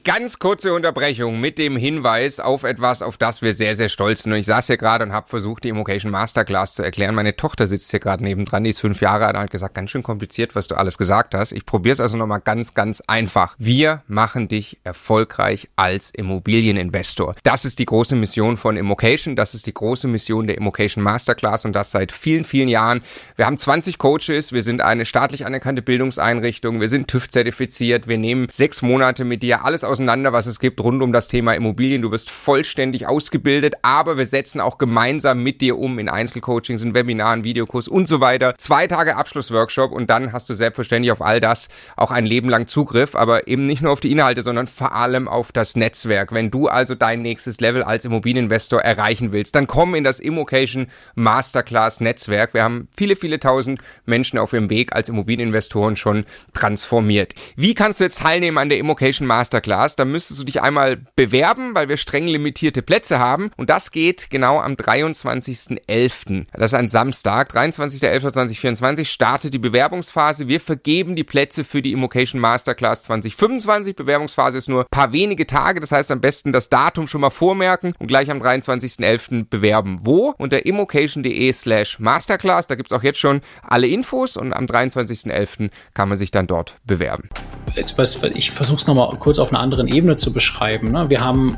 Ganz kurze Unterbrechung mit dem Hinweis auf etwas, auf das wir sehr, sehr stolz sind. Und ich saß hier gerade und habe versucht, die Immocation Masterclass zu erklären. Meine Tochter sitzt hier gerade nebendran, die ist 5 Jahre alt und hat gesagt, ganz schön kompliziert, was du alles gesagt hast. Ich probiere es also nochmal ganz, ganz einfach. Wir machen dich erfolgreich als Immobilieninvestor. Das ist die große Mission von Immocation. Das ist die große Mission der Immocation Masterclass und das seit vielen, vielen Jahren. Wir haben 20 Coaches, wir sind eine staatlich anerkannte Bildungseinrichtung, wir sind TÜV-zertifiziert, wir nehmen 6 Monate mit dir alles auseinander, was es gibt rund um das Thema Immobilien. Du wirst vollständig ausgebildet, aber wir setzen auch gemeinsam mit dir um in Einzelcoachings, in Webinaren, Videokurs und so weiter. 2 Tage Abschlussworkshop und dann hast du selbstverständlich auf all das auch ein Leben lang Zugriff, aber eben nicht nur auf die Inhalte, sondern vor allem auf das Netzwerk. Wenn du also dein nächstes Level als Immobilieninvestor erreichen willst, dann komm in das Immocation Masterclass Netzwerk. Wir haben viele, viele tausend Menschen auf ihrem Weg als Immobilieninvestoren schon transformiert. Wie kannst du jetzt teilnehmen an der Immocation Masterclass? Da müsstest du dich einmal bewerben, weil wir streng limitierte Plätze haben und das geht genau am 23.11. Das ist ein Samstag, 23.11.2024 startet die Bewerbungsphase. Wir vergeben die Plätze für die Immocation Masterclass 2025. Bewerbungsphase ist nur ein paar wenige Tage, das heißt am besten das Datum schon mal vormerken und gleich am 23.11. bewerben. Wo? Unter immocation.de/Masterclass, da gibt es auch jetzt schon alle Infos und am 23.11. kann man sich dann dort bewerben. Ich versuche es nochmal kurz auf einer anderen Ebene zu beschreiben. Wir haben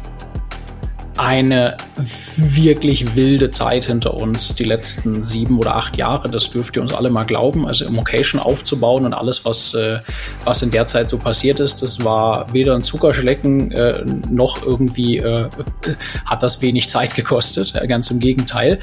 eine wirklich wilde Zeit hinter uns, die letzten 7 oder 8 Jahre, das dürft ihr uns alle mal glauben. Also Immocation aufzubauen und alles, was in der Zeit so passiert ist, das war weder ein Zuckerschlecken noch irgendwie hat das wenig Zeit gekostet, ganz im Gegenteil.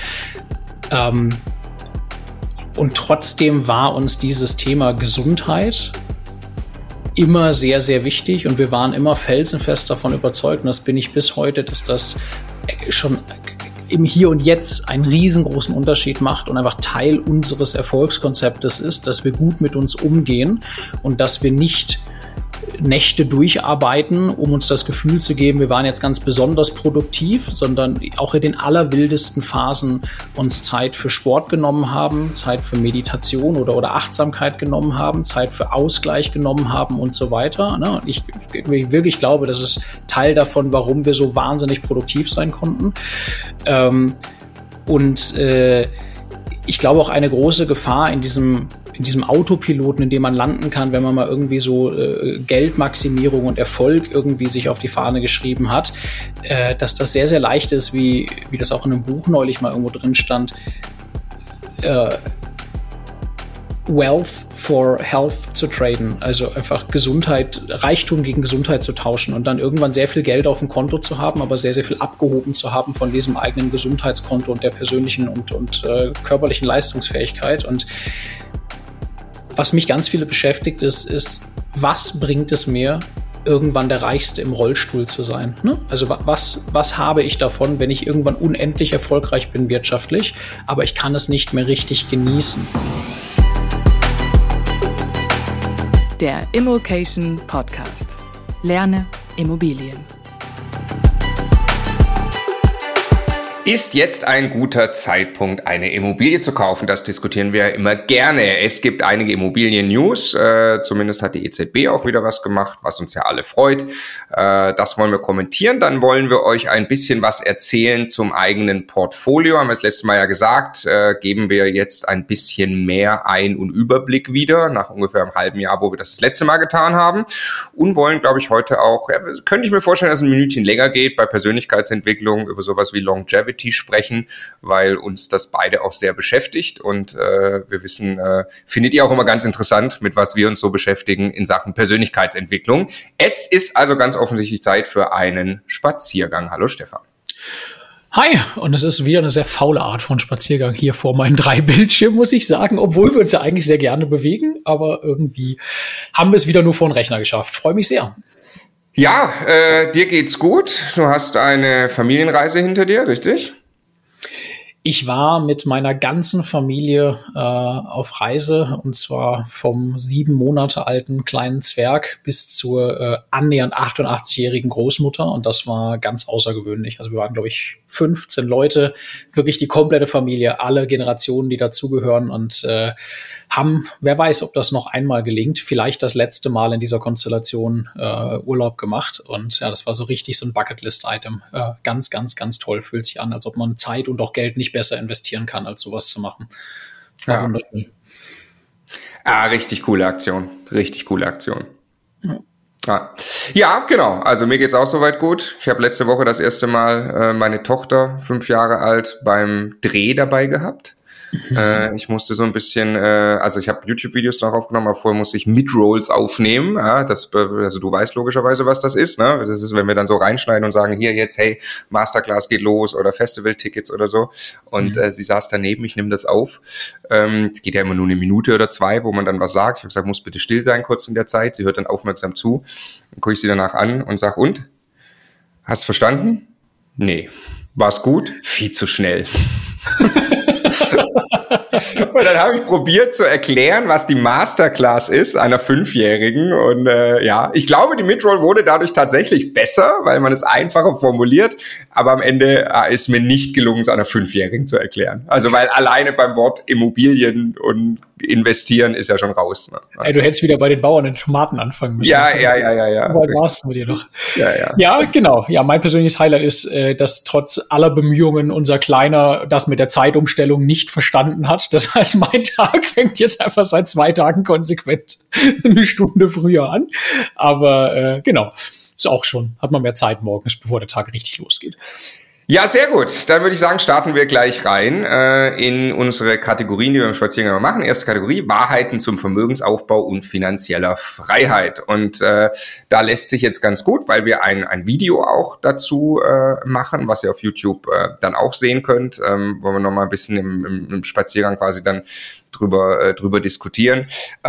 Und trotzdem war uns dieses Thema Gesundheit immer sehr, sehr wichtig und wir waren immer felsenfest davon überzeugt und das bin ich bis heute, dass das schon im Hier und Jetzt einen riesengroßen Unterschied macht und einfach Teil unseres Erfolgskonzeptes ist, dass wir gut mit uns umgehen und dass wir nicht Nächte durcharbeiten, um uns das Gefühl zu geben, wir waren jetzt ganz besonders produktiv, sondern auch in den allerwildesten Phasen uns Zeit für Sport genommen haben, Zeit für Meditation oder Achtsamkeit genommen haben, Zeit für Ausgleich genommen haben und so weiter. Und ich wirklich glaube, das ist Teil davon, warum wir so wahnsinnig produktiv sein konnten. Ich glaube auch eine große Gefahr in diesem Autopiloten, in dem man landen kann, wenn man mal irgendwie so Geldmaximierung und Erfolg irgendwie sich auf die Fahne geschrieben hat, dass das sehr, sehr leicht ist, wie das auch in einem Buch neulich mal irgendwo drin stand, Wealth for Health zu traden, also einfach Reichtum gegen Gesundheit zu tauschen und dann irgendwann sehr viel Geld auf dem Konto zu haben, aber sehr, sehr viel abgehoben zu haben von diesem eigenen Gesundheitskonto und der persönlichen und körperlichen Leistungsfähigkeit. Und was mich ganz viele beschäftigt, ist, was bringt es mir, irgendwann der Reichste im Rollstuhl zu sein? Ne? Also was habe ich davon, wenn ich irgendwann unendlich erfolgreich bin wirtschaftlich, aber ich kann es nicht mehr richtig genießen? Der Immocation Podcast. Lerne Immobilien. Ist jetzt ein guter Zeitpunkt, eine Immobilie zu kaufen? Das diskutieren wir immer gerne. Es gibt einige Immobilien-News. Zumindest hat die EZB auch wieder was gemacht, was uns ja alle freut. Das wollen wir kommentieren. Dann wollen wir euch ein bisschen was erzählen zum eigenen Portfolio. Haben wir das letzte Mal ja gesagt, geben wir jetzt ein bisschen mehr Ein- und Überblick wieder, nach ungefähr einem halben Jahr, wo wir das letzte Mal getan haben. Und wollen, glaube ich, heute auch, könnte ich mir vorstellen, dass es ein Minütchen länger geht, bei Persönlichkeitsentwicklung über sowas wie Longevity sprechen, weil uns das beide auch sehr beschäftigt und wir wissen, findet ihr auch immer ganz interessant, mit was wir uns so beschäftigen in Sachen Persönlichkeitsentwicklung. Es ist also ganz offensichtlich Zeit für einen Spaziergang. Hallo Stefan. Hi, und es ist wieder eine sehr faule Art von Spaziergang hier vor meinen 3 Bildschirmen, muss ich sagen, obwohl wir uns ja eigentlich sehr gerne bewegen, aber irgendwie haben wir es wieder nur vor den Rechner geschafft. Freue mich sehr. Ja, dir geht's gut. Du hast eine Familienreise hinter dir, richtig? Ich war mit meiner ganzen Familie auf Reise, und zwar vom 7 Monate alten kleinen Zwerg bis zur annähernd 88-jährigen Großmutter, und das war ganz außergewöhnlich. Also wir waren, glaube ich, 15 Leute, wirklich die komplette Familie, alle Generationen, die dazugehören, und haben, wer weiß, ob das noch einmal gelingt, vielleicht das letzte Mal in dieser Konstellation Urlaub gemacht. Und ja, das war so richtig so ein Bucketlist-Item. Ganz, ganz, ganz toll. Fühlt sich an, als ob man Zeit und auch Geld nicht besser investieren kann, als sowas zu machen. Ja, richtig coole Aktion. Richtig coole Aktion. Ja, genau. Also mir geht's auch soweit gut. Ich habe letzte Woche das erste Mal meine Tochter, 5 Jahre alt, beim Dreh dabei gehabt. Ich musste so ein bisschen, also ich habe YouTube-Videos noch aufgenommen, aber vorher musste ich Mid-Rolls aufnehmen. Ja, also du weißt logischerweise, was das ist, ne? Das ist, wenn wir dann so reinschneiden und sagen, hier jetzt, hey, Masterclass geht los oder Festival-Tickets oder so. Und sie saß daneben, ich nehme das auf. Es geht ja immer nur 1 Minute oder 2, wo man dann was sagt. Ich habe gesagt, muss bitte still sein kurz in der Zeit. Sie hört dann aufmerksam zu. Dann gucke ich sie danach an und sage, und? Hast verstanden? Nee. War's gut? Viel zu schnell. Und dann habe ich probiert zu erklären, was die Masterclass ist einer 5-Jährigen. Und ja, ich glaube, die Midroll wurde dadurch tatsächlich besser, weil man es einfacher formuliert. Aber am Ende ist mir nicht gelungen, es einer 5-Jährigen zu erklären. Also weil alleine beim Wort Immobilien und investieren ist ja schon raus. Ne? Also, ey, du hättest wieder bei den Bauern in Tomaten anfangen müssen. Ja. Aber warst du dir doch. Ja. Ja, genau. Ja, mein persönliches Highlight ist, dass trotz aller Bemühungen unser Kleiner das mit der Zeitumstellung nicht verstanden hat. Das heißt, mein Tag fängt jetzt einfach seit 2 Tagen konsequent 1 Stunde früher an. Aber genau, ist auch schon, hat man mehr Zeit morgens, bevor der Tag richtig losgeht. Ja, sehr gut. Dann würde ich sagen, starten wir gleich rein in unsere Kategorien, die wir im Spaziergang machen. Erste Kategorie, Wahrheiten zum Vermögensaufbau und finanzieller Freiheit. Und da lässt sich jetzt ganz gut, weil wir ein Video auch dazu machen, was ihr auf YouTube dann auch sehen könnt, wo wir nochmal ein bisschen im Spaziergang quasi dann drüber diskutieren.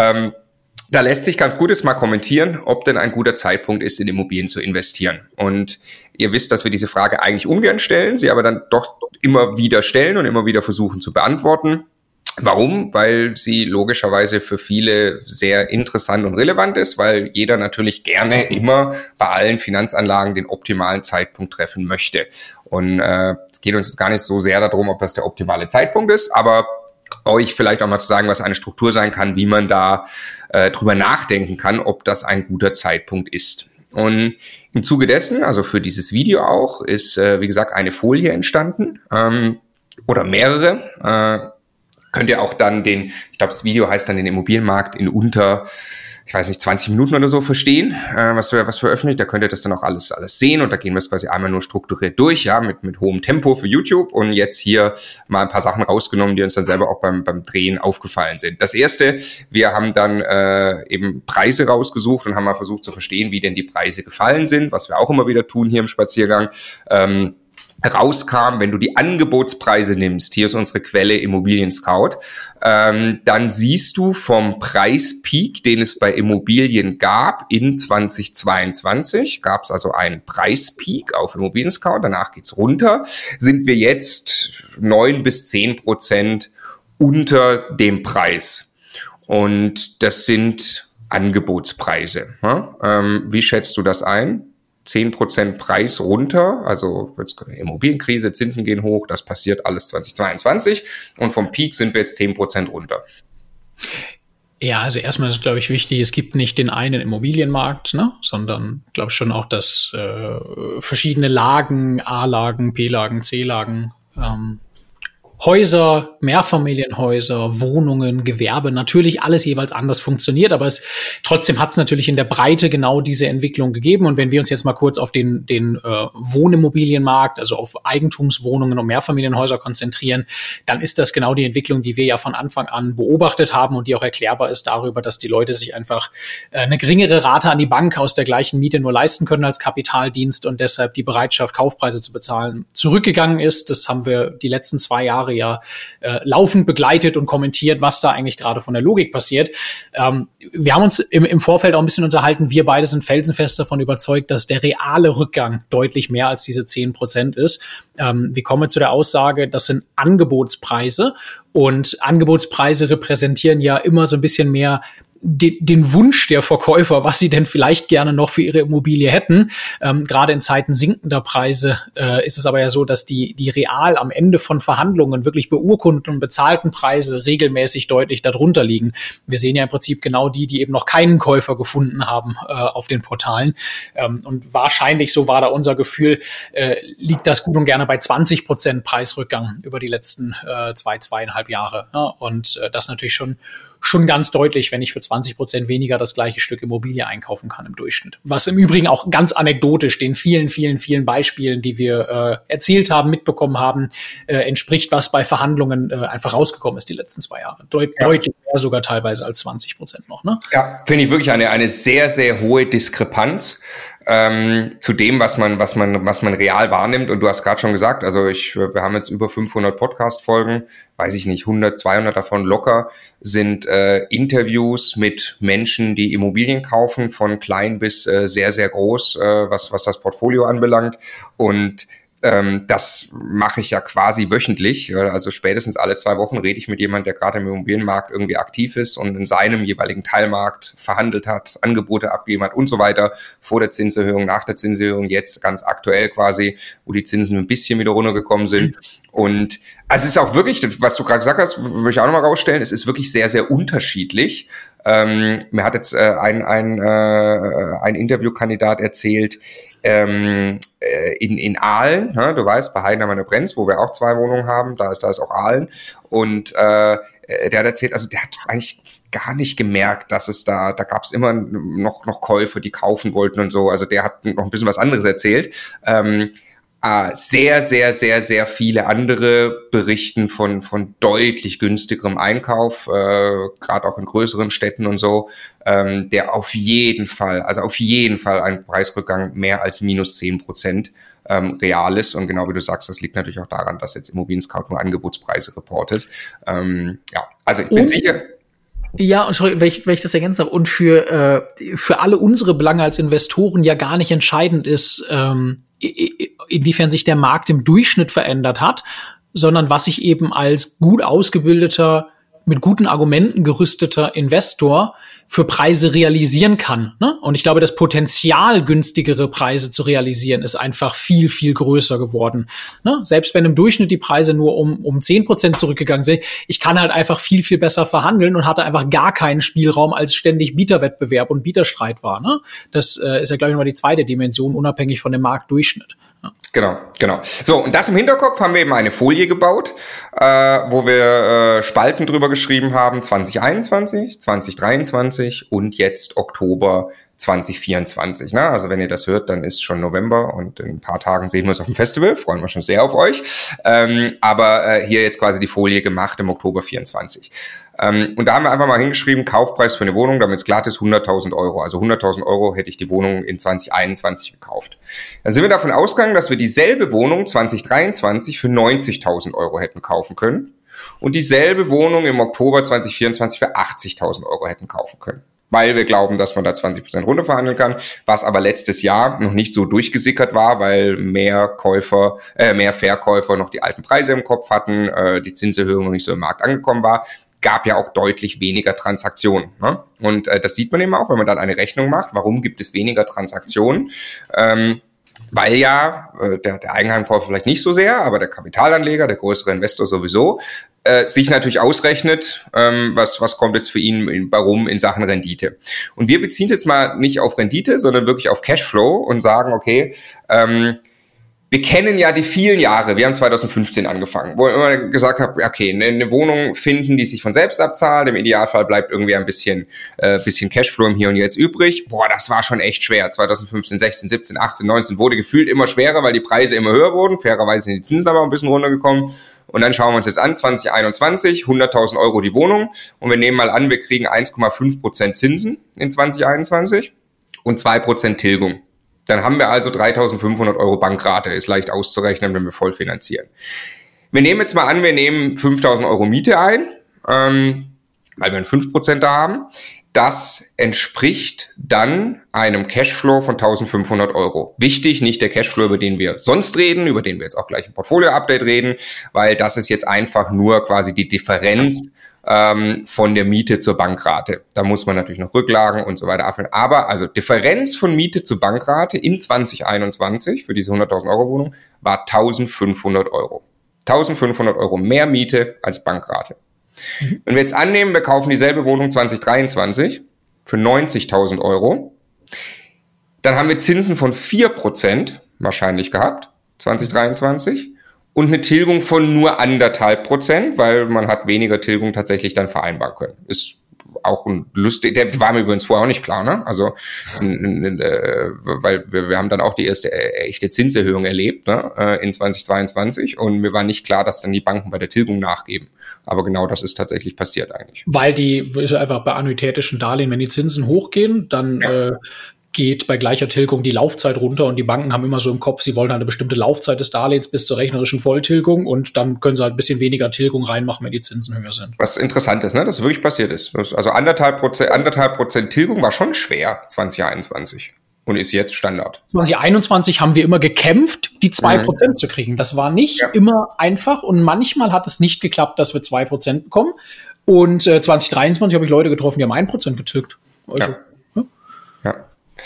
Da lässt sich ganz gut jetzt mal kommentieren, ob denn ein guter Zeitpunkt ist, in Immobilien zu investieren. Und ihr wisst, dass wir diese Frage eigentlich ungern stellen, sie aber dann doch immer wieder stellen und immer wieder versuchen zu beantworten. Warum? Weil sie logischerweise für viele sehr interessant und relevant ist, weil jeder natürlich gerne immer bei allen Finanzanlagen den optimalen Zeitpunkt treffen möchte. Und es geht uns jetzt gar nicht so sehr darum, ob das der optimale Zeitpunkt ist, aber euch vielleicht auch mal zu sagen, was eine Struktur sein kann, wie man da drüber nachdenken kann, ob das ein guter Zeitpunkt ist. Und im Zuge dessen, also für dieses Video auch, ist, wie gesagt, eine Folie entstanden oder mehrere. Könnt ihr auch dann ich glaube, das Video heißt dann den Immobilienmarkt in unter, ich weiß nicht, 20 Minuten oder so verstehen, was veröffentlicht. Da könnt ihr das dann auch alles sehen und da gehen wir es quasi einmal nur strukturiert durch, ja, mit hohem Tempo für YouTube und jetzt hier mal ein paar Sachen rausgenommen, die uns dann selber auch beim Drehen aufgefallen sind. Das erste, wir haben dann eben Preise rausgesucht und haben mal versucht zu verstehen, wie denn die Preise gefallen sind, was wir auch immer wieder tun hier im Spaziergang. Rauskam, wenn du die Angebotspreise nimmst, hier ist unsere Quelle Immobilien Scout, dann siehst du vom Preispeak, den es bei Immobilien gab in 2022, gab es also einen Preispeak auf Immobilien Scout, danach geht's runter, sind wir jetzt 9-10% unter dem Preis. Und das sind Angebotspreise. Wie schätzt du das ein? 10% Preis runter, also jetzt Immobilienkrise, Zinsen gehen hoch, das passiert alles 2022 und vom Peak sind wir jetzt 10% runter. Ja, also erstmal ist, glaube ich, wichtig, es gibt nicht den einen Immobilienmarkt, ne, sondern, glaube ich, schon auch, dass verschiedene Lagen, A-Lagen, P-Lagen, C-Lagen, Häuser, Mehrfamilienhäuser, Wohnungen, Gewerbe, natürlich alles jeweils anders funktioniert, aber trotzdem hat es natürlich in der Breite genau diese Entwicklung gegeben. Und wenn wir uns jetzt mal kurz auf den Wohnimmobilienmarkt, also auf Eigentumswohnungen und Mehrfamilienhäuser konzentrieren, dann ist das genau die Entwicklung, die wir ja von Anfang an beobachtet haben und die auch erklärbar ist darüber, dass die Leute sich einfach eine geringere Rate an die Bank aus der gleichen Miete nur leisten können als Kapitaldienst und deshalb die Bereitschaft, Kaufpreise zu bezahlen, zurückgegangen ist. Das haben wir die letzten 2 Jahre ja laufend begleitet und kommentiert, was da eigentlich gerade von der Logik passiert. Wir haben uns im Vorfeld auch ein bisschen unterhalten. Wir beide sind felsenfest davon überzeugt, dass der reale Rückgang deutlich mehr als diese 10% ist. Wir kommen zu der Aussage, das sind Angebotspreise, und Angebotspreise repräsentieren ja immer so ein bisschen mehr den Wunsch der Verkäufer, was sie denn vielleicht gerne noch für ihre Immobilie hätten. Gerade in Zeiten sinkender Preise ist es aber ja so, dass die real am Ende von Verhandlungen wirklich beurkundeten und bezahlten Preise regelmäßig deutlich darunter liegen. Wir sehen ja im Prinzip genau die eben noch keinen Käufer gefunden haben auf den Portalen. Und wahrscheinlich, so war da unser Gefühl, liegt das gut und gerne bei 20% Preisrückgang über die letzten 2,5 Jahre. Ja, und das natürlich schon ganz deutlich, wenn ich für 20% weniger das gleiche Stück Immobilie einkaufen kann im Durchschnitt. Was im Übrigen auch ganz anekdotisch den vielen, vielen, vielen Beispielen, die wir erzählt haben, mitbekommen haben, entspricht, was bei Verhandlungen einfach rausgekommen ist die letzten 2 Jahre. Deutlich mehr sogar teilweise als 20% noch. Ne? Ja, finde ich wirklich eine sehr, sehr hohe Diskrepanz zu dem, was man real wahrnimmt. Und du hast gerade schon gesagt, also wir haben jetzt über 500 Podcast-Folgen, weiß ich nicht, 100, 200 davon locker sind Interviews mit Menschen, die Immobilien kaufen, von klein bis sehr, sehr groß, was das Portfolio anbelangt. Und das mache ich ja quasi wöchentlich. Also spätestens alle 2 Wochen rede ich mit jemandem, der gerade im Immobilienmarkt irgendwie aktiv ist und in seinem jeweiligen Teilmarkt verhandelt hat, Angebote abgegeben hat und so weiter. Vor der Zinserhöhung, nach der Zinserhöhung, jetzt ganz aktuell quasi, wo die Zinsen ein bisschen wieder runtergekommen sind. Und also es ist auch wirklich, was du gerade gesagt hast, würde ich auch nochmal rausstellen, es ist wirklich sehr, sehr unterschiedlich. Mir hat jetzt ein Interviewkandidat erzählt, in Aalen, ne, du weißt, bei Heidenheim an der Brenz, wo wir auch 2 Wohnungen haben, da ist auch Aalen. Und der hat erzählt, also der hat eigentlich gar nicht gemerkt, dass es da gab es immer noch Käufer, die kaufen wollten und so. Also der hat noch ein bisschen was anderes erzählt. Sehr, sehr, sehr, sehr viele andere berichten von deutlich günstigerem Einkauf, gerade auch in größeren Städten und so, der auf jeden Fall ein Preisrückgang mehr als minus 10% real ist. Und genau wie du sagst, das liegt natürlich auch daran, dass jetzt Immobilien Scout nur Angebotspreise reportet. Also ich bin sicher. Ja, und sorry, wenn ich das ergänzt habe, und für alle unsere Belange als Investoren ja gar nicht entscheidend ist, inwiefern sich der Markt im Durchschnitt verändert hat, sondern was ich eben als gut ausgebildeter, mit guten Argumenten gerüsteter Investor für Preise realisieren kann. Ne? Und ich glaube, das Potenzial, günstigere Preise zu realisieren, ist einfach viel, viel größer geworden. Ne? Selbst wenn im Durchschnitt die Preise nur um 10% zurückgegangen sind, ich kann halt einfach viel, viel besser verhandeln und hatte einfach gar keinen Spielraum, als ständig Bieterwettbewerb und Bieterstreit war. Ne? Das ist ja, glaube ich, mal die zweite Dimension, unabhängig von dem Marktdurchschnitt. Genau. So, und das im Hinterkopf haben wir eben eine Folie gebaut, wo wir Spalten drüber geschrieben haben, 2021, 2023 und jetzt Oktober 2024. Ne? Also wenn ihr das hört, dann ist schon November und in ein paar Tagen sehen wir uns auf dem Festival, freuen wir schon sehr auf euch. Aber hier jetzt quasi die Folie gemacht im Oktober 24. Und da haben wir einfach mal hingeschrieben, Kaufpreis für eine Wohnung, damit es glatt ist, 100.000 Euro. Also 100.000 Euro hätte ich die Wohnung in 2021 gekauft. Dann sind wir davon ausgegangen, dass wir dieselbe Wohnung 2023 für 90.000 Euro hätten kaufen können und dieselbe Wohnung im Oktober 2024 für 80.000 Euro hätten kaufen können. Weil wir glauben, dass man da 20% runterverhandeln kann, was aber letztes Jahr noch nicht so durchgesickert war, weil mehr Verkäufer noch die alten Preise im Kopf hatten, die Zinserhöhung noch nicht so im Markt angekommen war. Gab ja auch deutlich weniger Transaktionen. Ne? Und das sieht man eben auch, wenn man dann eine Rechnung macht. Warum gibt es weniger Transaktionen? Weil ja der Eigenheimkäufer vielleicht nicht so sehr, aber der Kapitalanleger, der größere Investor sowieso, sich natürlich ausrechnet, was kommt jetzt für ihn warum in Sachen Rendite. Und wir beziehen es jetzt mal nicht auf Rendite, sondern wirklich auf Cashflow und sagen, okay, wir kennen ja die vielen Jahre, wir haben 2015 angefangen, wo ich immer gesagt habe, okay, eine Wohnung finden, die sich von selbst abzahlt, im Idealfall bleibt irgendwie ein bisschen Cashflow im Hier und Jetzt übrig. Boah, das war schon echt schwer. 2015, 16, 17, 18, 19 wurde gefühlt immer schwerer, weil die Preise immer höher wurden. Fairerweise sind die Zinsen aber ein bisschen runtergekommen. Und dann schauen wir uns jetzt an, 2021, 100.000 Euro die Wohnung. Und wir nehmen mal an, wir kriegen 1,5% Zinsen in 2021 und 2% Tilgung. Dann haben wir also 3.500 Euro Bankrate, ist leicht auszurechnen, wenn wir voll finanzieren. wir nehmen jetzt mal an, wir nehmen 5.000 Euro Miete ein, weil wir einen 5% da haben. Das entspricht dann einem Cashflow von 1.500 Euro. Wichtig, nicht der Cashflow, über den wir sonst reden, über den wir jetzt auch gleich im Portfolio-Update reden, weil das ist jetzt einfach nur quasi die Differenz von der Miete zur Bankrate. Da muss man natürlich noch Rücklagen und so weiter abführen. Aber also Differenz von Miete zu Bankrate in 2021 für diese 100.000 Euro Wohnung war 1.500 Euro. 1.500 Euro mehr Miete als Bankrate. Wenn wir jetzt annehmen, wir kaufen dieselbe Wohnung 2023 für 90.000 Euro, dann haben wir Zinsen von 4% wahrscheinlich gehabt, 2023, und eine Tilgung von nur 1,5%, weil man hat weniger Tilgung tatsächlich dann vereinbaren können. Ist auch ein lustig, der war mir übrigens vorher auch nicht klar, ne? Also, weil wir haben dann auch die erste echte Zinserhöhung erlebt, ne? In 2022, und mir war nicht klar, dass dann die Banken bei der Tilgung nachgeben. Aber genau das ist tatsächlich passiert eigentlich. Weil ist einfach bei annuitätischen Darlehen, wenn die Zinsen hochgehen, dann geht bei gleicher Tilgung die Laufzeit runter, und die Banken haben immer so im Kopf, sie wollen halt eine bestimmte Laufzeit des Darlehens bis zur rechnerischen Volltilgung, und dann können sie halt ein bisschen weniger Tilgung reinmachen, wenn die Zinsen höher sind. Was interessant ist, ne, dass es wirklich passiert ist. Also 1,5% Tilgung war schon schwer 2021 und ist jetzt Standard. 2021 haben wir immer gekämpft, die 2% zu kriegen. Das war nicht immer einfach, und manchmal hat es nicht geklappt, dass wir 2% bekommen. Und 2023 habe ich Leute getroffen, die haben 1% getilgt. Also, ja.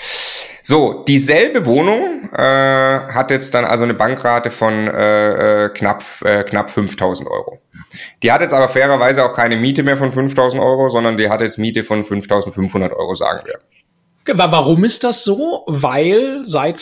So, dieselbe Wohnung hat jetzt dann also eine Bankrate von knapp 5.000 Euro. Die hat jetzt aber fairerweise auch keine Miete mehr von 5.000 Euro, sondern die hat jetzt Miete von 5.500 Euro, sagen wir. Warum ist das so? Weil seit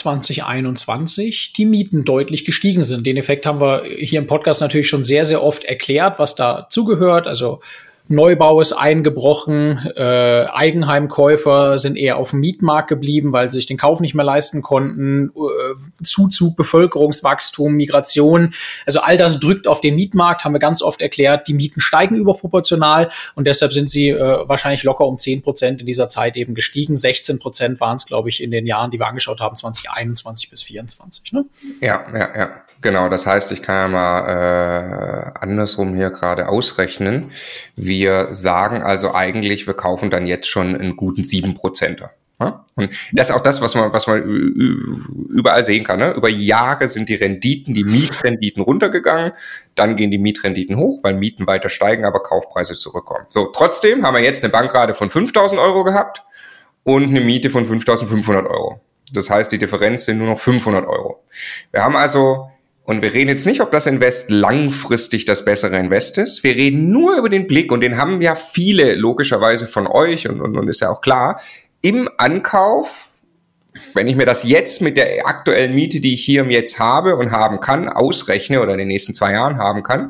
2021 die Mieten deutlich gestiegen sind. Den Effekt haben wir hier im Podcast natürlich schon sehr, sehr oft erklärt, was da zugehört. Also Neubau ist eingebrochen, Eigenheimkäufer sind eher auf dem Mietmarkt geblieben, weil sie sich den Kauf nicht mehr leisten konnten, Zuzug, Bevölkerungswachstum, Migration, also all das drückt auf den Mietmarkt, haben wir ganz oft erklärt, die Mieten steigen überproportional, und deshalb sind sie wahrscheinlich locker um 10% in dieser Zeit eben gestiegen. 16% waren es, glaube ich, in den Jahren, die wir angeschaut haben, 2021 bis 2024. Ne? Ja, genau. Das heißt, ich kann ja mal andersrum hier gerade ausrechnen. Wir sagen also eigentlich, wir kaufen dann jetzt schon einen guten 7%er. Ja? Und das ist auch das, was man überall sehen kann. Ne? Über Jahre sind die Mietrenditen runtergegangen, dann gehen die Mietrenditen hoch, weil Mieten weiter steigen, aber Kaufpreise zurückkommen. So, trotzdem haben wir jetzt eine Bankrate von 5.000 Euro gehabt und eine Miete von 5.500 Euro. Das heißt, die Differenz sind nur noch 500 Euro. Wir haben also, und wir reden jetzt nicht, ob das Invest langfristig das bessere Invest ist. Wir reden nur über den Blick, und den haben ja viele logischerweise von euch, und ist ja auch klar, im Ankauf, wenn ich mir das jetzt mit der aktuellen Miete, die ich hier im Jetzt habe und haben kann, ausrechne oder in den nächsten 2 Jahren haben kann,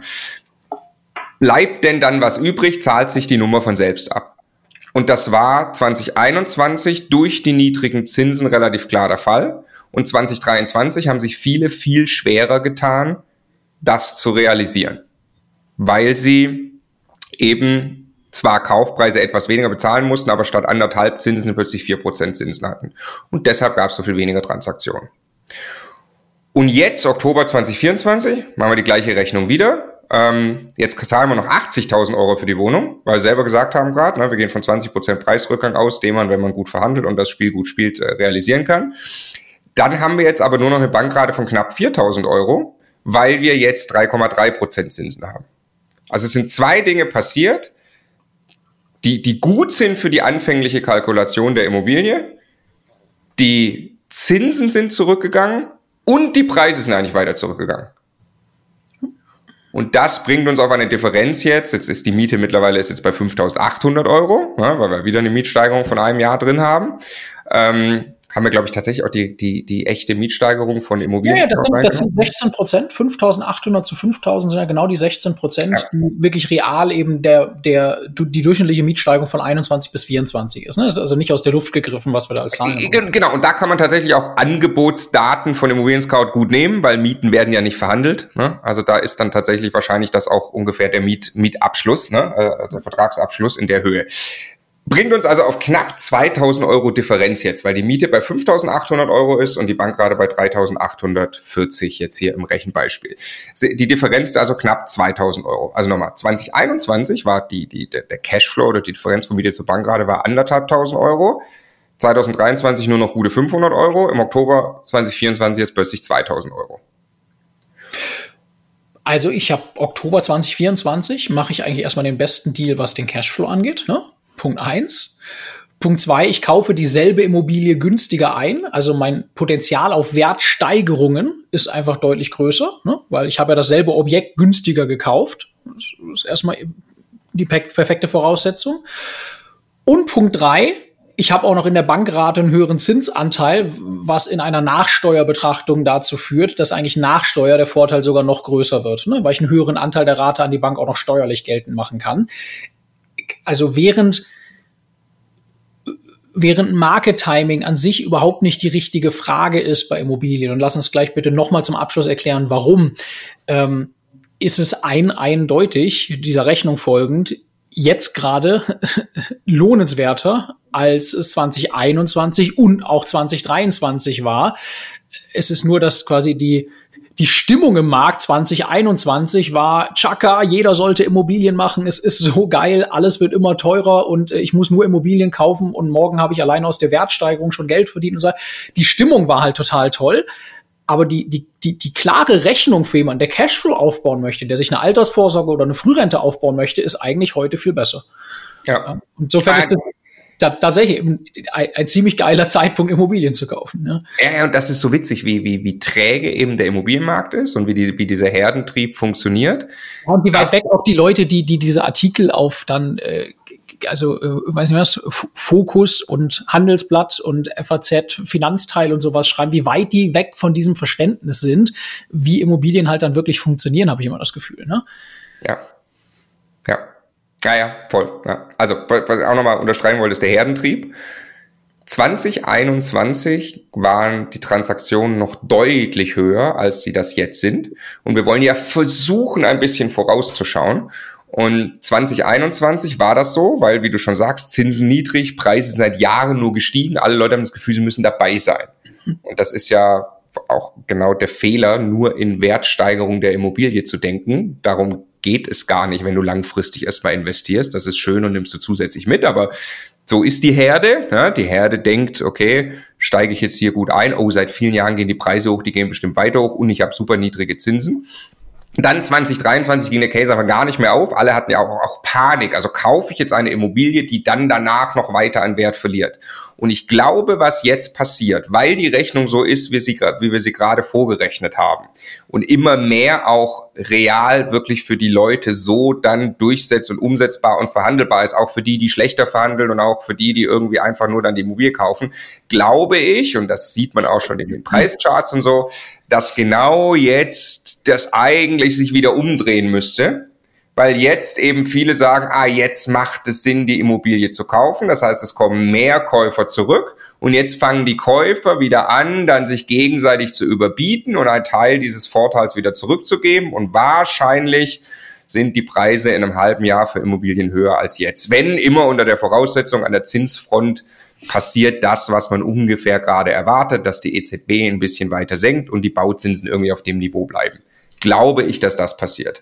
bleibt denn dann was übrig, zahlt sich die Nummer von selbst ab. Und das war 2021 durch die niedrigen Zinsen relativ klar der Fall. Und 2023 haben sich viele viel schwerer getan, das zu realisieren, weil sie eben zwar Kaufpreise etwas weniger bezahlen mussten, aber statt 1,5 Zinsen plötzlich 4% Zinsen hatten. Und deshalb gab es so viel weniger Transaktionen. Und jetzt, Oktober 2024, machen wir die gleiche Rechnung wieder. Jetzt zahlen wir noch 80.000 Euro für die Wohnung, weil wir selber gesagt haben gerade, wir gehen von 20% Preisrückgang aus, den man, wenn man gut verhandelt und das Spiel gut spielt, realisieren kann. Dann haben wir jetzt aber nur noch eine Bankrate von knapp 4.000 Euro, weil wir jetzt 3,3% Zinsen haben. Also es sind 2 Dinge passiert, die gut sind für die anfängliche Kalkulation der Immobilie. Die Zinsen sind zurückgegangen und die Preise sind eigentlich weiter zurückgegangen. Und das bringt uns auf eine Differenz jetzt. Jetzt ist die Miete mittlerweile ist jetzt bei 5.800 Euro, weil wir wieder eine Mietsteigerung von einem Jahr drin haben. Haben wir, glaube ich, tatsächlich auch die echte Mietsteigerung von Immobilien. Ja, das sind 16%. 5.800 zu 5.000 sind ja genau die 16%, die wirklich real eben die durchschnittliche Mietsteigerung von 21 bis 24 ist. Ne? Das ist also nicht aus der Luft gegriffen, was wir da als Zahlen haben. Genau, und da kann man tatsächlich auch Angebotsdaten von Immobilien Scout gut nehmen, weil Mieten werden ja nicht verhandelt. Ne? Also da ist dann tatsächlich wahrscheinlich das auch ungefähr der Mietabschluss, ne? Der Vertragsabschluss in der Höhe. Bringt uns also auf knapp 2.000 Euro Differenz jetzt, weil die Miete bei 5.800 Euro ist und die Bankrate bei 3.840 jetzt hier im Rechenbeispiel. Die Differenz ist also knapp 2.000 Euro. Also nochmal, 2021 war der Cashflow oder die Differenz von Miete zur Bankrate war 1.500 Euro. 2023 nur noch gute 500 Euro. Im Oktober 2024 jetzt plötzlich 2.000 Euro. Also ich habe Oktober 2024, mache ich eigentlich erstmal den besten Deal, was den Cashflow angeht, ne? Punkt 1. Punkt 2, ich kaufe dieselbe Immobilie günstiger ein. Also mein Potenzial auf Wertsteigerungen ist einfach deutlich größer, ne? Weil ich habe ja dasselbe Objekt günstiger gekauft. Das ist erstmal die perfekte Voraussetzung. Und Punkt 3, ich habe auch noch in der Bankrate einen höheren Zinsanteil, was in einer Nachsteuerbetrachtung dazu führt, dass eigentlich nach Steuer der Vorteil sogar noch größer wird, ne? Weil ich einen höheren Anteil der Rate an die Bank auch noch steuerlich geltend machen kann. Also während Market Timing an sich überhaupt nicht die richtige Frage ist bei Immobilien, und lass uns gleich bitte nochmal zum Abschluss erklären, warum, ist es eindeutig, dieser Rechnung folgend, jetzt gerade lohnenswerter, als es 2021 und auch 2023 war. Es ist nur, dass quasi die Stimmung im Markt 2021 war, tschakka, jeder sollte Immobilien machen, es ist so geil, alles wird immer teurer und ich muss nur Immobilien kaufen und morgen habe ich allein aus der Wertsteigerung schon Geld verdient und so. Die Stimmung war halt total toll, aber die klare Rechnung für jemanden, der Cashflow aufbauen möchte, der sich eine Altersvorsorge oder eine Frührente aufbauen möchte, ist eigentlich heute viel besser. Ja. Insofern ist das tatsächlich ein ziemlich geiler Zeitpunkt, Immobilien zu kaufen. Ne? Ja, und das ist so witzig, wie träge eben der Immobilienmarkt ist und wie dieser Herdentrieb funktioniert. Ja, und wie weit weg auch die Leute, die diese Artikel auf dann, weiß nicht was, Fokus und Handelsblatt und FAZ Finanzteil und sowas schreiben, wie weit die weg von diesem Verständnis sind, wie Immobilien halt dann wirklich funktionieren, habe ich immer das Gefühl. Ne? Ja. Ja, voll. Ja. Also, was ich auch nochmal unterstreichen wollte, ist der Herdentrieb. 2021 waren die Transaktionen noch deutlich höher, als sie das jetzt sind. Und wir wollen ja versuchen, ein bisschen vorauszuschauen. Und 2021 war das so, weil, wie du schon sagst, Zinsen niedrig, Preise sind seit Jahren nur gestiegen. Alle Leute haben das Gefühl, sie müssen dabei sein. Und das ist ja auch genau der Fehler, nur in Wertsteigerung der Immobilie zu denken. Darum geht es gar nicht, wenn du langfristig erstmal investierst. Das ist schön und nimmst du zusätzlich mit, aber so ist die Herde. Ja, die Herde denkt, okay, steige ich jetzt hier gut ein. Oh, seit vielen Jahren gehen die Preise hoch, die gehen bestimmt weiter hoch und ich habe super niedrige Zinsen. Dann 2023 ging der Case aber gar nicht mehr auf. Alle hatten ja auch Panik. Also kaufe ich jetzt eine Immobilie, die dann danach noch weiter an Wert verliert. Und ich glaube, was jetzt passiert, weil die Rechnung so ist, wie wir sie gerade vorgerechnet haben und immer mehr auch real wirklich für die Leute so dann durchsetzt und umsetzbar und verhandelbar ist, auch für die schlechter verhandeln und auch für die irgendwie einfach nur dann die Immobilie kaufen, glaube ich, und das sieht man auch schon in den Preischarts und so, dass genau jetzt das eigentlich sich wieder umdrehen müsste. Weil jetzt eben viele sagen, jetzt macht es Sinn, die Immobilie zu kaufen. Das heißt, es kommen mehr Käufer zurück und jetzt fangen die Käufer wieder an, dann sich gegenseitig zu überbieten und einen Teil dieses Vorteils wieder zurückzugeben. Und wahrscheinlich sind die Preise in einem halben Jahr für Immobilien höher als jetzt. Wenn immer unter der Voraussetzung an der Zinsfront passiert das, was man ungefähr gerade erwartet, dass die EZB ein bisschen weiter senkt und die Bauzinsen irgendwie auf dem Niveau bleiben. Glaube ich, dass das passiert.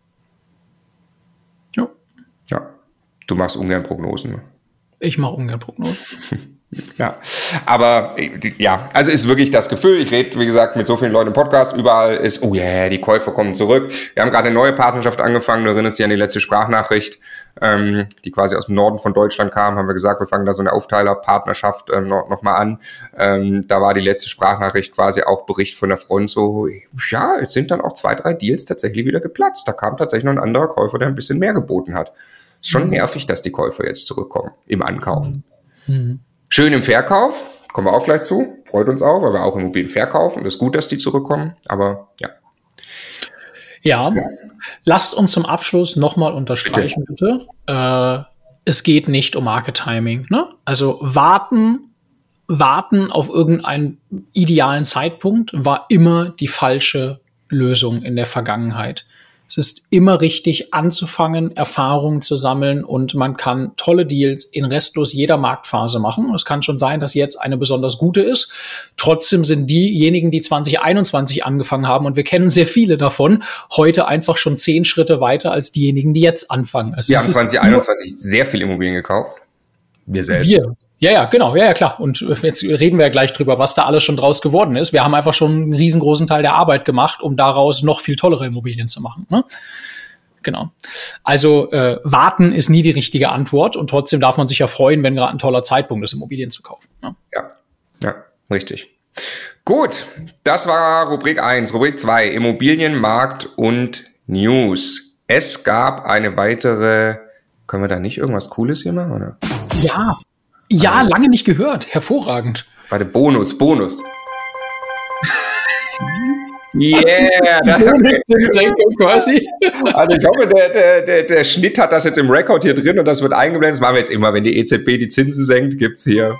Ja, du machst ungern Prognosen. Ne? Ich mache ungern Prognosen. Ja, aber ja, also ist wirklich das Gefühl, ich rede, wie gesagt, mit so vielen Leuten im Podcast, überall ist, oh yeah, die Käufer kommen zurück. Wir haben gerade eine neue Partnerschaft angefangen, du erinnerst dich an die letzte Sprachnachricht, die quasi aus dem Norden von Deutschland kam, haben wir gesagt, wir fangen da so eine Aufteilerpartnerschaft noch mal an. Da war die letzte Sprachnachricht quasi auch Bericht von der Front so, ja, jetzt sind dann auch 2, 3 Deals tatsächlich wieder geplatzt. Da kam tatsächlich noch ein anderer Käufer, der ein bisschen mehr geboten hat. Ist schon nervig, dass die Käufer jetzt zurückkommen im Ankauf. Schön im Verkauf, kommen wir auch gleich zu, freut uns auch, weil wir auch Immobilien verkaufen. Das ist gut, dass die zurückkommen, aber ja. Ja, lasst uns zum Abschluss nochmal unterstreichen, bitte. Es geht nicht um Market Timing. Ne? Also warten auf irgendeinen idealen Zeitpunkt war immer die falsche Lösung in der Vergangenheit. Es ist immer richtig, anzufangen, Erfahrungen zu sammeln und man kann tolle Deals in restlos jeder Marktphase machen. Es kann schon sein, dass jetzt eine besonders gute ist. Trotzdem sind diejenigen, die 2021 angefangen haben, und wir kennen sehr viele davon, heute einfach schon 10 Schritte weiter als diejenigen, die jetzt anfangen. Wir haben 2021 sehr viel Immobilien gekauft. Wir selbst. Ja, genau, ja, klar. Und jetzt reden wir ja gleich drüber, was da alles schon draus geworden ist. Wir haben einfach schon einen riesengroßen Teil der Arbeit gemacht, um daraus noch viel tollere Immobilien zu machen. Ne? Genau. Also warten ist nie die richtige Antwort, und trotzdem darf man sich ja freuen, wenn gerade ein toller Zeitpunkt ist, Immobilien zu kaufen. Ne? Ja, richtig. Gut, das war Rubrik 1. Rubrik 2, Immobilienmarkt und News. Es gab eine weitere, können wir da nicht irgendwas Cooles hier machen, oder? Ja, lange nicht gehört. Hervorragend. Warte, Bonus. Yeah! quasi. Also ich hoffe, der Schnitt hat das jetzt im Rekord hier drin und das wird eingeblendet. Das machen wir jetzt immer, wenn die EZB die Zinsen senkt, gibt's hier.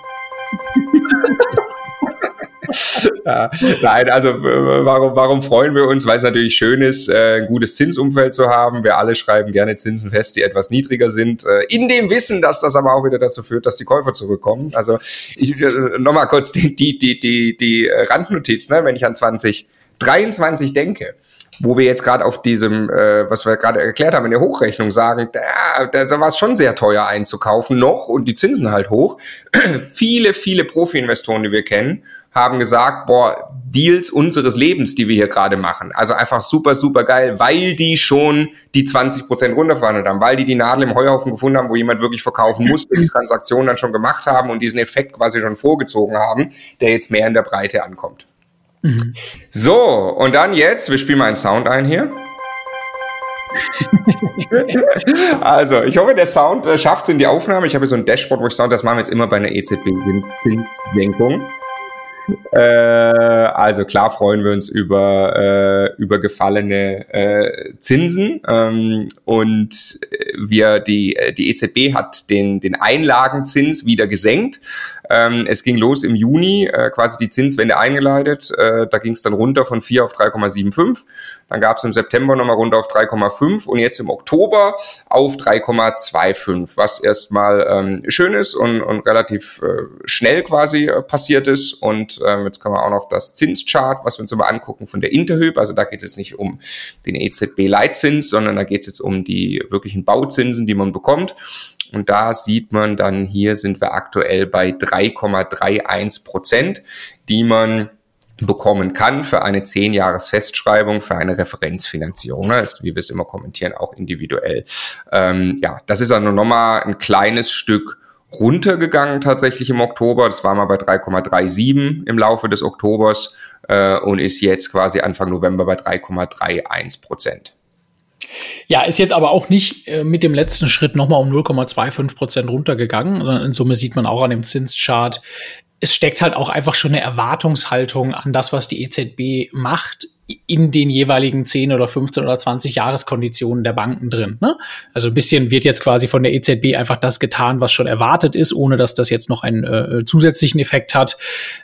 Ja, nein, also warum freuen wir uns? Weil es natürlich schön ist, ein gutes Zinsumfeld zu haben. Wir alle schreiben gerne Zinsen fest, die etwas niedriger sind, in dem Wissen, dass das aber auch wieder dazu führt, dass die Käufer zurückkommen. Also nochmal kurz die Randnotiz, ne? Wenn ich an 2023 denke, wo wir jetzt gerade auf diesem, was wir gerade erklärt haben, in der Hochrechnung sagen, da war es schon sehr teuer einzukaufen noch und die Zinsen halt hoch. Viele Profi-Investoren, die wir kennen, haben gesagt, Deals unseres Lebens, die wir hier gerade machen. Also einfach super, super geil, weil die schon die 20% runterverhandelt haben, weil die Nadel im Heuhaufen gefunden haben, wo jemand wirklich verkaufen musste, die Transaktion dann schon gemacht haben und diesen Effekt quasi schon vorgezogen haben, der jetzt mehr in der Breite ankommt. Mhm. So, und dann jetzt, wir spielen mal einen Sound ein hier. Also, ich hoffe, der Sound schafft es in die Aufnahme. Ich habe hier so ein Dashboard, wo ich Sound, das machen wir jetzt immer bei einer EZB-Zinssenkung. Also klar freuen wir uns über gefallene Zinsen und die EZB hat den Einlagenzins wieder gesenkt. Es ging los im Juni, quasi die Zinswende eingeleitet. Da ging es dann runter von 4 auf 3,75. Dann gab es im September nochmal runter auf 3,5 und jetzt im Oktober auf 3,25, was erstmal schön ist und relativ schnell quasi passiert ist. Und jetzt können wir auch noch das Zinschart, was wir uns mal angucken von der Interhyp. Also da geht es jetzt nicht um den EZB-Leitzins, sondern da geht es jetzt um die wirklichen Bauzinsen, die man bekommt. Und da sieht man dann, hier sind wir aktuell bei 3,31%, die man bekommen kann für eine 10-Jahres-Festschreibung, für eine Referenzfinanzierung. Ne? Das ist, wie wir es immer kommentieren, auch individuell. Das ist also nochmal ein kleines Stück runtergegangen tatsächlich im Oktober. Das war mal bei 3,37 im Laufe des Oktobers und ist jetzt quasi Anfang November bei 3,31%. Ja, ist jetzt aber auch nicht mit dem letzten Schritt nochmal um 0,25% runtergegangen, sondern in Summe sieht man auch an dem Zinschart, es steckt halt auch einfach schon eine Erwartungshaltung an das, was die EZB macht, in den jeweiligen 10 oder 15 oder 20 Jahreskonditionen der Banken drin. Ne? Also ein bisschen wird jetzt quasi von der EZB einfach das getan, was schon erwartet ist, ohne dass das jetzt noch einen zusätzlichen Effekt hat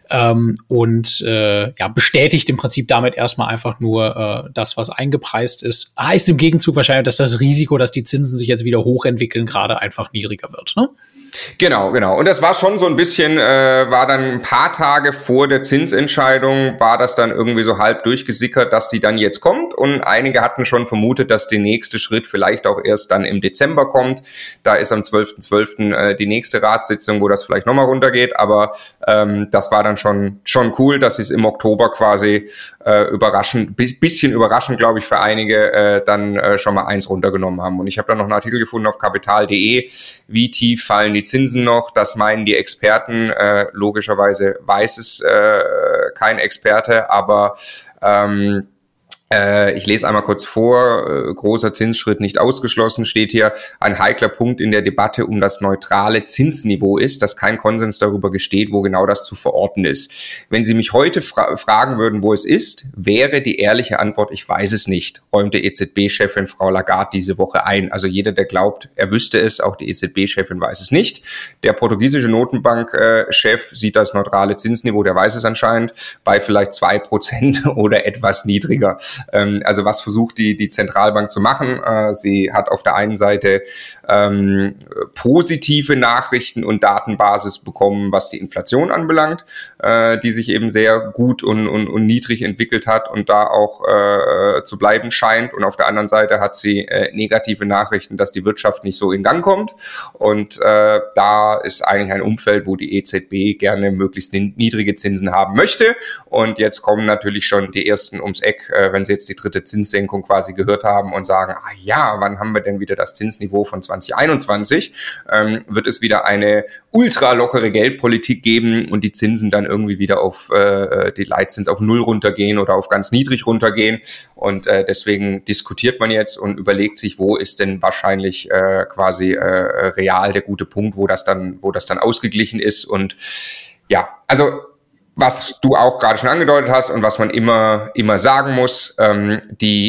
bestätigt im Prinzip damit erstmal einfach nur das, was eingepreist ist. Heißt im Gegenzug wahrscheinlich, dass das Risiko, dass die Zinsen sich jetzt wieder hochentwickeln, gerade einfach niedriger wird. Ne? Genau. Und das war schon so ein bisschen, war dann ein paar Tage vor der Zinsentscheidung, war das dann irgendwie so halb durchgesickert, dass die dann jetzt kommt. Und einige hatten schon vermutet, dass der nächste Schritt vielleicht auch erst dann im Dezember kommt. Da ist am 12.12. Die nächste Ratssitzung, wo das vielleicht nochmal runtergeht. Aber das war dann schon cool, dass sie es im Oktober quasi bisschen überraschend, glaube ich, für einige dann schon mal 1 runtergenommen haben. Und ich habe dann noch einen Artikel gefunden auf kapital.de, wie tief fallen die Zinsen noch, das meinen die Experten, logischerweise weiß es kein Experte, aber ich lese einmal kurz vor, großer Zinsschritt nicht ausgeschlossen, steht hier, ein heikler Punkt in der Debatte um das neutrale Zinsniveau ist, dass kein Konsens darüber besteht, wo genau das zu verorten ist. Wenn Sie mich heute fragen würden, wo es ist, wäre die ehrliche Antwort, ich weiß es nicht, räumte EZB-Chefin Frau Lagarde diese Woche ein. Also jeder, der glaubt, er wüsste es, auch die EZB-Chefin weiß es nicht. Der portugiesische Notenbank-Chef sieht das neutrale Zinsniveau, der weiß es anscheinend, bei vielleicht 2% oder etwas niedriger. Also was versucht die Zentralbank zu machen? Sie hat auf der einen Seite positive Nachrichten und Datenbasis bekommen, was die Inflation anbelangt, die sich eben sehr gut und niedrig entwickelt hat und da auch zu bleiben scheint. Und auf der anderen Seite hat sie negative Nachrichten, dass die Wirtschaft nicht so in Gang kommt. Und da ist eigentlich ein Umfeld, wo die EZB gerne möglichst niedrige Zinsen haben möchte. Und jetzt kommen natürlich schon die ersten ums Eck, wenn sie jetzt die dritte Zinssenkung quasi gehört haben und sagen, wann haben wir denn wieder das Zinsniveau von 2021? Wird es wieder eine ultra lockere Geldpolitik geben und die Zinsen dann irgendwie wieder auf die Leitzins auf 0 runtergehen oder auf ganz niedrig runtergehen. Und deswegen diskutiert man jetzt und überlegt sich, wo ist denn wahrscheinlich quasi real der gute Punkt, wo das dann ausgeglichen ist. Und ja, also was du auch gerade schon angedeutet hast und was man immer sagen muss, also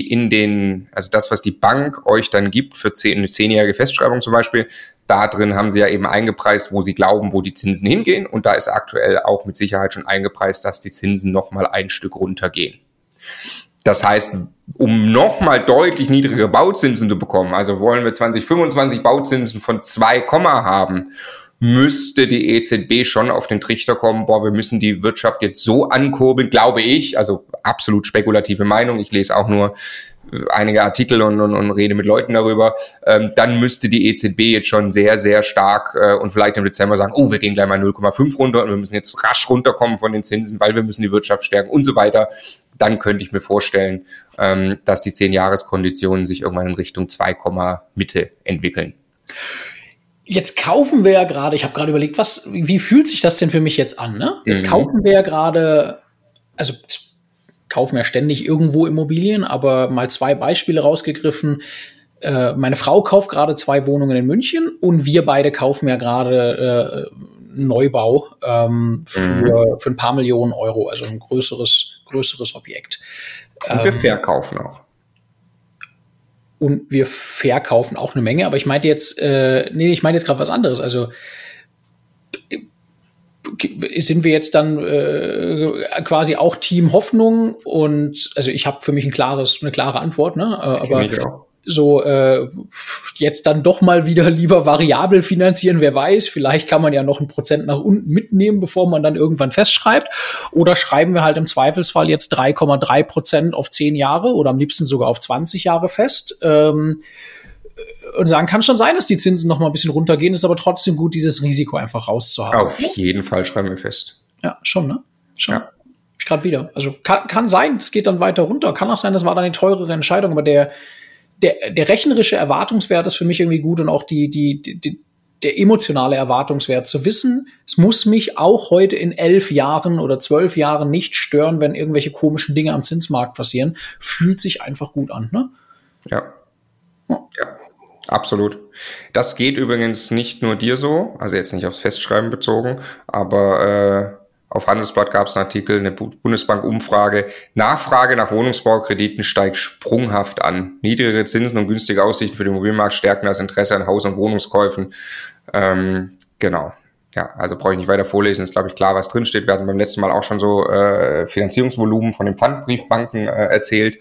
das, was die Bank euch dann gibt für eine 10-jährige Festschreibung zum Beispiel, da drin haben sie ja eben eingepreist, wo sie glauben, wo die Zinsen hingehen. Und da ist aktuell auch mit Sicherheit schon eingepreist, dass die Zinsen nochmal ein Stück runtergehen. Das heißt, um nochmal deutlich niedrigere Bauzinsen zu bekommen, also wollen wir 2025 Bauzinsen von 2, haben, müsste die EZB schon auf den Trichter kommen, wir müssen die Wirtschaft jetzt so ankurbeln, glaube ich, also absolut spekulative Meinung, ich lese auch nur einige Artikel und rede mit Leuten darüber, dann müsste die EZB jetzt schon sehr, sehr stark und vielleicht im Dezember sagen, wir gehen gleich mal 0,5 runter und wir müssen jetzt rasch runterkommen von den Zinsen, weil wir müssen die Wirtschaft stärken und so weiter. Dann könnte ich mir vorstellen, dass die 10-Jahres-Konditionen sich irgendwann in Richtung 2, Mitte entwickeln. Jetzt kaufen wir ja gerade, ich habe gerade überlegt, wie fühlt sich das denn für mich jetzt an? Ne? Jetzt kaufen wir ja gerade, also kaufen ja ständig irgendwo Immobilien, aber mal 2 Beispiele rausgegriffen. Meine Frau kauft gerade 2 Wohnungen in München und wir beide kaufen ja gerade Neubau für ein paar Millionen Euro, also ein größeres Objekt. Und wir verkaufen auch. Und wir verkaufen auch eine Menge, aber ich meinte jetzt, gerade was anderes. Also sind wir jetzt dann quasi auch Team Hoffnung? Und also ich habe für mich eine klare Antwort, ne? Aber so jetzt dann doch mal wieder lieber variabel finanzieren, wer weiß, vielleicht kann man ja noch 1% nach unten mitnehmen, bevor man dann irgendwann festschreibt, oder schreiben wir halt im Zweifelsfall jetzt 3,3% auf 10 Jahre oder am liebsten sogar auf 20 Jahre fest und sagen, kann schon sein, dass die Zinsen noch mal ein bisschen runtergehen, ist aber trotzdem gut, dieses Risiko einfach rauszuhaben. Auf jeden Fall schreiben wir fest. Ja, schon, ne? Schon. Ja. Ich gerade wieder. Also kann sein, es geht dann weiter runter. Kann auch sein, das war dann eine teurere Entscheidung, aber der rechnerische Erwartungswert ist für mich irgendwie gut und auch der emotionale Erwartungswert zu wissen, es muss mich auch heute in 11 Jahren oder 12 Jahren nicht stören, wenn irgendwelche komischen Dinge am Zinsmarkt passieren, fühlt sich einfach gut an, ne? Ja, absolut. Das geht übrigens nicht nur dir so, also jetzt nicht aufs Festschreiben bezogen, aber auf Handelsblatt gab es einen Artikel, eine Bundesbank-Umfrage. Nachfrage nach Wohnungsbaukrediten steigt sprunghaft an. Niedrigere Zinsen und günstige Aussichten für den Immobilienmarkt stärken das Interesse an Haus- und Wohnungskäufen. Genau. Ja, also brauche ich nicht weiter vorlesen. Ist, glaube ich, klar, was drinsteht. Wir hatten beim letzten Mal auch schon so Finanzierungsvolumen von den Pfandbriefbanken erzählt.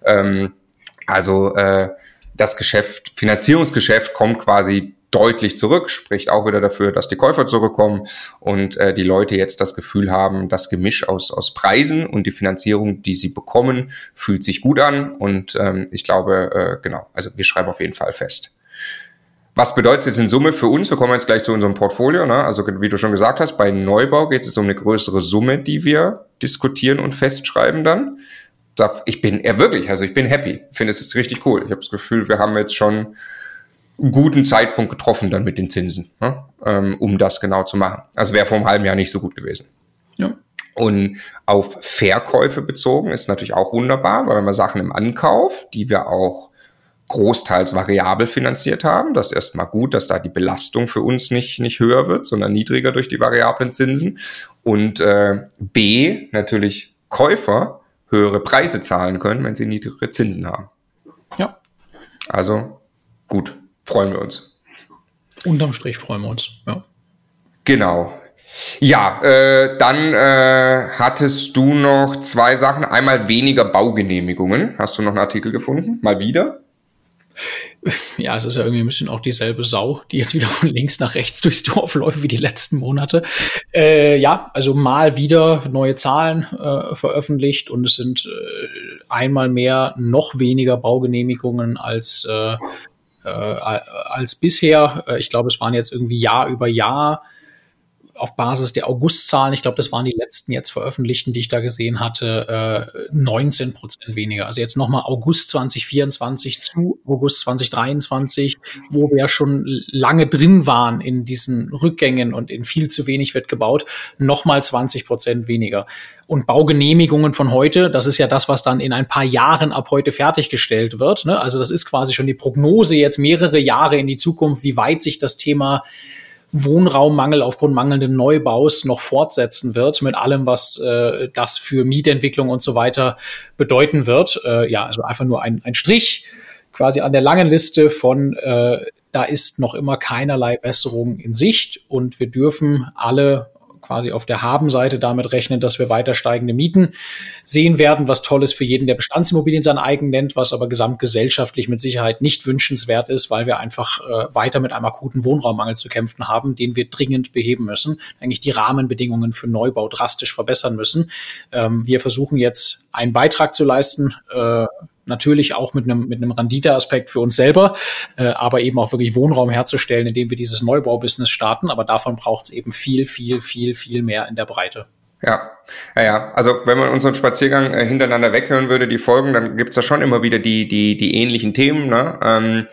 Das Finanzierungsgeschäft kommt quasi deutlich zurück, spricht auch wieder dafür, dass die Käufer zurückkommen und die Leute jetzt das Gefühl haben, das Gemisch aus Preisen und die Finanzierung, die sie bekommen, fühlt sich gut an und ich glaube, also wir schreiben auf jeden Fall fest. Was bedeutet es jetzt in Summe für uns? Wir kommen jetzt gleich zu unserem Portfolio, ne? Also wie du schon gesagt hast, bei Neubau geht es um eine größere Summe, die wir diskutieren und festschreiben dann. Ich bin happy. Ich finde, es ist richtig cool. Ich habe das Gefühl, wir haben jetzt schon einen guten Zeitpunkt getroffen dann mit den Zinsen, ne? Um das genau zu machen. Also wäre vor einem halben Jahr nicht so gut gewesen. Ja. Und auf Verkäufe bezogen ist natürlich auch wunderbar, weil wenn wir Sachen im Ankauf, die wir auch großteils variabel finanziert haben, das ist erstmal gut, dass da die Belastung für uns nicht höher wird, sondern niedriger durch die variablen Zinsen. Und B, natürlich Käufer höhere Preise zahlen können, wenn sie niedrigere Zinsen haben. Ja. Also gut, freuen wir uns. Unterm Strich freuen wir uns, ja. Genau. Ja, dann hattest du noch 2 Sachen. Einmal weniger Baugenehmigungen. Hast du noch einen Artikel gefunden? Mal wieder? Ja, es ist ja irgendwie ein bisschen auch dieselbe Sau, die jetzt wieder von links nach rechts durchs Dorf läuft wie die letzten Monate. Ja, also mal wieder neue Zahlen veröffentlicht und es sind einmal mehr noch weniger Baugenehmigungen als bisher. Ich glaube, es waren jetzt irgendwie Jahr über Jahr auf Basis der Augustzahlen, ich glaube, das waren die letzten jetzt veröffentlichten, die ich da gesehen hatte, 19% weniger. Also jetzt nochmal August 2024 zu August 2023, wo wir ja schon lange drin waren in diesen Rückgängen und in viel zu wenig wird gebaut, nochmal 20% weniger. Und Baugenehmigungen von heute, das ist ja das, was dann in ein paar Jahren ab heute fertiggestellt wird, ne? Also das ist quasi schon die Prognose jetzt mehrere Jahre in die Zukunft, wie weit sich das Thema Wohnraummangel aufgrund mangelnden Neubaus noch fortsetzen wird, mit allem, was das für Mietentwicklung und so weiter bedeuten wird. Ja, also einfach nur ein Strich quasi an der langen Liste von, da ist noch immer keinerlei Besserung in Sicht und wir dürfen alle quasi auf der Habenseite damit rechnen, dass wir weiter steigende Mieten sehen werden, was toll ist für jeden, der Bestandsimmobilien sein eigen nennt, was aber gesamtgesellschaftlich mit Sicherheit nicht wünschenswert ist, weil wir einfach weiter mit einem akuten Wohnraummangel zu kämpfen haben, den wir dringend beheben müssen, eigentlich die Rahmenbedingungen für Neubau drastisch verbessern müssen. Wir versuchen jetzt einen Beitrag zu leisten, natürlich auch mit einem Renditeaspekt für uns selber, aber eben auch wirklich Wohnraum herzustellen, indem wir dieses Neubaubusiness starten. Aber davon braucht es eben viel, viel, viel, viel mehr in der Breite. Ja. Also wenn man unseren Spaziergang hintereinander weghören würde, die Folgen, dann gibt's da schon immer wieder die ähnlichen Themen, ne?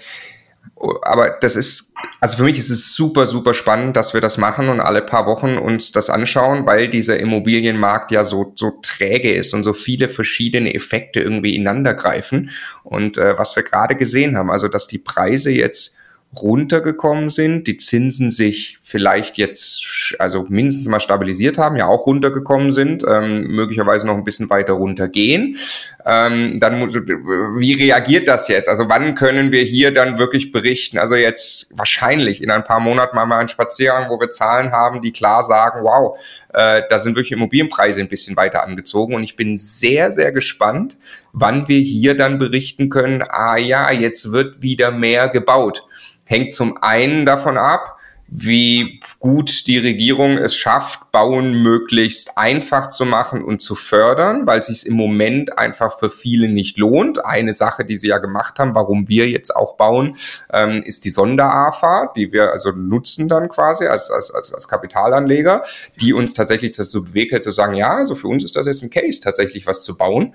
Aber das ist, also für mich ist es super, super spannend, dass wir das machen und alle paar Wochen uns das anschauen, weil dieser Immobilienmarkt ja so träge ist und so viele verschiedene Effekte irgendwie ineinander greifen. Und was wir gerade gesehen haben, also dass die Preise jetzt runtergekommen sind, die Zinsen sich vielleicht jetzt also mindestens mal stabilisiert haben, ja auch runtergekommen sind, möglicherweise noch ein bisschen weiter runtergehen. Dann, wie reagiert das jetzt? Also wann können wir hier dann wirklich berichten? Also jetzt wahrscheinlich in ein paar Monaten mal einen Spaziergang, wo wir Zahlen haben, die klar sagen, wow, da sind wirklich Immobilienpreise ein bisschen weiter angezogen und ich bin sehr, sehr gespannt, wann wir hier dann berichten können, jetzt wird wieder mehr gebaut. Hängt zum einen davon ab, wie gut die Regierung es schafft, Bauen möglichst einfach zu machen und zu fördern, weil es sich im Moment einfach für viele nicht lohnt. Eine Sache, die sie ja gemacht haben, warum wir jetzt auch bauen, ist die Sonder-AFA, die wir also nutzen dann quasi als Kapitalanleger, die uns tatsächlich dazu bewegt, zu sagen, ja, also für uns ist das jetzt ein Case, tatsächlich was zu bauen.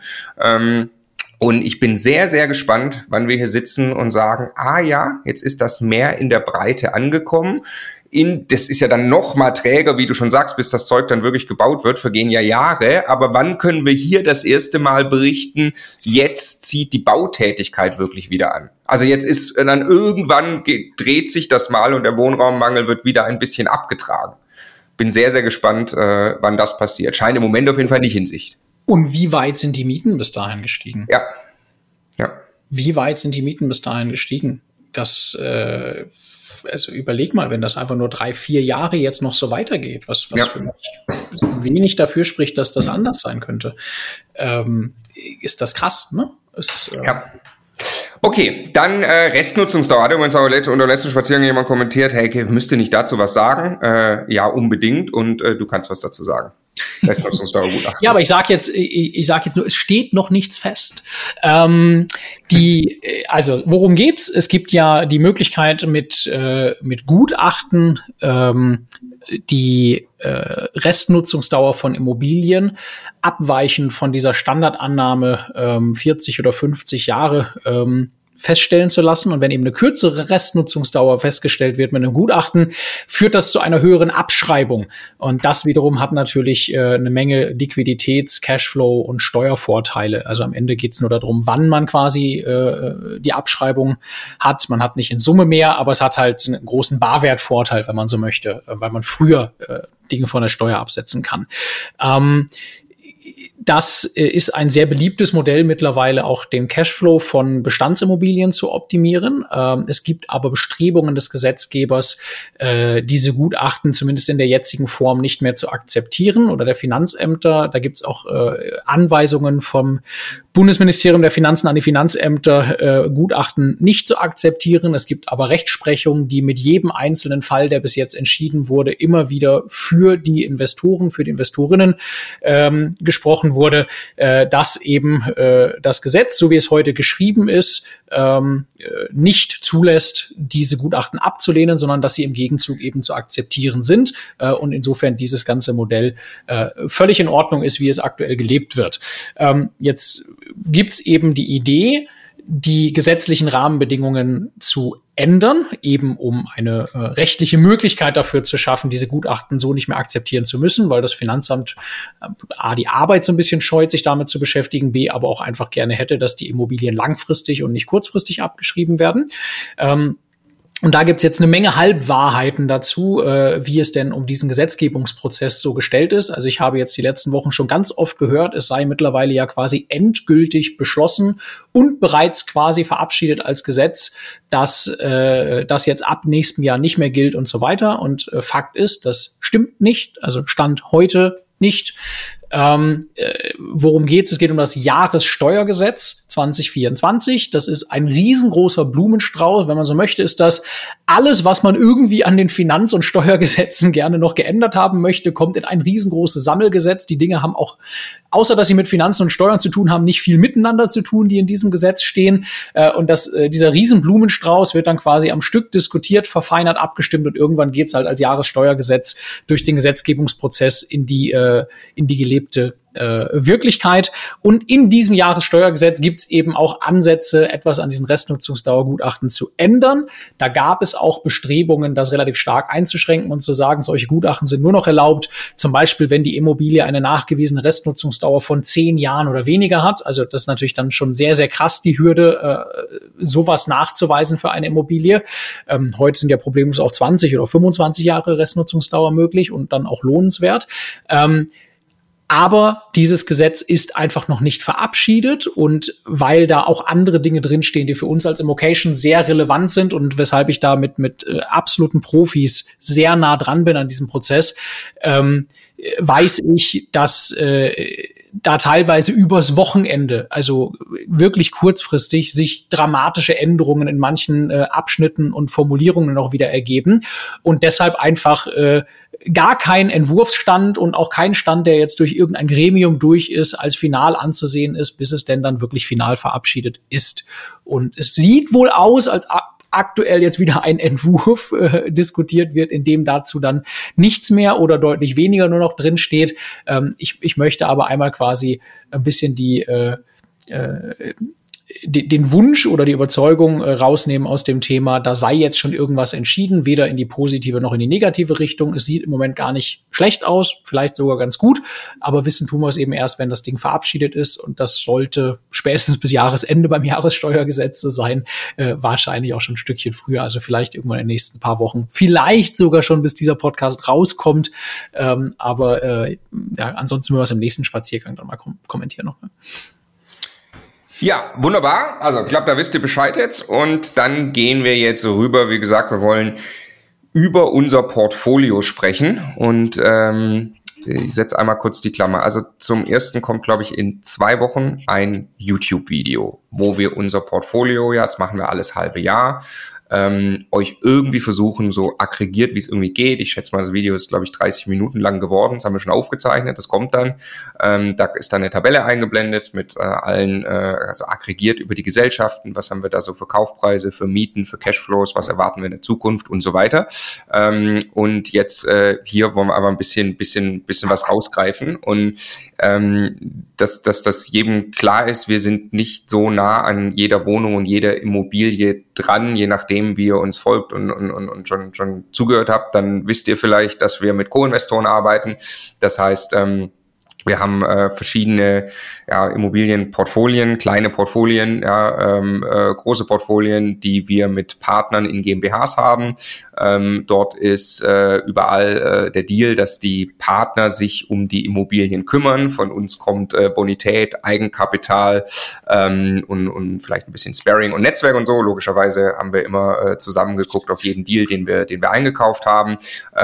Und ich bin sehr, sehr gespannt, wann wir hier sitzen und sagen, jetzt ist das mehr in der Breite angekommen. Das ist ja dann noch mal träger, wie du schon sagst, bis das Zeug dann wirklich gebaut wird, vergehen ja Jahre. Aber wann können wir hier das erste Mal berichten, jetzt zieht die Bautätigkeit wirklich wieder an? Also jetzt ist dann irgendwann dreht sich das mal und der Wohnraummangel wird wieder ein bisschen abgetragen. Bin sehr, sehr gespannt, wann das passiert. Scheint im Moment auf jeden Fall nicht in Sicht. Und wie weit sind die Mieten bis dahin gestiegen? Ja. Wie weit sind die Mieten bis dahin gestiegen? Das, also überleg mal, wenn das einfach nur 3-4 Jahre jetzt noch so weitergeht, was für mich wenig dafür spricht, dass das anders sein könnte, ist das krass, ne? Okay, dann Restnutzungsdauer. Hat übrigens auch unter letzten Spaziergang jemand kommentiert, hey, müsste nicht dazu was sagen? Ja, unbedingt. Und du kannst was dazu sagen. Restnutzungsdauer gut. Ja, aber ich sag jetzt nur, es steht noch nichts fest. Also worum geht's? Es gibt ja die Möglichkeit mit Gutachten die Restnutzungsdauer von Immobilien abweichend von dieser Standardannahme 40 oder 50 Jahre feststellen zu lassen. Und wenn eben eine kürzere Restnutzungsdauer festgestellt wird mit einem Gutachten, führt das zu einer höheren Abschreibung. Und das wiederum hat natürlich eine Menge Liquiditäts-, Cashflow- und Steuervorteile. Also am Ende geht es nur darum, wann man quasi die Abschreibung hat. Man hat nicht in Summe mehr, aber es hat halt einen großen Barwertvorteil, wenn man so möchte, weil man früher Dinge von der Steuer absetzen kann. Das ist ein sehr beliebtes Modell mittlerweile, auch den Cashflow von Bestandsimmobilien zu optimieren. Es gibt aber Bestrebungen des Gesetzgebers, diese Gutachten zumindest in der jetzigen Form nicht mehr zu akzeptieren oder der Finanzämter. Da gibt es auch Anweisungen vom Bundesministerium der Finanzen an die Finanzämter, Gutachten nicht zu akzeptieren. Es gibt aber Rechtsprechung, die mit jedem einzelnen Fall, der bis jetzt entschieden wurde, immer wieder für die Investoren, für die Investorinnen gesprochen wurde, dass eben das Gesetz, so wie es heute geschrieben ist, nicht zulässt, diese Gutachten abzulehnen, sondern dass sie im Gegenzug eben zu akzeptieren sind und insofern dieses ganze Modell völlig in Ordnung ist, wie es aktuell gelebt wird. Jetzt gibt's eben die Idee, die gesetzlichen Rahmenbedingungen zu ändern, eben um eine rechtliche Möglichkeit dafür zu schaffen, diese Gutachten so nicht mehr akzeptieren zu müssen, weil das Finanzamt A, die Arbeit so ein bisschen scheut, sich damit zu beschäftigen, B, aber auch einfach gerne hätte, dass die Immobilien langfristig und nicht kurzfristig abgeschrieben werden. Und da gibt's jetzt eine Menge Halbwahrheiten dazu, wie es denn um diesen Gesetzgebungsprozess so gestellt ist. Also ich habe jetzt die letzten Wochen schon ganz oft gehört, es sei mittlerweile ja quasi endgültig beschlossen und bereits quasi verabschiedet als Gesetz, dass das jetzt ab nächstem Jahr nicht mehr gilt und so weiter. Und Fakt ist, das stimmt nicht, also Stand heute nicht. Worum geht's? Es geht um das Jahressteuergesetz 2024. Das ist ein riesengroßer Blumenstrauß. Wenn man so möchte, ist das alles, was man irgendwie an den Finanz- und Steuergesetzen gerne noch geändert haben möchte, kommt in ein riesengroßes Sammelgesetz. Die Dinge haben auch, außer dass sie mit Finanzen und Steuern zu tun haben, nicht viel miteinander zu tun, die in diesem Gesetz stehen. Und dieser Riesenblumenstrauß wird dann quasi am Stück diskutiert, verfeinert, abgestimmt und irgendwann geht's halt als Jahressteuergesetz durch den Gesetzgebungsprozess in die gelebte Wirklichkeit. Und in diesem Jahressteuergesetz gibt es eben auch Ansätze, etwas an diesen Restnutzungsdauergutachten zu ändern. Da gab es auch Bestrebungen, das relativ stark einzuschränken und zu sagen, solche Gutachten sind nur noch erlaubt, zum Beispiel, wenn die Immobilie eine nachgewiesene Restnutzungsdauer von 10 Jahren oder weniger hat. Also das ist natürlich dann schon sehr, sehr krass, die Hürde, sowas nachzuweisen für eine Immobilie. Heute sind ja problemlos auch 20 oder 25 Jahre Restnutzungsdauer möglich und dann auch lohnenswert. Aber dieses Gesetz ist einfach noch nicht verabschiedet und weil da auch andere Dinge drinstehen, die für uns als Immocation sehr relevant sind und weshalb ich da mit absoluten Profis sehr nah dran bin an diesem Prozess, weiß ich, dass da teilweise übers Wochenende, also wirklich kurzfristig, sich dramatische Änderungen in manchen Abschnitten und Formulierungen noch wieder ergeben und deshalb einfach gar kein Entwurfsstand und auch kein Stand, der jetzt durch irgendein Gremium durch ist, als final anzusehen ist, bis es denn dann wirklich final verabschiedet ist. Und es sieht wohl aus, als aktuell jetzt wieder ein Entwurf diskutiert wird, in dem dazu dann nichts mehr oder deutlich weniger nur noch drin steht. Ich möchte aber einmal quasi ein bisschen den Wunsch oder die Überzeugung rausnehmen aus dem Thema, da sei jetzt schon irgendwas entschieden, weder in die positive noch in die negative Richtung. Es sieht im Moment gar nicht schlecht aus, vielleicht sogar ganz gut, aber wissen tun wir es eben erst, wenn das Ding verabschiedet ist und das sollte spätestens bis Jahresende beim Jahressteuergesetz so sein, wahrscheinlich auch schon ein Stückchen früher, also vielleicht irgendwann in den nächsten paar Wochen, vielleicht sogar schon bis dieser Podcast rauskommt, aber ansonsten müssen wir es im nächsten Spaziergang dann mal kommentieren noch. Ja, wunderbar. Also ich glaube, da wisst ihr Bescheid jetzt. Und dann gehen wir jetzt rüber. Wie gesagt, wir wollen über unser Portfolio sprechen. Und ich setze einmal kurz die Klammer. Also zum ersten kommt, glaube ich, in 2 Wochen ein YouTube-Video, wo wir unser Portfolio, das machen wir alles halbe Jahr, euch irgendwie versuchen, so aggregiert, wie es irgendwie geht. Ich schätze mal, das Video ist, glaube ich, 30 Minuten lang geworden. Das haben wir schon aufgezeichnet. Das kommt dann. Da ist dann eine Tabelle eingeblendet mit allen, also aggregiert über die Gesellschaften. Was haben wir da so für Kaufpreise, für Mieten, für Cashflows? Was erwarten wir in der Zukunft und so weiter? Und jetzt hier wollen wir aber ein bisschen was rausgreifen und dass jedem klar ist, wir sind nicht so nah an jeder Wohnung und jeder Immobilie dran, je nachdem, wie ihr uns folgt und schon zugehört habt, dann wisst ihr vielleicht, dass wir mit Co-Investoren arbeiten. Das heißt, Wir haben verschiedene Immobilienportfolien, kleine Portfolien, große Portfolien, die wir mit Partnern in GmbHs haben. Dort ist überall der Deal, dass die Partner sich um die Immobilien kümmern. Von uns kommt Bonität, Eigenkapital und vielleicht ein bisschen Sparring und Netzwerk und so. Logischerweise haben wir immer zusammengeguckt auf jeden Deal, den wir eingekauft haben.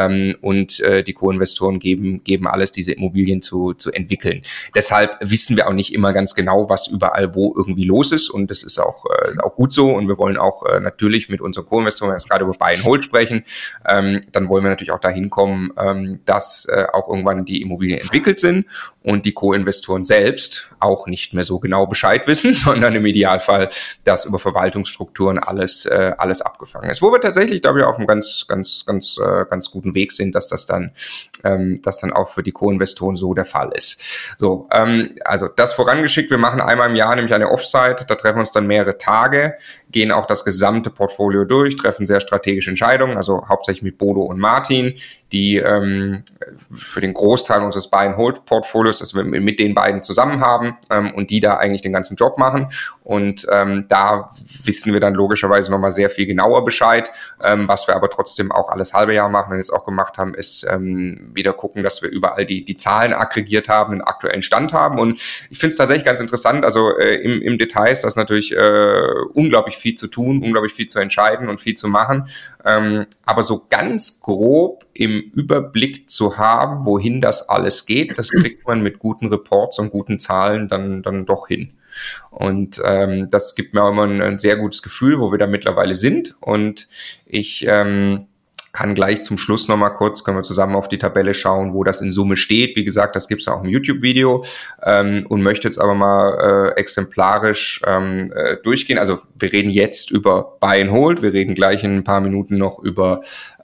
Und die Co-Investoren geben alles, diese Immobilien zu entwickeln. Deshalb wissen wir auch nicht immer ganz genau, was überall wo irgendwie los ist, und das ist auch gut so, und wir wollen auch natürlich mit unseren Co-Investoren, wenn wir jetzt gerade über Buy and Hold sprechen, dann wollen wir natürlich auch dahin kommen, dass auch irgendwann die Immobilien entwickelt sind und die Co-Investoren selbst auch nicht mehr so genau Bescheid wissen, sondern im Idealfall, dass über Verwaltungsstrukturen alles abgefangen ist. Wo wir tatsächlich, glaube ich, auf einem ganz guten Weg sind, dass das dann auch für die Co-Investoren so der Fall ist. So, also das vorangeschickt, wir machen einmal im Jahr nämlich eine Offsite, da treffen wir uns dann mehrere Tage, gehen auch das gesamte Portfolio durch, treffen sehr strategische Entscheidungen, also hauptsächlich mit Bodo und Martin, die für den Großteil unseres Buy-and-Hold-Portfolios, das wir mit den beiden zusammen haben, und die da eigentlich den ganzen Job machen. Und da wissen wir dann logischerweise nochmal sehr viel genauer Bescheid. Was wir aber trotzdem auch alles halbe Jahr machen und jetzt auch gemacht haben, ist wieder gucken, dass wir überall die Zahlen aggregiert haben, einen aktuellen Stand haben. Und ich finde es tatsächlich ganz interessant, also im Detail ist das natürlich unglaublich viel zu tun, unglaublich viel zu entscheiden und viel zu machen. Aber so ganz grob im Überblick zu haben, wohin das alles geht, das kriegt man mit guten Reports und guten Zahlen dann doch hin. Und das gibt mir auch immer ein sehr gutes Gefühl, wo wir da mittlerweile sind. Und ich kann gleich zum Schluss nochmal kurz, können wir zusammen auf die Tabelle schauen, wo das in Summe steht. Wie gesagt, das gibt's auch im YouTube-Video, und möchte jetzt aber mal exemplarisch durchgehen. Also wir reden jetzt über Buy and Hold, wir reden gleich in ein paar Minuten noch über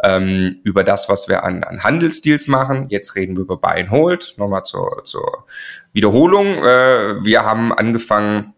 das, was wir an Handelsdeals machen. Jetzt reden wir über Buy and Hold. Nochmal zur Wiederholung. Wir haben angefangen,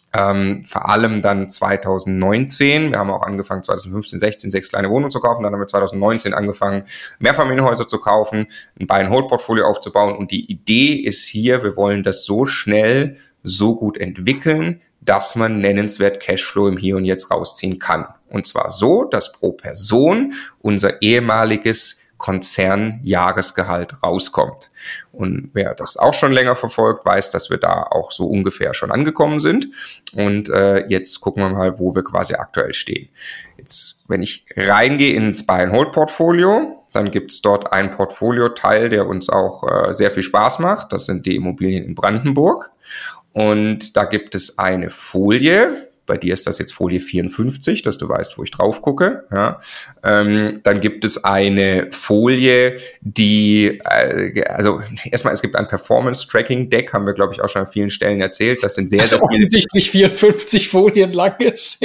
vor allem dann 2019, wir haben auch angefangen 2015, 16 6 kleine Wohnungen zu kaufen, dann haben wir 2019 angefangen, Mehrfamilienhäuser zu kaufen, ein Buy-and-Hold-Portfolio aufzubauen, und die Idee ist hier, wir wollen das so schnell, so gut entwickeln, dass man nennenswert Cashflow im Hier und Jetzt rausziehen kann. Und zwar so, dass pro Person unser ehemaliges Konzernjahresgehalt rauskommt. Und wer das auch schon länger verfolgt, weiß, dass wir da auch so ungefähr schon angekommen sind. Und jetzt gucken wir mal, wo wir quasi aktuell stehen. Jetzt, wenn ich reingehe ins Buy-and-Hold-Portfolio, dann gibt es dort einen Portfolioteil, der uns auch sehr viel Spaß macht. Das sind die Immobilien in Brandenburg. Und da gibt es eine Folie. Bei dir ist das jetzt Folie 54, dass du weißt, wo ich drauf gucke. Ja. Dann gibt es eine Folie, die, also erstmal, es gibt ein Performance-Tracking-Deck, haben wir, glaube ich, auch schon an vielen Stellen erzählt. Das sind sehr offensichtlich 54 Folien lang ist.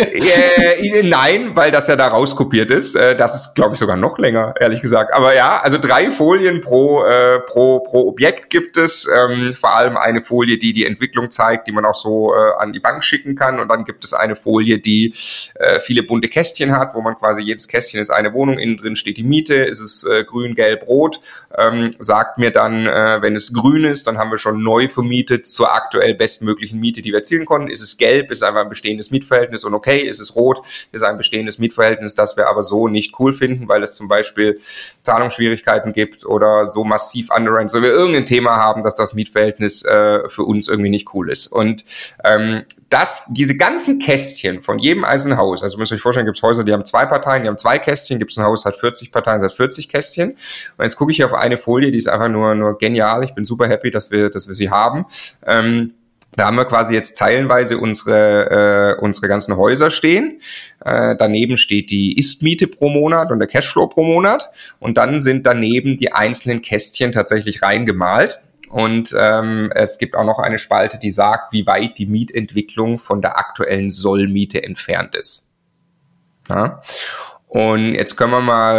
Nein, weil das ja da rauskopiert ist. Das ist, glaube ich, sogar noch länger, ehrlich gesagt. Aber ja, also 3 Folien pro Objekt gibt es. Vor allem eine Folie, die Entwicklung zeigt, die man auch so an die Bank schicken kann. Und dann gibt es eine Folie, die viele bunte Kästchen hat, wo man quasi, jedes Kästchen ist eine Wohnung, innen drin steht die Miete, ist es grün, gelb, rot, sagt mir dann, wenn es grün ist, dann haben wir schon neu vermietet zur aktuell bestmöglichen Miete, die wir erzielen konnten. Ist es gelb, ist einfach ein bestehendes Mietverhältnis und okay, ist es rot, ist ein bestehendes Mietverhältnis, das wir aber so nicht cool finden, weil es zum Beispiel Zahlungsschwierigkeiten gibt oder so massiv underrent, so wir irgendein Thema haben, dass das Mietverhältnis für uns irgendwie nicht cool ist. Und diese ganzen Kästchen von jedem einzelnen Haus, also müsst ihr euch vorstellen, gibt es Häuser, die haben 2 Parteien, die haben 2 Kästchen, gibt es ein Haus, das hat 40 Parteien, das hat 40 Kästchen. Und jetzt gucke ich hier auf eine Folie, die ist einfach nur genial. Ich bin super happy, dass wir sie haben. Da haben wir quasi jetzt zeilenweise unsere ganzen Häuser stehen. Daneben steht die Ist-Miete pro Monat und der Cashflow pro Monat. Und dann sind daneben die einzelnen Kästchen tatsächlich reingemalt. Und es gibt auch noch eine Spalte, die sagt, wie weit die Mietentwicklung von der aktuellen Sollmiete entfernt ist. Ja. Und jetzt können wir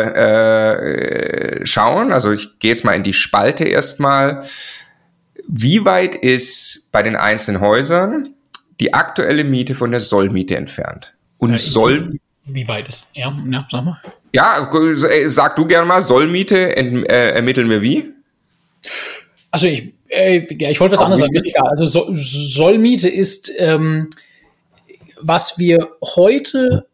mal schauen, also ich gehe jetzt mal in die Spalte erstmal. Wie weit ist bei den einzelnen Häusern die aktuelle Miete von der Sollmiete entfernt? Und wie weit ist, ja, sag mal. Ja, sag du gerne mal, Sollmiete ermitteln wir wie? Also ich wollte was anderes sagen. Also Sollmiete ist, was wir heute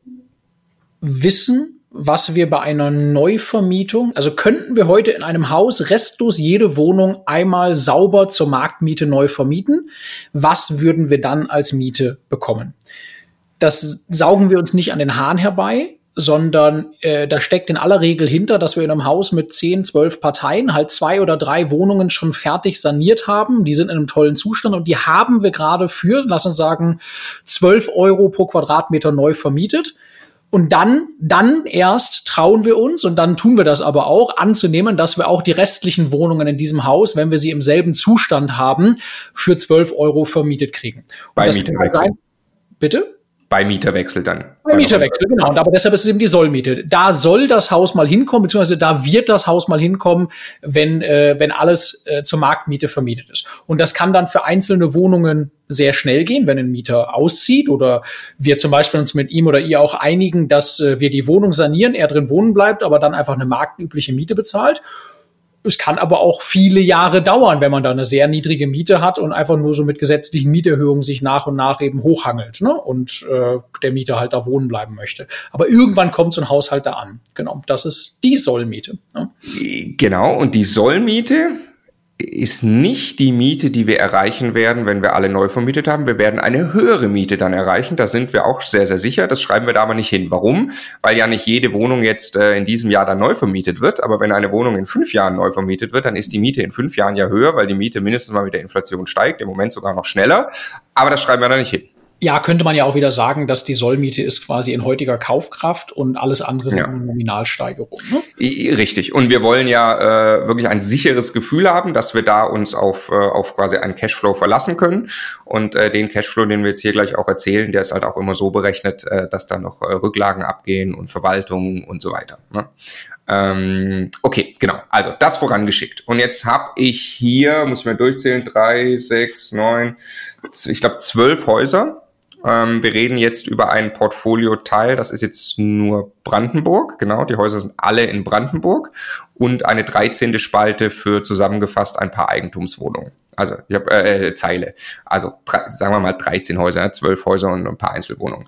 wissen, was wir bei einer Neuvermietung, also könnten wir heute in einem Haus restlos jede Wohnung einmal sauber zur Marktmiete neu vermieten, was würden wir dann als Miete bekommen? Das saugen wir uns nicht an den Haaren herbei, sondern da steckt in aller Regel hinter, dass wir in einem Haus mit 10, 12 Parteien halt 2 oder 3 Wohnungen schon fertig saniert haben. Die sind in einem tollen Zustand und die haben wir gerade für, lass uns sagen, 12 € pro Quadratmeter neu vermietet. Und dann erst trauen wir uns, und dann tun wir das aber auch, anzunehmen, dass wir auch die restlichen Wohnungen in diesem Haus, wenn wir sie im selben Zustand haben, für 12 € vermietet kriegen. Bei Mieterwechsel. Bitte? Bei Mieterwechsel dann. Bei Mieterwechsel, genau. Und aber deshalb ist es eben die Sollmiete. Da soll das Haus mal hinkommen, beziehungsweise da wird das Haus mal hinkommen, wenn alles zur Marktmiete vermietet ist. Und das kann dann für einzelne Wohnungen sehr schnell gehen, wenn ein Mieter auszieht oder wir zum Beispiel uns mit ihm oder ihr auch einigen, dass wir die Wohnung sanieren, er drin wohnen bleibt, aber dann einfach eine marktübliche Miete bezahlt. Es kann aber auch viele Jahre dauern, wenn man da eine sehr niedrige Miete hat und einfach nur so mit gesetzlichen Mieterhöhungen sich nach und nach eben hochhangelt, ne? Und der Mieter halt da wohnen bleiben möchte. Aber irgendwann kommt so ein Haushalt da an. Genau, das ist die Sollmiete. Ne? Genau, und die Sollmiete ist nicht die Miete, die wir erreichen werden, wenn wir alle neu vermietet haben. Wir werden eine höhere Miete dann erreichen. Da sind wir auch sehr, sehr sicher. Das schreiben wir da aber nicht hin. Warum? Weil ja nicht jede Wohnung jetzt in diesem Jahr dann neu vermietet wird. Aber wenn eine Wohnung in 5 Jahren neu vermietet wird, dann ist die Miete in 5 Jahren ja höher, weil die Miete mindestens mal mit der Inflation steigt. Im Moment sogar noch schneller. Aber das schreiben wir da nicht hin. Ja, könnte man ja auch wieder sagen, dass die Sollmiete ist quasi in heutiger Kaufkraft und alles andere sind eine Nominalsteigerung. Ne? Richtig. Und wir wollen ja wirklich ein sicheres Gefühl haben, dass wir da uns auf quasi einen Cashflow verlassen können. Und den Cashflow, den wir jetzt hier gleich auch erzählen, der ist halt auch immer so berechnet, dass da noch Rücklagen abgehen und Verwaltung und so weiter. Ne? Okay, genau. Also das vorangeschickt. Und jetzt habe ich hier, muss ich mal durchzählen, 3, 6, 9, ich glaube 12 Häuser. Wir reden jetzt über ein Portfolio-Teil, das ist jetzt nur Brandenburg, genau, die Häuser sind alle in Brandenburg und eine 13. Spalte für zusammengefasst ein paar Eigentumswohnungen. Also ich habe Zeile, also sagen wir mal 13 Häuser, 12 Häuser und ein paar Einzelwohnungen.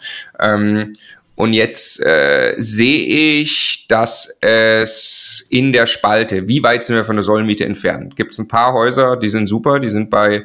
Und jetzt sehe ich, dass es in der Spalte, wie weit sind wir von der Sollmiete entfernt? Gibt es ein paar Häuser, die sind super, die sind bei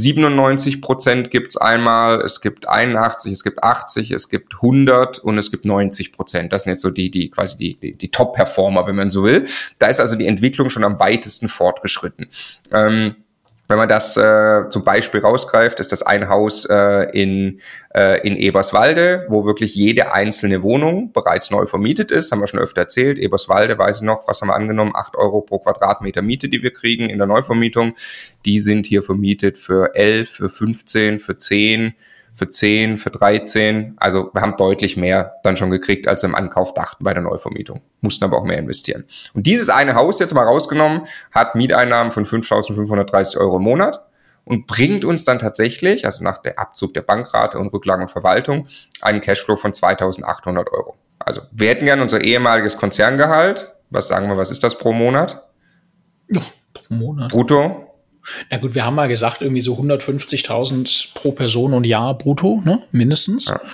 97% gibt's einmal, es gibt 81, es gibt 80, es gibt 100 und es gibt 90%. Das sind jetzt so die quasi die Top-Performer, wenn man so will. Da ist also die Entwicklung schon am weitesten fortgeschritten. Wenn man das zum Beispiel rausgreift, ist das ein Haus in Eberswalde, wo wirklich jede einzelne Wohnung bereits neu vermietet ist. Haben wir schon öfter erzählt. Eberswalde, weiß ich noch, was haben wir angenommen? 8 € pro Quadratmeter Miete, die wir kriegen in der Neuvermietung. Die sind hier vermietet für 11, für 15, für 10, für 10, für 13. Also wir haben deutlich mehr dann schon gekriegt, als wir im Ankauf dachten bei der Neuvermietung. Mussten aber auch mehr investieren. Und dieses eine Haus, jetzt mal rausgenommen, hat Mieteinnahmen von 5.530 € im Monat und bringt uns dann tatsächlich, also nach der Abzug der Bankrate und Rücklagen und Verwaltung, einen Cashflow von 2.800 €. Also wir hätten gern unser ehemaliges Konzerngehalt. Was sagen wir, was ist das pro Monat? Ja, pro Monat. Brutto? Na gut, wir haben mal gesagt, irgendwie so 150.000 pro Person und Jahr brutto, ne? Mindestens. Ja.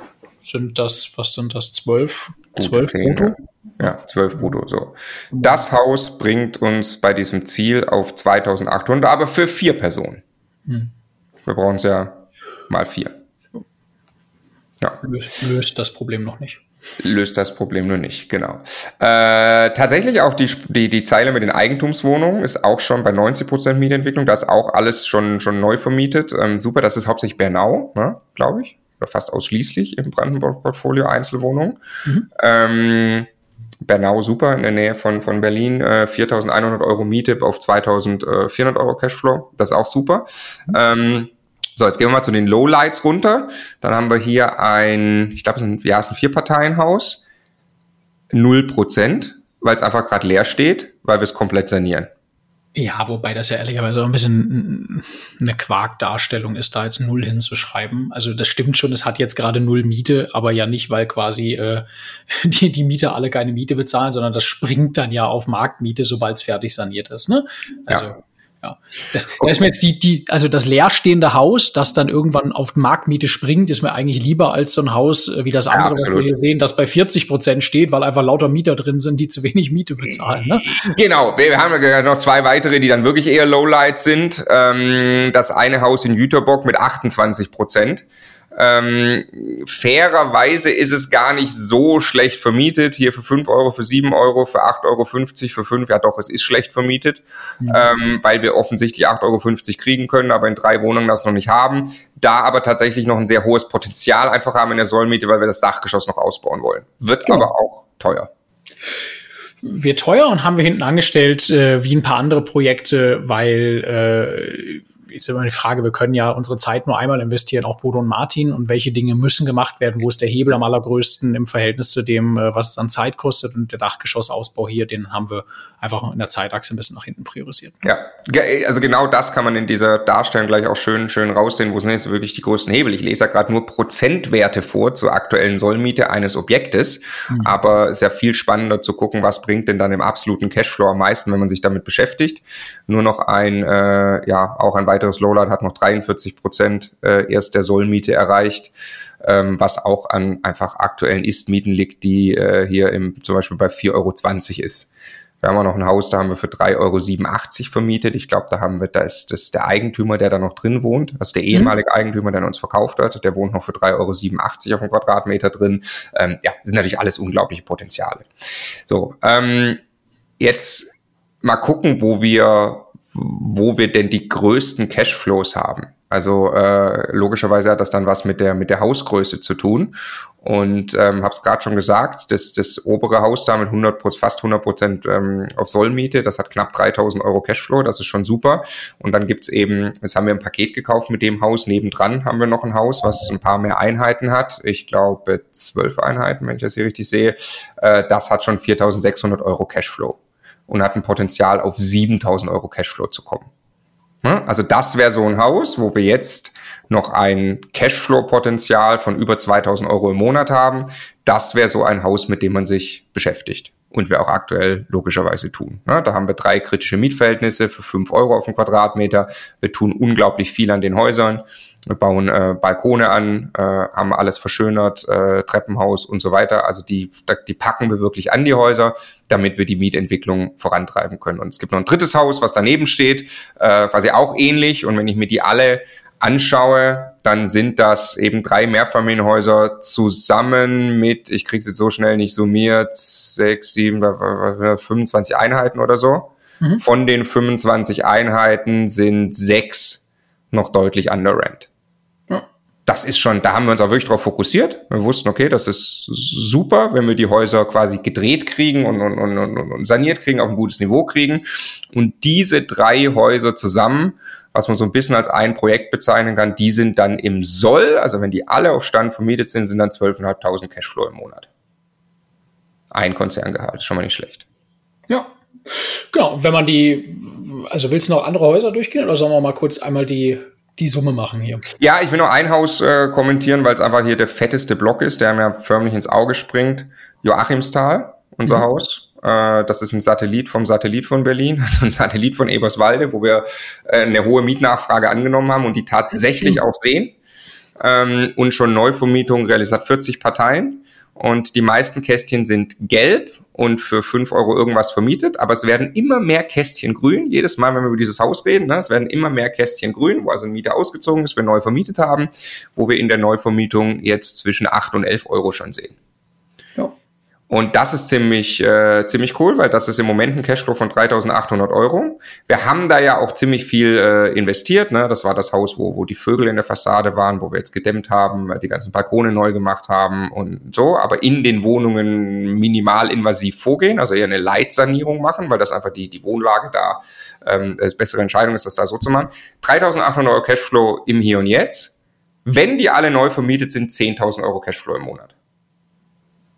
Was sind das? 12 10, brutto? Ja, 12 brutto, so. Das Haus bringt uns bei diesem Ziel auf 2.800, aber für 4 Personen. Wir brauchen es ja mal 4. Ja. Löst das Problem noch nicht. Löst das Problem nur nicht, genau. Tatsächlich auch die Zeile mit den Eigentumswohnungen ist auch schon bei 90% Mietentwicklung. Da ist auch alles schon neu vermietet. Super, das ist hauptsächlich Bernau, ne, glaube ich. Oder fast ausschließlich im Brandenburg-Portfolio Einzelwohnungen. Bernau super, in der Nähe von Berlin. 4.100 € Miete auf 2.400 € Cashflow. Das ist auch super. So, jetzt gehen wir mal zu den Lowlights runter. Dann haben wir hier ich glaube, es ist ein 4-Parteien-Haus. 0%, weil es einfach gerade leer steht, weil wir es komplett sanieren. Ja, wobei das ja ehrlicherweise auch ein bisschen eine Quark-Darstellung ist, da jetzt 0 hinzuschreiben. Also das stimmt schon, es hat jetzt gerade 0 Miete, aber ja nicht, weil quasi die Mieter alle keine Miete bezahlen, sondern das springt dann ja auf Marktmiete, sobald es fertig saniert ist. Ne? Also Ja. Da ist mir jetzt also das leerstehende Haus, das dann irgendwann auf Marktmiete springt, ist mir eigentlich lieber als so ein Haus wie das andere, was wir hier sehen, das bei 40% steht, weil einfach lauter Mieter drin sind, die zu wenig Miete bezahlen. Ne? Genau, wir haben ja noch 2 weitere, die dann wirklich eher Lowlight sind. Das eine Haus in Jüterbock mit 28%. Fairerweise ist es gar nicht so schlecht vermietet. Hier für 5 Euro, für 7 Euro, für 8,50 Euro, für 5. Ja doch, es ist schlecht vermietet, weil wir offensichtlich 8,50 Euro kriegen können, aber in 3 Wohnungen das noch nicht haben. Da aber tatsächlich noch ein sehr hohes Potenzial einfach haben in der Sollmiete, weil wir das Dachgeschoss noch ausbauen wollen. Wird aber auch teuer. Wird teuer und haben wir hinten angestellt, wie ein paar andere Projekte, weil ist immer die Frage, wir können ja unsere Zeit nur einmal investieren, auch Bodo und Martin, und welche Dinge müssen gemacht werden, wo ist der Hebel am allergrößten im Verhältnis zu dem, was es an Zeit kostet, und der Dachgeschossausbau hier, den haben wir einfach in der Zeitachse ein bisschen nach hinten priorisiert. Ja, also genau das kann man in dieser Darstellung gleich auch schön raussehen, wo sind jetzt wirklich die größten Hebel. Ich lese ja gerade nur Prozentwerte vor zur aktuellen Sollmiete eines Objektes, aber es ist ja viel spannender zu gucken, was bringt denn dann im absoluten Cashflow am meisten, wenn man sich damit beschäftigt. Nur noch auch ein weiteres Lowlight hat noch 43% erst der Sollmiete erreicht, was auch an einfach aktuellen Ist-Mieten liegt, die hier zum Beispiel bei 4,20 Euro ist. Wir haben auch noch ein Haus, da haben wir für 3,87 Euro vermietet. Ich glaube, da ist das der Eigentümer, der da noch drin wohnt, also der ehemalige Eigentümer, der uns verkauft hat, der wohnt noch für 3,87 Euro auf dem Quadratmeter drin. Das sind natürlich alles unglaubliche Potenziale. So, jetzt mal gucken, wo wir denn die größten Cashflows haben. Also logischerweise hat das dann was mit der Hausgröße zu tun. Und habe es gerade schon gesagt, das obere Haus da mit fast 100% auf Sollmiete, das hat knapp 3.000 Euro Cashflow, das ist schon super. Und dann gibt's eben, jetzt haben wir ein Paket gekauft mit dem Haus, nebendran haben wir noch ein Haus, was ein paar mehr Einheiten hat. Ich glaube 12 Einheiten, wenn ich das hier richtig sehe. Das hat schon 4.600 Euro Cashflow und hat ein Potenzial, auf 7.000 Euro Cashflow zu kommen. Also das wäre so ein Haus, wo wir jetzt noch ein Cashflow-Potenzial von über 2.000 Euro im Monat haben. Das wäre so ein Haus, mit dem man sich beschäftigt und wir auch aktuell logischerweise tun. Da haben wir 3 kritische Mietverhältnisse für 5 Euro auf den Quadratmeter. Wir tun unglaublich viel an den Häusern. Wir bauen Balkone an, haben alles verschönert, Treppenhaus und so weiter. Also die packen wir wirklich an die Häuser, damit wir die Mietentwicklung vorantreiben können. Und es gibt noch ein drittes Haus, was daneben steht, quasi auch ähnlich. Und wenn ich mir die alle anschaue, dann sind das eben 3 Mehrfamilienhäuser zusammen mit, ich krieg's jetzt so schnell nicht summiert, 25 Einheiten oder so. Von den 25 Einheiten sind 6 noch deutlich under Rent. Das ist schon, da haben wir uns auch wirklich drauf fokussiert. Wir wussten, okay, das ist super, wenn wir die Häuser quasi gedreht kriegen und saniert kriegen, auf ein gutes Niveau kriegen. Und diese 3 Häuser zusammen, was man so ein bisschen als ein Projekt bezeichnen kann, die sind dann im Soll, also wenn die alle auf Stand vermietet sind dann 12.500 Cashflow im Monat. Ein Konzerngehalt, ist schon mal nicht schlecht. Ja, genau. Wenn man also willst du noch andere Häuser durchgehen oder sollen wir mal kurz einmal die Summe machen hier? Ja, ich will noch ein Haus kommentieren, weil es einfach hier der fetteste Block ist, der mir förmlich ins Auge springt. Joachimsthal, unser Haus. Das ist ein Satellit von Berlin, also ein Satellit von Eberswalde, wo wir eine hohe Mietnachfrage angenommen haben und die tatsächlich auch sehen. Und schon Neuvermietung realisiert 40 Parteien. Und die meisten Kästchen sind gelb und für 5 Euro irgendwas vermietet. Aber es werden immer mehr Kästchen grün. Jedes Mal, wenn wir über dieses Haus reden, es werden immer mehr Kästchen grün, wo also ein Mieter ausgezogen ist, wir neu vermietet haben, wo wir in der Neuvermietung jetzt zwischen 8 und 11 Euro schon sehen. Ja. Und das ist ziemlich cool, weil das ist im Moment ein Cashflow von 3.800 Euro. Wir haben da ja auch ziemlich viel investiert. Das war das Haus, wo die Vögel in der Fassade waren, wo wir jetzt gedämmt haben, die ganzen Balkone neu gemacht haben und so. Aber in den Wohnungen minimal invasiv vorgehen, also eher eine Leitsanierung machen, weil das einfach die Wohnlage da bessere Entscheidung ist, das da so zu machen. 3.800 Euro Cashflow im Hier und Jetzt. Wenn die alle neu vermietet sind, 10.000 Euro Cashflow im Monat.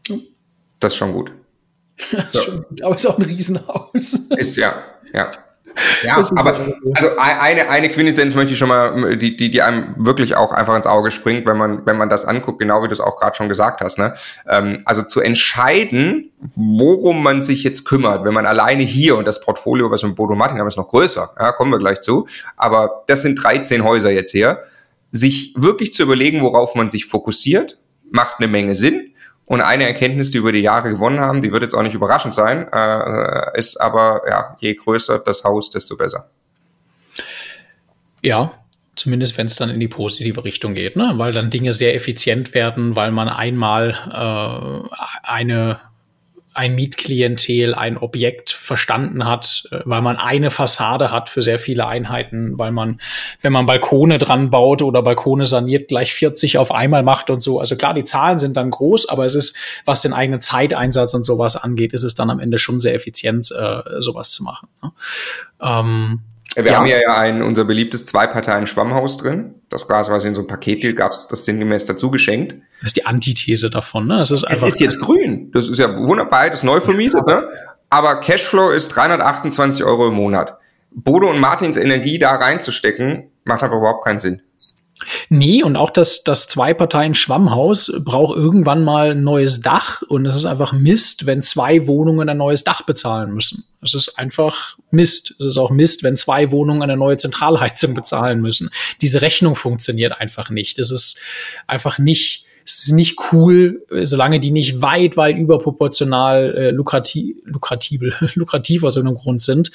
Das ist schon gut. Das ist schon gut, aber ist auch ein Riesenhaus. Ist ja. Ja, aber also eine Quintessenz möchte ich schon mal, die einem wirklich auch einfach ins Auge springt, wenn man das anguckt, genau wie du es auch gerade schon gesagt hast, ne? Also zu entscheiden, worum man sich jetzt kümmert, wenn man alleine hier, und das Portfolio, was wir mit Bodo und Martin haben, ist noch größer, ja, kommen wir gleich zu, aber das sind 13 Häuser jetzt hier, sich wirklich zu überlegen, worauf man sich fokussiert, macht eine Menge Sinn. Und eine Erkenntnis, die über die Jahre gewonnen haben, die wird jetzt auch nicht überraschend sein, ist aber, ja, je größer das Haus, desto besser. Ja, zumindest wenn es dann in die positive Richtung geht, ne? Weil dann Dinge sehr effizient werden, weil man einmal ein Mietklientel, ein Objekt verstanden hat, weil man eine Fassade hat für sehr viele Einheiten, weil man, wenn man Balkone dran baut oder Balkone saniert, gleich 40 auf einmal macht und so. Also klar, die Zahlen sind dann groß, aber es ist, was den eigenen Zeiteinsatz und sowas angeht, ist es dann am Ende schon sehr effizient, sowas zu machen. Ne? Wir haben hier ja unser beliebtes 2-Parteien-Schwammhaus drin. Das war quasi in so einem Paketdeal, gab es das sinngemäß dazu geschenkt. Das ist die Antithese davon, ne? Es ist jetzt grün. Das ist ja wunderbar, das ist neu vermietet, ne? Aber Cashflow ist 328 € im Monat. Bodo und Martins Energie da reinzustecken, macht aber überhaupt keinen Sinn. Nee, und auch das 2-Parteien-Schwammhaus braucht irgendwann mal ein neues Dach, und es ist einfach Mist, wenn 2 Wohnungen ein neues Dach bezahlen müssen. Es ist einfach Mist. Es ist auch Mist, wenn 2 Wohnungen eine neue Zentralheizung bezahlen müssen. Diese Rechnung funktioniert einfach nicht. Es ist einfach nicht cool, solange die nicht weit überproportional lukrativ aus irgendeinem Grund sind,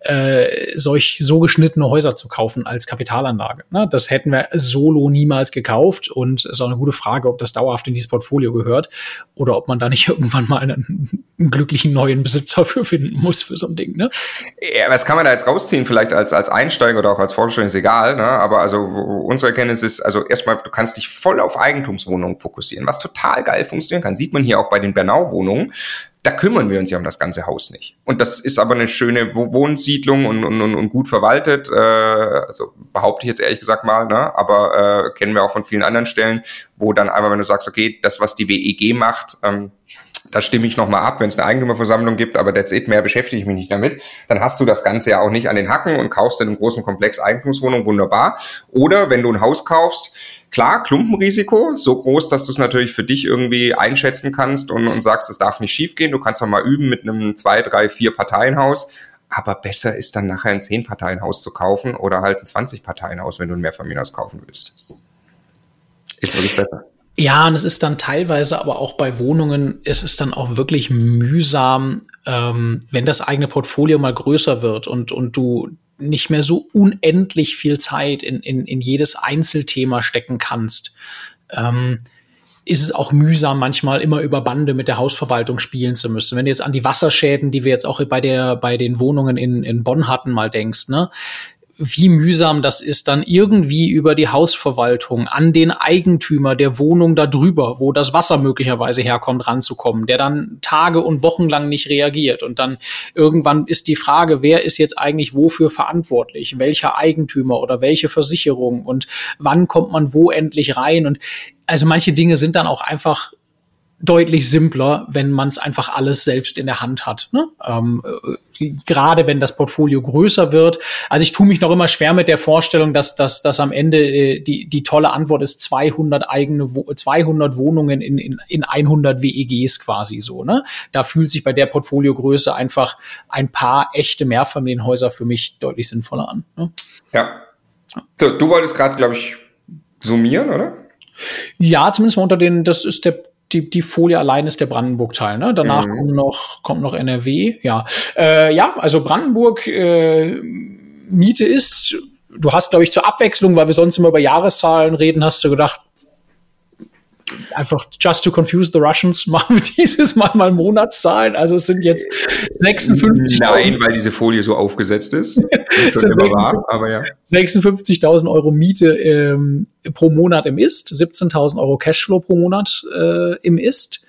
so geschnittene Häuser zu kaufen als Kapitalanlage. Ne? Das hätten wir solo niemals gekauft, und es ist auch eine gute Frage, ob das dauerhaft in dieses Portfolio gehört oder ob man da nicht irgendwann mal einen glücklichen neuen Besitzer für finden muss für so ein Ding. Ne? Ja, was kann man da jetzt rausziehen? Vielleicht als Einsteiger oder auch als Vorgestellter, ist egal. Ne? Aber also unsere Erkenntnis ist, also erstmal, du kannst dich voll auf Eigentumswohnungen fokussieren, was total geil funktionieren kann. Sieht man hier auch bei den Bernau-Wohnungen. Da kümmern wir uns ja um das ganze Haus nicht. Und das ist aber eine schöne Wohnsiedlung und gut verwaltet. Also behaupte ich jetzt ehrlich gesagt mal, ne? Aber kennen wir auch von vielen anderen Stellen, wo dann einmal, wenn du sagst, okay, das, was die WEG macht, da stimme ich nochmal ab, wenn es eine Eigentümerversammlung gibt, aber that's it, mehr beschäftige ich mich nicht damit. Dann hast du das Ganze ja auch nicht an den Hacken und kaufst in einem großen Komplex Eigentumswohnung, wunderbar. Oder wenn du ein Haus kaufst, klar, Klumpenrisiko, so groß, dass du es natürlich für dich irgendwie einschätzen kannst und sagst, es darf nicht schief gehen. Du kannst auch mal üben mit einem 2, 3, 4 Parteienhaus. Aber besser ist dann nachher ein 10-Parteien-Haus zu kaufen oder halt ein 20-Parteien-Haus, wenn du ein Mehrfamilienhaus kaufen willst. Ist wirklich besser. Ja, und es ist dann teilweise aber auch bei Wohnungen, es ist dann auch wirklich mühsam, wenn das eigene Portfolio mal größer wird und du nicht mehr so unendlich viel Zeit in jedes Einzelthema stecken kannst, ist es auch mühsam, manchmal immer über Bande mit der Hausverwaltung spielen zu müssen. Wenn du jetzt an die Wasserschäden, die wir jetzt auch bei den Wohnungen in Bonn hatten, mal denkst, ne? Wie mühsam das ist, dann irgendwie über die Hausverwaltung an den Eigentümer der Wohnung da drüber, wo das Wasser möglicherweise herkommt, ranzukommen, der dann Tage und Wochen lang nicht reagiert. Und dann irgendwann ist die Frage, wer ist jetzt eigentlich wofür verantwortlich? Welcher Eigentümer oder welche Versicherung? Und wann kommt man wo endlich rein? Und also manche Dinge sind dann auch einfach deutlich simpler, wenn man es einfach alles selbst in der Hand hat. Ne? Gerade wenn das Portfolio größer wird. Also ich tue mich noch immer schwer mit der Vorstellung, dass am Ende die tolle Antwort ist 200 Wohnungen in 100 WEGs quasi so. Ne? Da fühlt sich bei der Portfoliogröße einfach ein paar echte Mehrfamilienhäuser für mich deutlich sinnvoller an. Ne? Ja. So, du wolltest gerade, glaube ich, summieren, oder? Ja, zumindest mal das ist die Folie allein ist der Brandenburg-Teil, ne? Danach kommt noch NRW, ja. Also Brandenburg, Miete ist, du hast, glaube ich, zur Abwechslung, weil wir sonst immer über Jahreszahlen reden, hast du gedacht, einfach just to confuse the Russians, machen wir dieses Mal Monatszahlen. Also es sind jetzt 56.000. Nein, weil diese Folie so aufgesetzt ist. Schon immer war, aber ja. 56.000 € Miete pro Monat im Ist, 17.000 € Cashflow pro Monat im Ist,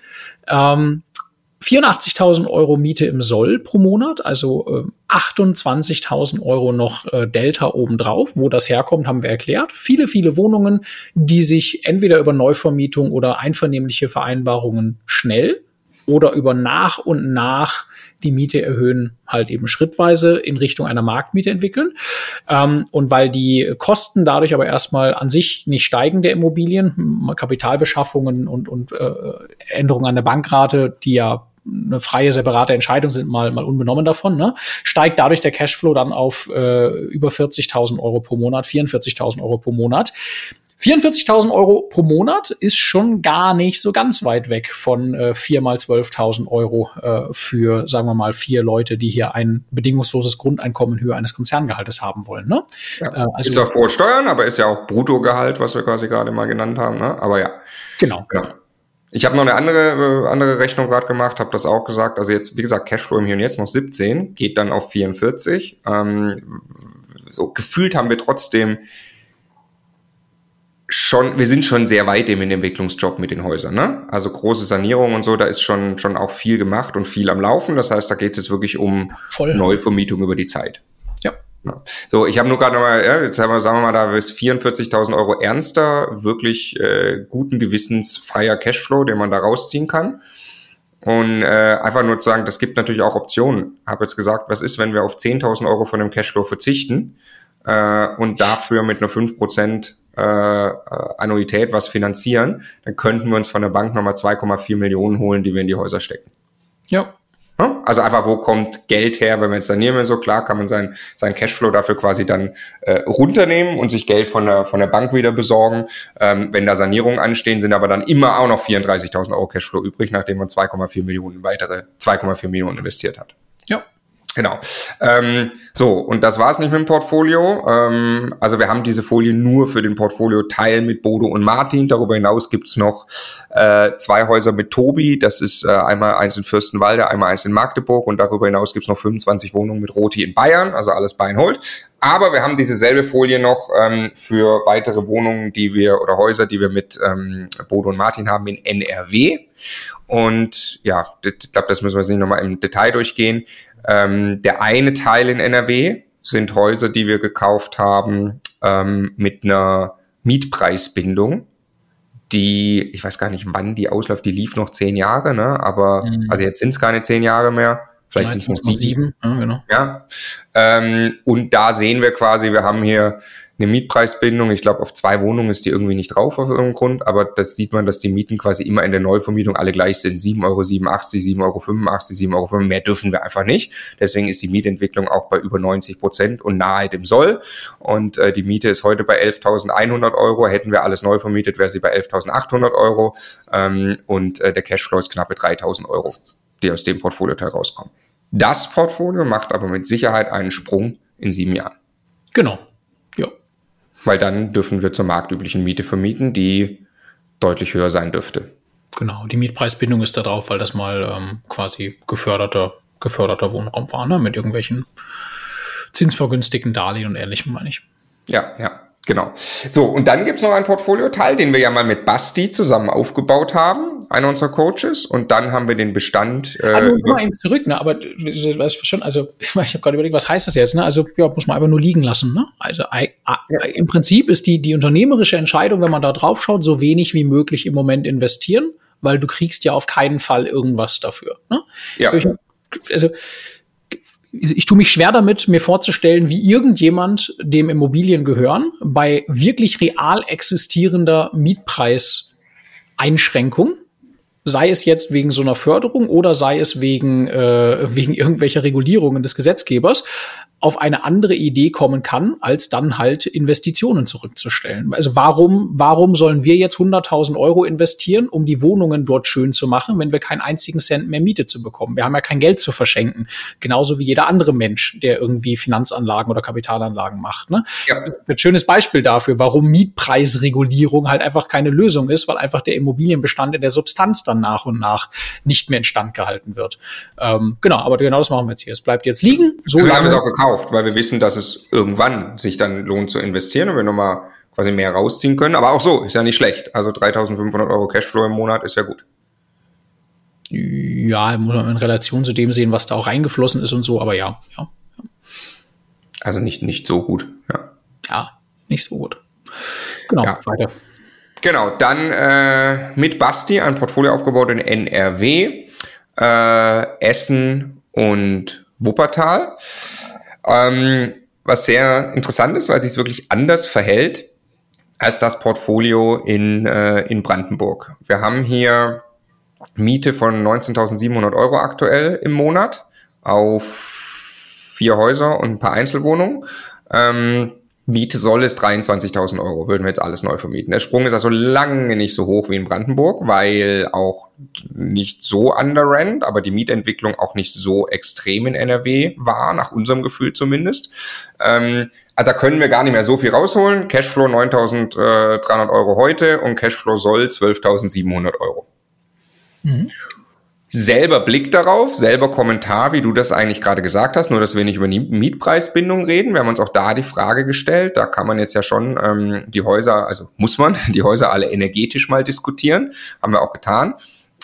84.000 € Miete im Soll pro Monat, also 28.000 € noch Delta obendrauf. Wo das herkommt, haben wir erklärt. Viele, viele Wohnungen, die sich entweder über Neuvermietung oder einvernehmliche Vereinbarungen schnell oder über nach und nach die Miete erhöhen, halt eben schrittweise in Richtung einer Marktmiete entwickeln. Und weil die Kosten dadurch aber erstmal an sich nicht steigen der Immobilien, Kapitalbeschaffungen und Änderungen an der Bankrate, die ja eine freie, separate Entscheidung sind, mal unbenommen davon, ne, steigt dadurch der Cashflow dann auf über 40.000 Euro pro Monat, 44.000 Euro pro Monat. 44.000 Euro pro Monat ist schon gar nicht so ganz weit weg von 4 mal 12.000 Euro für, sagen wir mal, 4 Leute, die hier ein bedingungsloses Grundeinkommen in Höhe eines Konzerngehaltes haben wollen. Ne? Ja, also, ist ja vor Steuern, aber ist ja auch Bruttogehalt, was wir quasi gerade mal genannt haben. Ne? Aber ja. Genau. Ich habe noch eine andere Rechnung gerade gemacht, habe das auch gesagt. Also jetzt, wie gesagt, Cashflow im Hier und Jetzt noch 17, geht dann auf 44. So gefühlt haben wir trotzdem wir sind schon sehr weit im Entwicklungsjob mit den Häusern, ne? Also große Sanierung und so, da ist schon auch viel gemacht und viel am Laufen. Das heißt, da geht es jetzt wirklich um Neuvermietung über die Zeit. Ja. So, ich habe nur gerade nochmal, jetzt sagen wir mal, da ist 44.000 Euro ernster, wirklich guten Gewissens freier Cashflow, den man da rausziehen kann. Und einfach nur zu sagen, das gibt natürlich auch Optionen. Habe jetzt gesagt, was ist, wenn wir auf 10.000 Euro von dem Cashflow verzichten und dafür mit einer 5% Annuität was finanzieren, dann könnten wir uns von der Bank nochmal 2,4 Millionen holen, die wir in die Häuser stecken. Ja. Also einfach, wo kommt Geld her, wenn wir jetzt sanieren will, so klar kann man sein Cashflow dafür quasi dann runternehmen und sich Geld von der Bank wieder besorgen. Wenn da Sanierungen anstehen, sind aber dann immer auch noch 34.000 Euro Cashflow übrig, nachdem man 2,4 Millionen investiert hat. Ja. Genau. So, und das war's nicht mit dem Portfolio. Also wir haben diese Folie nur für den Portfolio-Teil mit Bodo und Martin. Darüber hinaus gibt's noch 2 Häuser mit Tobi. Das ist einmal eins in Fürstenwalde, einmal eins in Magdeburg. Und darüber hinaus gibt's noch 25 Wohnungen mit Roti in Bayern. Also alles Beinhold. Aber wir haben diese selbe Folie noch für weitere Wohnungen, oder Häuser, die wir mit Bodo und Martin haben in NRW. Und ja, ich glaube, das müssen wir jetzt nicht nochmal im Detail durchgehen. Der eine Teil in NRW sind Häuser, die wir gekauft haben mit einer Mietpreisbindung, die, ich weiß gar nicht, wann die ausläuft, die lief noch 10 Jahre, ne? Aber also jetzt sind es keine 10 Jahre mehr. Vielleicht sind es noch 7. Ja, genau. Ja. Und da sehen wir quasi, wir haben hier eine Mietpreisbindung. Ich glaube, auf 2 Wohnungen ist die irgendwie nicht drauf aus irgendeinem Grund, aber das sieht man, dass die Mieten quasi immer in der Neuvermietung alle gleich sind. 7,87 Euro, 7,85 Euro, 7,5 Euro. Mehr dürfen wir einfach nicht. Deswegen ist die Mietentwicklung auch bei über 90% und nahe dem Soll. Und die Miete ist heute bei 11.100 Euro. Hätten wir alles neu vermietet, wäre sie bei 11.800 Euro. Und der Cashflow ist knappe 3.000 Euro, die aus dem Portfolioteil rauskommen. Das Portfolio macht aber mit Sicherheit einen Sprung in 7 Jahren. Genau. Ja. Weil dann dürfen wir zur marktüblichen Miete vermieten, die deutlich höher sein dürfte. Genau, die Mietpreisbindung ist da drauf, weil das mal quasi geförderter Wohnraum war, ne? Mit irgendwelchen zinsvergünstigten Darlehen und Ähnlichem, meine ich. Ja, genau. So, und dann gibt's noch einen Portfolioteil, den wir ja mal mit Basti zusammen aufgebaut haben, einer unserer Coaches, und dann haben wir den Bestand... mal eben zurück, ne? Aber du weißt schon, also ich habe gerade überlegt, was heißt das jetzt, ne? Also ja, muss man einfach nur liegen lassen, ne? Also im Prinzip ist die unternehmerische Entscheidung, wenn man da drauf schaut, so wenig wie möglich im Moment investieren, weil du kriegst ja auf keinen Fall irgendwas dafür, ne? Ja. Ich tue mich schwer damit, mir vorzustellen, wie irgendjemand, dem Immobilien gehören, bei wirklich real existierender Mietpreiseinschränkung, sei es jetzt wegen so einer Förderung oder sei es wegen irgendwelcher Regulierungen des Gesetzgebers, auf eine andere Idee kommen kann, als dann halt Investitionen zurückzustellen. Also warum sollen wir jetzt 100.000 Euro investieren, um die Wohnungen dort schön zu machen, wenn wir keinen einzigen Cent mehr Miete zu bekommen? Wir haben ja kein Geld zu verschenken. Genauso wie jeder andere Mensch, der irgendwie Finanzanlagen oder Kapitalanlagen macht. Ne? Ja. Ein schönes Beispiel dafür, warum Mietpreisregulierung halt einfach keine Lösung ist, weil einfach der Immobilienbestand in der Substanz dann nach und nach nicht mehr instand gehalten wird. Genau, aber genau das machen wir jetzt hier. Es bleibt jetzt liegen. So wir haben es auch gekauft, weil wir wissen, dass es irgendwann sich dann lohnt zu investieren und wir nochmal quasi mehr rausziehen können. Aber auch so, ist ja nicht schlecht. Also 3.500 Euro Cashflow im Monat ist ja gut. Ja, muss man in Relation zu dem sehen, was da auch reingeflossen ist und so, aber ja. Also nicht so gut, ja. Ja, nicht so gut. Genau, ja. Weiter. Genau, dann mit Basti ein Portfolio aufgebaut in NRW. Essen und Wuppertal. Was sehr interessant ist, weil es sich wirklich anders verhält als das Portfolio in Brandenburg. Wir haben hier Miete von 19.700 Euro aktuell im Monat auf 4 Häuser und ein paar Einzelwohnungen. Miete soll es 23.000 Euro, würden wir jetzt alles neu vermieten. Der Sprung ist also lange nicht so hoch wie in Brandenburg, weil auch nicht so underrent, aber die Mietentwicklung auch nicht so extrem in NRW war, nach unserem Gefühl zumindest. Also da können wir gar nicht mehr so viel rausholen. Cashflow 9.300 Euro heute und Cashflow soll 12.700 Euro. Mhm. Selber Blick darauf, selber Kommentar, wie du das eigentlich gerade gesagt hast, nur dass wir nicht über die Mietpreisbindung reden. Wir haben uns auch da die Frage gestellt, da kann man jetzt ja schon die Häuser, also muss man die Häuser alle energetisch mal diskutieren, haben wir auch getan.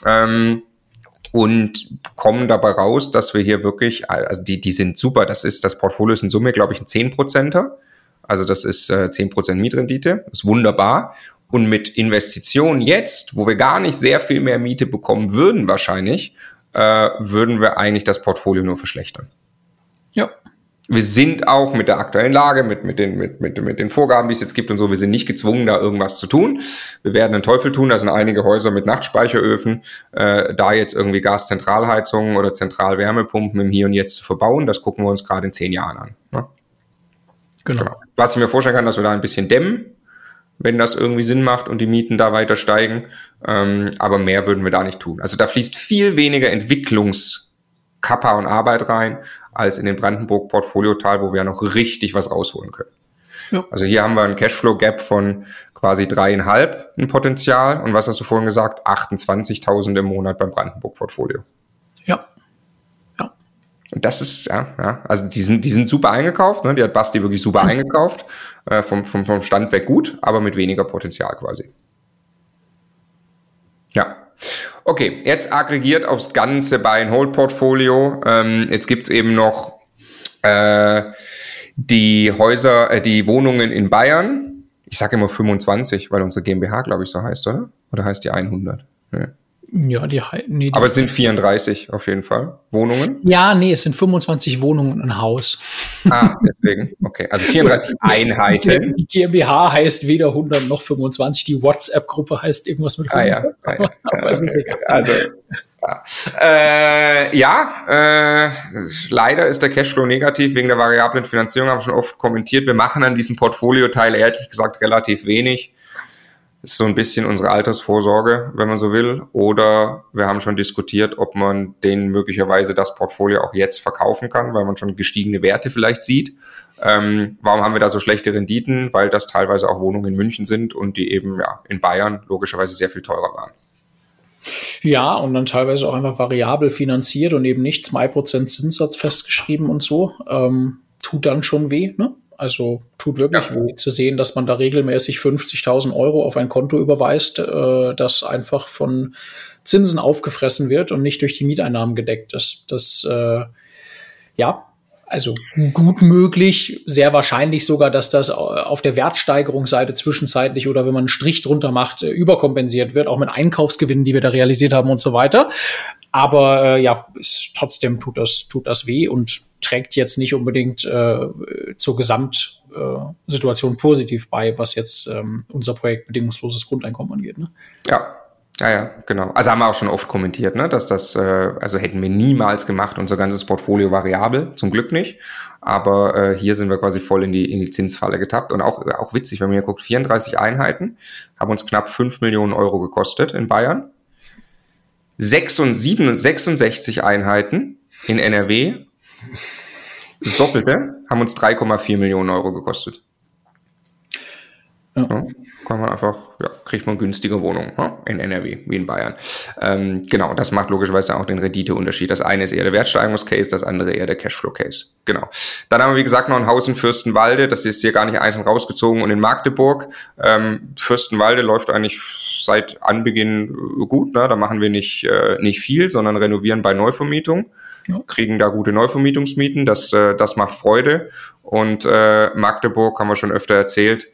Und kommen dabei raus, dass wir hier wirklich, also die sind super, das Portfolio ist in Summe, glaube ich, ein 10%er, also das ist 10% Mietrendite, das ist wunderbar. Und mit Investitionen jetzt, wo wir gar nicht sehr viel mehr Miete bekommen würden wahrscheinlich, würden wir eigentlich das Portfolio nur verschlechtern. Ja. Wir sind auch mit der aktuellen Lage, mit den Vorgaben, die es jetzt gibt und so, wir sind nicht gezwungen, da irgendwas zu tun. Wir werden den Teufel tun, da sind einige Häuser mit Nachtspeicheröfen, da jetzt irgendwie Gaszentralheizungen oder Zentralwärmepumpen im Hier und Jetzt zu verbauen, das gucken wir uns gerade in 10 Jahren an. Ne? Genau. Was ich mir vorstellen kann, dass wir da ein bisschen dämmen, wenn das irgendwie Sinn macht und die Mieten da weiter steigen. Aber mehr würden wir da nicht tun. Also da fließt viel weniger Entwicklungskappa und Arbeit rein, als in den Brandenburg-Portfolio-Teil, wo wir ja noch richtig was rausholen können. Ja. Also hier haben wir ein Cashflow-Gap von quasi 3,5 ein Potenzial. Und was hast du vorhin gesagt? 28.000 im Monat beim Brandenburg-Portfolio. Ja. Und das ist, ja, also die sind super eingekauft, ne? Die hat Basti wirklich super eingekauft, vom Stand weg gut, aber mit weniger Potenzial quasi. Ja. Okay, jetzt aggregiert aufs ganze Buy-and-Hold-Portfolio. Jetzt gibt's eben noch die Wohnungen in Bayern. Ich sage immer 25, weil unsere GmbH, glaube ich, so heißt, oder? Oder heißt die 100? Nee. Ja, aber es sind 34 auf jeden Fall Wohnungen. Ja, nee, es sind 25 Wohnungen und ein Haus. Deswegen. Okay, also 34 Einheiten. Die GmbH heißt weder 100 noch 25. Die WhatsApp-Gruppe heißt irgendwas mit 100. Leider ist der Cashflow negativ wegen der variablen Finanzierung, habe ich schon oft kommentiert. Wir machen an diesem Portfolio-Teil ehrlich gesagt relativ wenig. Ist so ein bisschen unsere Altersvorsorge, wenn man so will. Oder wir haben schon diskutiert, ob man denen möglicherweise das Portfolio auch jetzt verkaufen kann, weil man schon gestiegene Werte vielleicht sieht. Warum haben wir da so schlechte Renditen? Weil das teilweise auch Wohnungen in München sind und die eben in Bayern logischerweise sehr viel teurer waren. Ja, und dann teilweise auch einfach variabel finanziert und eben nicht 2% Zinssatz festgeschrieben und so. Tut dann schon weh, ne? Also tut wirklich weh zu sehen, dass man da regelmäßig 50.000 Euro auf ein Konto überweist, das einfach von Zinsen aufgefressen wird und nicht durch die Mieteinnahmen gedeckt ist. Also gut möglich, sehr wahrscheinlich sogar, dass das auf der Wertsteigerungsseite zwischenzeitlich oder wenn man einen Strich drunter macht, überkompensiert wird, auch mit Einkaufsgewinnen, die wir da realisiert haben und so weiter. Aber trotzdem tut das weh und trägt jetzt nicht unbedingt zur Gesamtsituation positiv bei, was jetzt unser Projekt bedingungsloses Grundeinkommen angeht. Ne? Ja, genau. Also haben wir auch schon oft kommentiert, ne, dass das, also hätten wir niemals gemacht, unser ganzes Portfolio variabel, zum Glück nicht. Aber hier sind wir quasi voll in die Zinsfalle getappt. Und auch witzig, wenn man hier guckt, 34 Einheiten haben uns knapp 5 Millionen Euro gekostet in Bayern. 66 Einheiten in NRW, das Doppelte, haben uns 3,4 Millionen Euro gekostet. Ja, kann man einfach, kriegt man günstige Wohnungen in NRW, wie in Bayern. Genau, das macht logischerweise auch den Renditeunterschied. Das eine ist eher der Wertsteigerungscase, das andere eher der Cashflow-Case. Genau. Dann haben wir, wie gesagt, noch ein Haus in Fürstenwalde. Das ist hier gar nicht einzeln rausgezogen und in Magdeburg. Fürstenwalde läuft eigentlich seit Anbeginn gut. Ne? Da machen wir nicht viel, sondern renovieren bei Neuvermietung. Kriegen da gute Neuvermietungsmieten. Das macht Freude. Und Magdeburg haben wir schon öfter erzählt.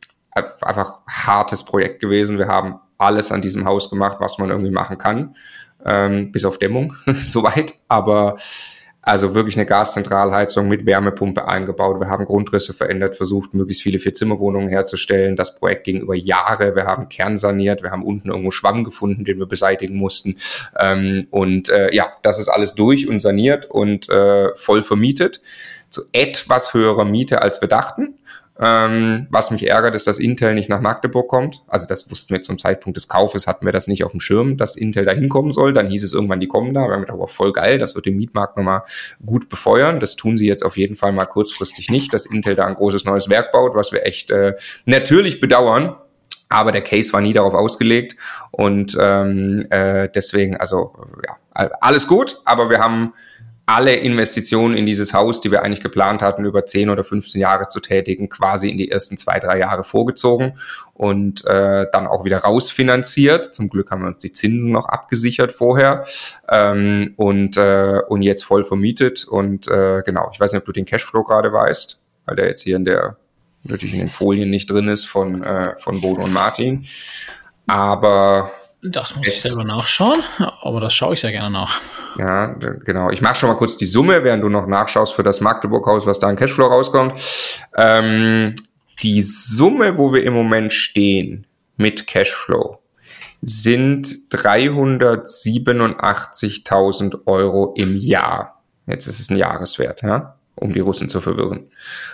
Einfach hartes Projekt gewesen. Wir haben alles an diesem Haus gemacht, was man irgendwie machen kann. bis auf Dämmung, soweit, aber also wirklich eine Gaszentralheizung mit Wärmepumpe eingebaut. Wir haben Grundrisse verändert, versucht, möglichst viele 4-Zimmer-Wohnungen herzustellen. Das Projekt ging über Jahre. Wir haben Kern saniert. Wir haben unten irgendwo Schwamm gefunden, den wir beseitigen mussten. Das ist alles durch und saniert und voll vermietet. Zu etwas höherer Miete, als wir dachten. Was mich ärgert, ist, dass Intel nicht nach Magdeburg kommt. Also das wussten wir zum Zeitpunkt des Kaufes, hatten wir das nicht auf dem Schirm, dass Intel da hinkommen soll. Dann hieß es irgendwann, die kommen da. Wir haben gedacht, aber voll geil, das wird den Mietmarkt nochmal gut befeuern. Das tun sie jetzt auf jeden Fall mal kurzfristig nicht, dass Intel da ein großes neues Werk baut, was wir echt natürlich bedauern. Aber der Case war nie darauf ausgelegt und deswegen, alles gut, aber wir haben alle Investitionen in dieses Haus, die wir eigentlich geplant hatten, über 10 oder 15 Jahre zu tätigen, quasi in die ersten 2-3 Jahre vorgezogen und dann auch wieder rausfinanziert. Zum Glück haben wir uns die Zinsen noch abgesichert vorher und jetzt voll vermietet. Und genau, ich weiß nicht, ob du den Cashflow gerade weißt, weil der jetzt hier natürlich in den Folien nicht drin ist von Bodo und Martin. Aber das muss ich selber nachschauen, aber das schaue ich sehr gerne nach. Ja, genau. Ich mache schon mal kurz die Summe, während du noch nachschaust für das Magdeburg-Haus, was da in Cashflow rauskommt. Die Summe, wo wir im Moment stehen mit Cashflow, sind 387.000 Euro im Jahr. Jetzt ist es ein Jahreswert, ja, um die Russen zu verwirren.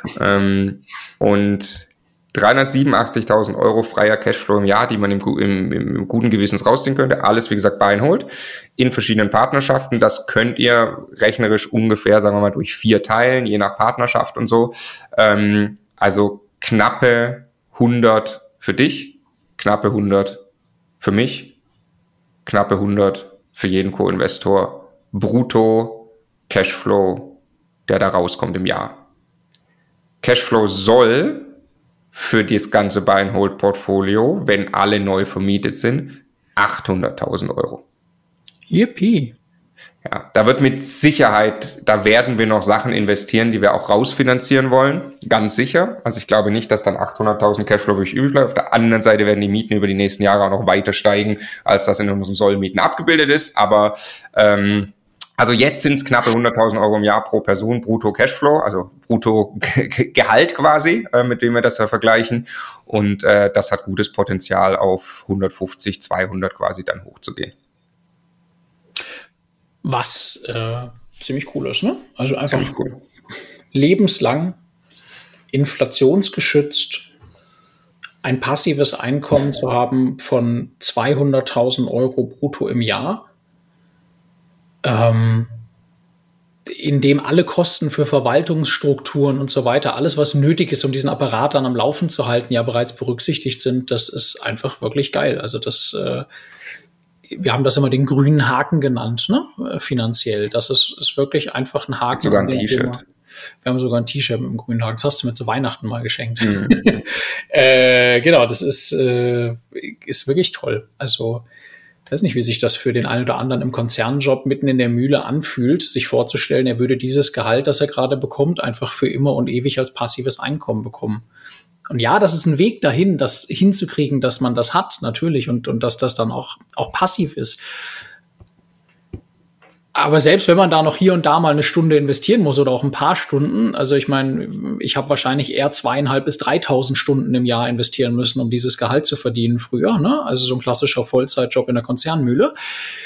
Und 387.000 Euro freier Cashflow im Jahr, die man im guten Gewissens rausziehen könnte. Alles, wie gesagt, Buy and Hold in verschiedenen Partnerschaften. Das könnt ihr rechnerisch ungefähr, sagen wir mal, durch 4 teilen, je nach Partnerschaft und so. Also knappe 100 für dich, knappe 100 für mich, knappe 100 für jeden Co-Investor. Brutto Cashflow, der da rauskommt im Jahr. Cashflow soll für das ganze Buy-and-Hold-Portfolio, wenn alle neu vermietet sind, 800.000 Euro. Yippie. Ja, da wird mit Sicherheit, da werden wir noch Sachen investieren, die wir auch rausfinanzieren wollen, ganz sicher. Also ich glaube nicht, dass dann 800.000 Cashflow wirklich übrig bleibt. Auf der anderen Seite werden die Mieten über die nächsten Jahre auch noch weiter steigen, als das in unseren Sollmieten abgebildet ist. Aber also jetzt sind es knappe 100.000 Euro im Jahr pro Person, brutto Cashflow, also brutto Gehalt quasi, mit dem wir das da vergleichen. Und das hat gutes Potenzial, auf 150, 200 quasi dann hochzugehen. Was ziemlich cool ist, ne? Also einfach cool. Lebenslang, inflationsgeschützt, ein passives Einkommen zu haben von 200.000 Euro brutto im Jahr, in dem alle Kosten für Verwaltungsstrukturen und so weiter, alles, was nötig ist, um diesen Apparat dann am Laufen zu halten, ja bereits berücksichtigt sind. Das ist einfach wirklich geil. Also wir haben das immer den grünen Haken genannt, ne? Finanziell. Das ist wirklich einfach ein Haken. Sogar ein T-Shirt. Wir haben sogar ein T-Shirt mit dem grünen Haken. Das hast du mir zu Weihnachten mal geschenkt. Genau, das ist wirklich toll. Also ich weiß nicht, wie sich das für den einen oder anderen im Konzernjob mitten in der Mühle anfühlt, sich vorzustellen, er würde dieses Gehalt, das er gerade bekommt, einfach für immer und ewig als passives Einkommen bekommen. Und ja, das ist ein Weg dahin, das hinzukriegen, dass man das hat, natürlich, und dass das dann auch passiv ist. Aber selbst wenn man da noch hier und da mal eine Stunde investieren muss oder auch ein paar Stunden, also ich meine, ich habe wahrscheinlich eher 2.500 bis 3.000 Stunden im Jahr investieren müssen, um dieses Gehalt zu verdienen früher, ne? Also so ein klassischer Vollzeitjob in der Konzernmühle.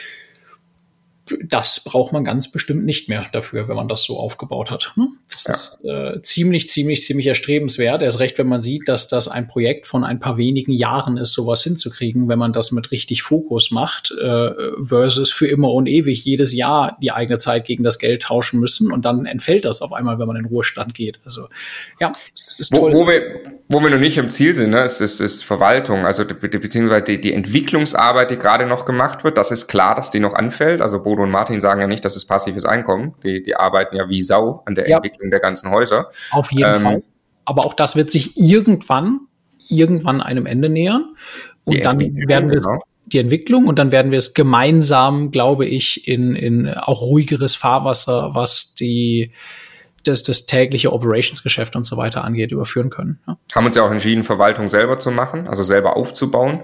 Das braucht man ganz bestimmt nicht mehr dafür, wenn man das so aufgebaut hat. Ne? Das ist ziemlich erstrebenswert. Erst recht, wenn man sieht, dass das ein Projekt von ein paar wenigen Jahren ist, sowas hinzukriegen, wenn man das mit richtig Fokus macht, versus für immer und ewig jedes Jahr die eigene Zeit gegen das Geld tauschen müssen und dann entfällt das auf einmal, wenn man in den Ruhestand geht. Also ja, das ist toll. Wo wir noch nicht im Ziel sind, ne, ist Verwaltung, also beziehungsweise die Entwicklungsarbeit, die gerade noch gemacht wird, das ist klar, dass die noch anfällt. Also Bodo und Martin sagen ja nicht, das ist passives Einkommen. Die arbeiten ja wie Sau an der Entwicklung der ganzen Häuser. Auf jeden Fall. Aber auch das wird sich irgendwann einem Ende nähern. Und dann werden wir die Entwicklung und dann werden wir es gemeinsam, glaube ich, in auch ruhigeres Fahrwasser, was das tägliche Operationsgeschäft und so weiter angeht, überführen können. Ja. Haben uns ja auch entschieden, Verwaltung selber zu machen, also selber aufzubauen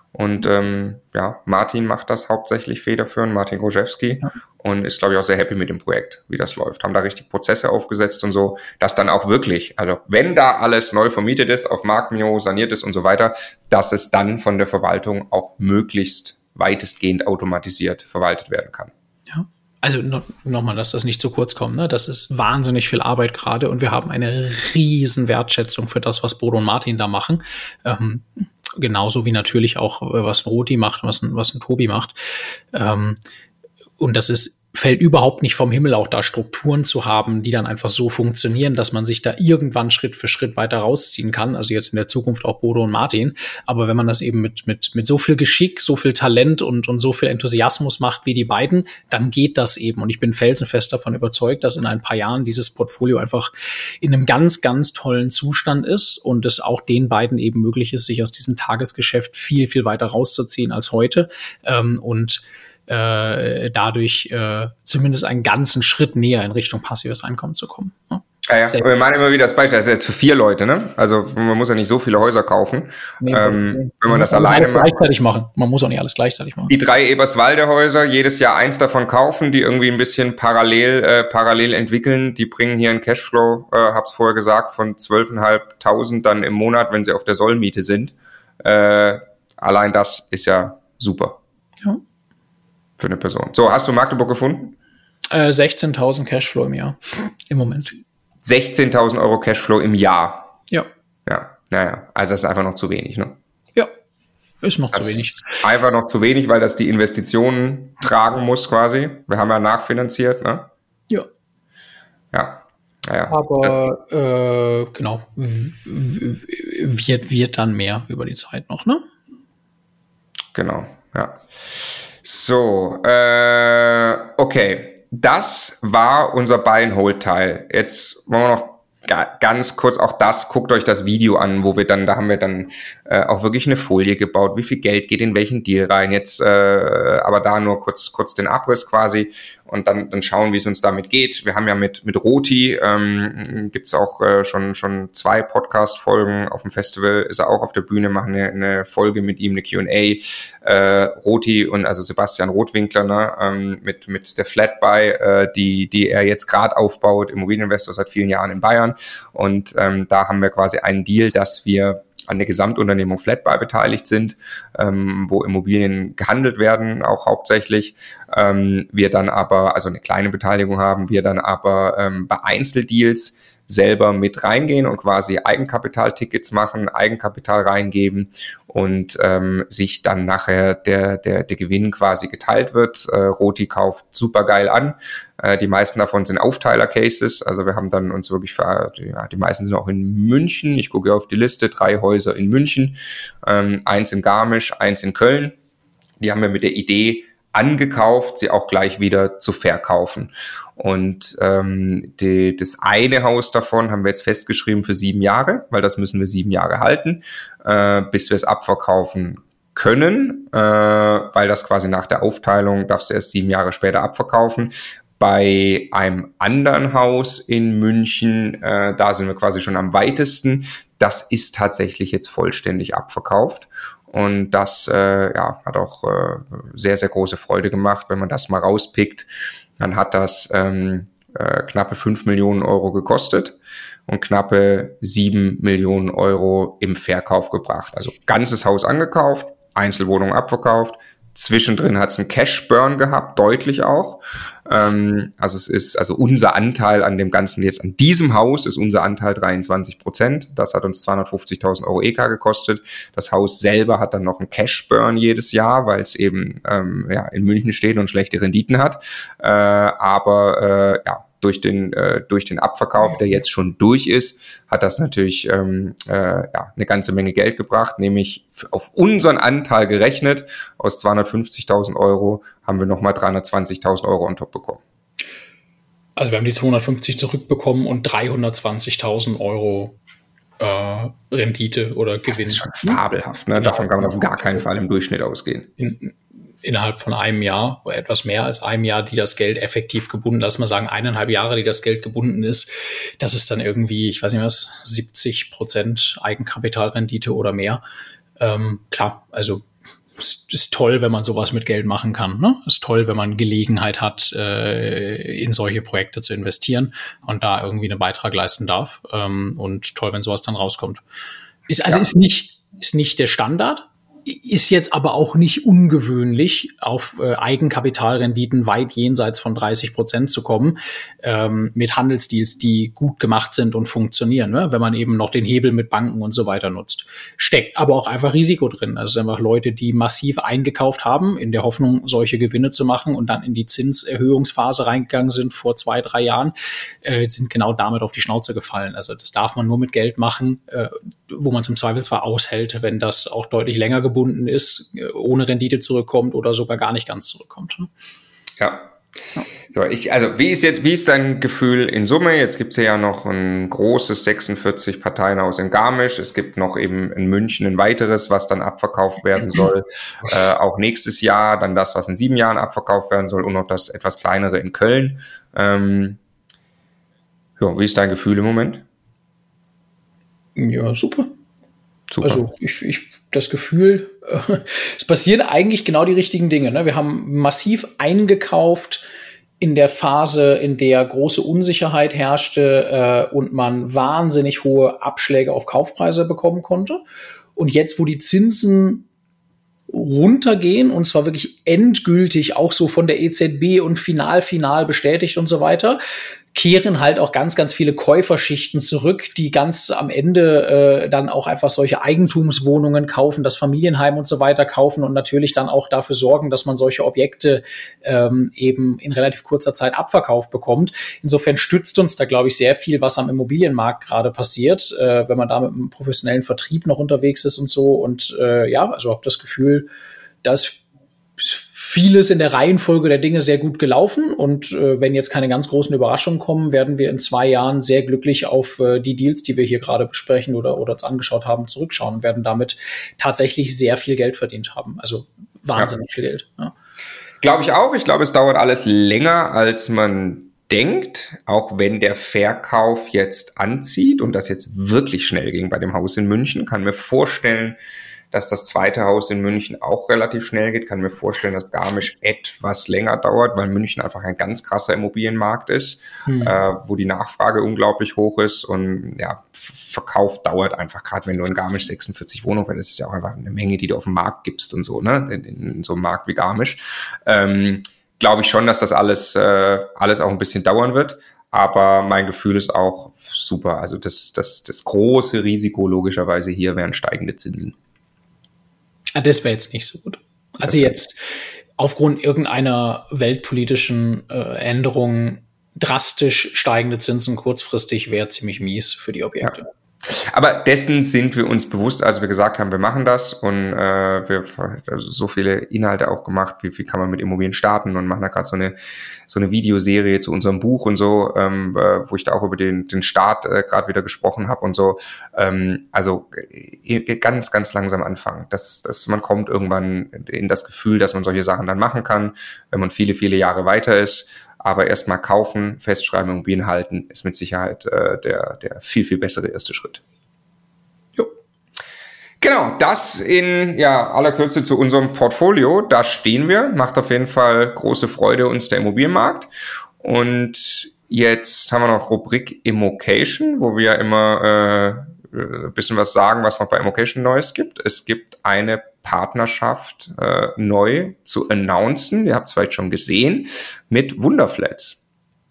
Und Martin macht das hauptsächlich federführend, Martin Groszewski, und ist, glaube ich, auch sehr happy mit dem Projekt, wie das läuft. Haben da richtig Prozesse aufgesetzt und so, dass dann auch wirklich, also wenn da alles neu vermietet ist, auf Marktniveau saniert ist und so weiter, dass es dann von der Verwaltung auch möglichst weitestgehend automatisiert verwaltet werden kann. Ja. Also nochmal, dass das nicht zu kurz kommt. Ne? Das ist wahnsinnig viel Arbeit gerade und wir haben eine riesen Wertschätzung für das, was Bodo und Martin da machen. Genauso wie natürlich auch, was ein Roti macht, was ein Tobi macht. Und das fällt überhaupt nicht vom Himmel, auch da Strukturen zu haben, die dann einfach so funktionieren, dass man sich da irgendwann Schritt für Schritt weiter rausziehen kann. Also jetzt in der Zukunft auch Bodo und Martin. Aber wenn man das eben mit so viel Geschick, so viel Talent und so viel Enthusiasmus macht wie die beiden, dann geht das eben. Und ich bin felsenfest davon überzeugt, dass in ein paar Jahren dieses Portfolio einfach in einem ganz, ganz tollen Zustand ist und es auch den beiden eben möglich ist, sich aus diesem Tagesgeschäft viel, viel weiter rauszuziehen als heute. Und dadurch zumindest einen ganzen Schritt näher in Richtung passives Einkommen zu kommen. Ne? Ja. Wir meinen immer wieder das Beispiel, das ist jetzt für 4 Leute, ne? Also man muss ja nicht so viele Häuser kaufen. Nee, wenn man das alleine macht. Gleichzeitig machen. Man muss auch nicht alles gleichzeitig machen. Die 3 Eberswalde-Häuser, jedes Jahr 1 davon kaufen, die irgendwie ein bisschen parallel entwickeln. Die bringen hier einen Cashflow, hab's vorher gesagt, von 12.500 dann im Monat, wenn sie auf der Sollmiete sind. Allein das ist ja super. Ja. Für eine Person. So, hast du Magdeburg gefunden? 16.000 Cashflow im Jahr. Im Moment. 16.000 Euro Cashflow im Jahr. Ja. Ja, naja, also das ist einfach noch zu wenig, ne? Ja, ist noch zu wenig. Einfach noch zu wenig, weil das die Investitionen tragen muss quasi. Wir haben ja nachfinanziert, ne? Ja. Ja. Naja. Aber genau, wird dann mehr über die Zeit noch, ne? Genau, ja. So, okay. Das war unser Buy-and-Hold-Teil. Jetzt wollen wir noch ganz kurz auch das, guckt euch das Video an, da haben wir dann auch wirklich eine Folie gebaut, wie viel Geld geht in welchen Deal rein, jetzt aber da nur kurz den Abriss quasi und dann schauen, wie es uns damit geht. Wir haben ja mit Roti, gibt's auch schon 2 Podcast-Folgen auf dem Festival, ist er auch auf der Bühne, machen eine Folge mit ihm, eine Q&A, Roti und also Sebastian Rothwinkler, ne, mit der Flatbuy, die er jetzt gerade aufbaut, Immobilieninvestor seit vielen Jahren in Bayern. Und da haben wir quasi einen Deal, dass wir an der Gesamtunternehmung Flatbuy beteiligt sind, wo Immobilien gehandelt werden, auch hauptsächlich. Wir dann aber, also eine kleine Beteiligung haben, wir dann aber bei Einzeldeals selber mit reingehen und quasi Eigenkapitaltickets machen, Eigenkapital reingeben und sich dann nachher der Gewinn quasi geteilt wird. Roti kauft super geil an. Die meisten davon sind Aufteiler-Cases. Also wir haben dann uns wirklich die meisten sind auch in München. Ich gucke auf die Liste, 3 Häuser in München, 1 in Garmisch, 1 in Köln. Die haben wir mit der Idee angekauft, sie auch gleich wieder zu verkaufen. Und das eine Haus davon haben wir jetzt festgeschrieben für 7 Jahre, weil das müssen wir 7 Jahre halten, bis wir es abverkaufen können, weil das quasi nach der Aufteilung darfst du erst 7 Jahre später abverkaufen. Bei einem anderen Haus in München, da sind wir quasi schon am weitesten. Das ist tatsächlich jetzt vollständig abverkauft. Und das hat auch sehr, sehr große Freude gemacht. Wenn man das mal rauspickt, dann hat das knappe 5 Millionen Euro gekostet und knappe 7 Millionen Euro im Verkauf gebracht. Also ganzes Haus angekauft, Einzelwohnungen abverkauft. Zwischendrin hat es einen Cash-Burn gehabt, deutlich auch. Also unser Anteil an dem Ganzen jetzt, an diesem Haus ist unser Anteil 23%. Das hat uns 250.000 Euro EK gekostet. Das Haus selber hat dann noch einen Cash-Burn jedes Jahr, weil es eben in München steht und schlechte Renditen hat. Durch den Abverkauf, der jetzt schon durch ist, hat das natürlich eine ganze Menge Geld gebracht, nämlich auf unseren Anteil gerechnet, aus 250.000 Euro haben wir nochmal 320.000 Euro on top bekommen. Also wir haben die 250 zurückbekommen und 320.000 Euro Rendite oder Gewinn. Das ist schon fabelhaft, ne? Davon kann man auf gar keinen Fall im Durchschnitt ausgehen. Innerhalb von einem Jahr oder etwas mehr als einem Jahr, die das Geld effektiv gebunden, lass mal sagen 1,5 Jahre, die das Geld gebunden ist, das ist dann irgendwie, ich weiß nicht was, 70% Eigenkapitalrendite oder mehr. Klar, also ist toll, wenn man sowas mit Geld machen kann. Ne? Ist toll, wenn man Gelegenheit hat, in solche Projekte zu investieren und da irgendwie einen Beitrag leisten darf. Und toll, wenn sowas dann rauskommt. Ist nicht der Standard. Ist jetzt aber auch nicht ungewöhnlich, auf Eigenkapitalrenditen weit jenseits von 30% zu kommen, mit Handelsdeals, die gut gemacht sind und funktionieren, ne? Wenn man eben noch den Hebel mit Banken und so weiter nutzt. Steckt aber auch einfach Risiko drin. Also einfach Leute, die massiv eingekauft haben, in der Hoffnung, solche Gewinne zu machen und dann in die Zinserhöhungsphase reingegangen sind vor 2-3 Jahren, sind genau damit auf die Schnauze gefallen. Also das darf man nur mit Geld machen, wo man es im Zweifelsfall aushält, wenn das auch deutlich länger gebunden ist, ohne Rendite zurückkommt oder sogar gar nicht ganz zurückkommt. Ja. So, wie ist dein Gefühl in Summe? Jetzt gibt es ja noch ein großes 46 Parteienhaus in Garmisch. Es gibt noch eben in München ein weiteres, was dann abverkauft werden soll. Auch nächstes Jahr, dann das, was in 7 Jahren abverkauft werden soll und noch das etwas kleinere in Köln. Wie ist dein Gefühl im Moment? Ja, super. Also das Gefühl, es passieren eigentlich genau die richtigen Dinge. Ne? Wir haben massiv eingekauft in der Phase, in der große Unsicherheit herrschte und man wahnsinnig hohe Abschläge auf Kaufpreise bekommen konnte. Und jetzt, wo die Zinsen runtergehen, und zwar wirklich endgültig auch so von der EZB und final bestätigt und so weiter, kehren halt auch ganz, ganz viele Käuferschichten zurück, die ganz am Ende dann auch einfach solche Eigentumswohnungen kaufen, das Familienheim und so weiter kaufen und natürlich dann auch dafür sorgen, dass man solche Objekte eben in relativ kurzer Zeit abverkauft bekommt. Insofern stützt uns da, glaube ich, sehr viel, was am Immobilienmarkt gerade passiert, wenn man da mit einem professionellen Vertrieb noch unterwegs ist und so. Und also habe das Gefühl, dass vieles in der Reihenfolge der Dinge sehr gut gelaufen und wenn jetzt keine ganz großen Überraschungen kommen, werden wir in 2 Jahren sehr glücklich auf die Deals, die wir hier gerade besprechen oder uns angeschaut haben, zurückschauen und werden damit tatsächlich sehr viel Geld verdient haben. Also wahnsinnig viel Geld. Ja. Glaube ich auch. Ich glaube, es dauert alles länger, als man denkt, auch wenn der Verkauf jetzt anzieht und das jetzt wirklich schnell ging bei dem Haus in München, kann mir vorstellen, dass das zweite Haus in München auch relativ schnell geht. Kann mir vorstellen, dass Garmisch etwas länger dauert, weil München einfach ein ganz krasser Immobilienmarkt ist, wo die Nachfrage unglaublich hoch ist und ja, Verkauf dauert einfach, gerade wenn du in Garmisch 46 Wohnungen, weil das ist ja auch einfach eine Menge, die du auf den Markt gibst und so, ne, in so einem Markt wie Garmisch. Glaube ich schon, dass das alles auch ein bisschen dauern wird. Aber mein Gefühl ist auch super. Also das große Risiko logischerweise hier wären steigende Zinsen. Das wäre jetzt nicht so gut. Also jetzt aufgrund irgendeiner weltpolitischen Änderung drastisch steigende Zinsen kurzfristig wäre ziemlich mies für die Objekte. Ja. Aber dessen sind wir uns bewusst, als wir gesagt haben, wir machen das und wir also so viele Inhalte auch gemacht, wie kann man mit Immobilien starten und machen da gerade so eine Videoserie zu unserem Buch und so, wo ich da auch über den Start gerade wieder gesprochen habe und so. Also ganz, ganz langsam anfangen. Dass man kommt irgendwann in das Gefühl, dass man solche Sachen dann machen kann, wenn man viele, viele Jahre weiter ist. Aber erstmal kaufen, festschreiben, Immobilien halten, ist mit Sicherheit der viel, viel bessere erste Schritt. Jo. Genau, das in aller Kürze zu unserem Portfolio. Da stehen wir. Macht auf jeden Fall große Freude uns der Immobilienmarkt. Und jetzt haben wir noch Rubrik Immocation, wo wir immer ein bisschen was sagen, was noch bei Immocation Neues gibt. Es gibt eine Partnerschaft neu zu announcen, ihr habt es vielleicht schon gesehen, mit Wunderflats.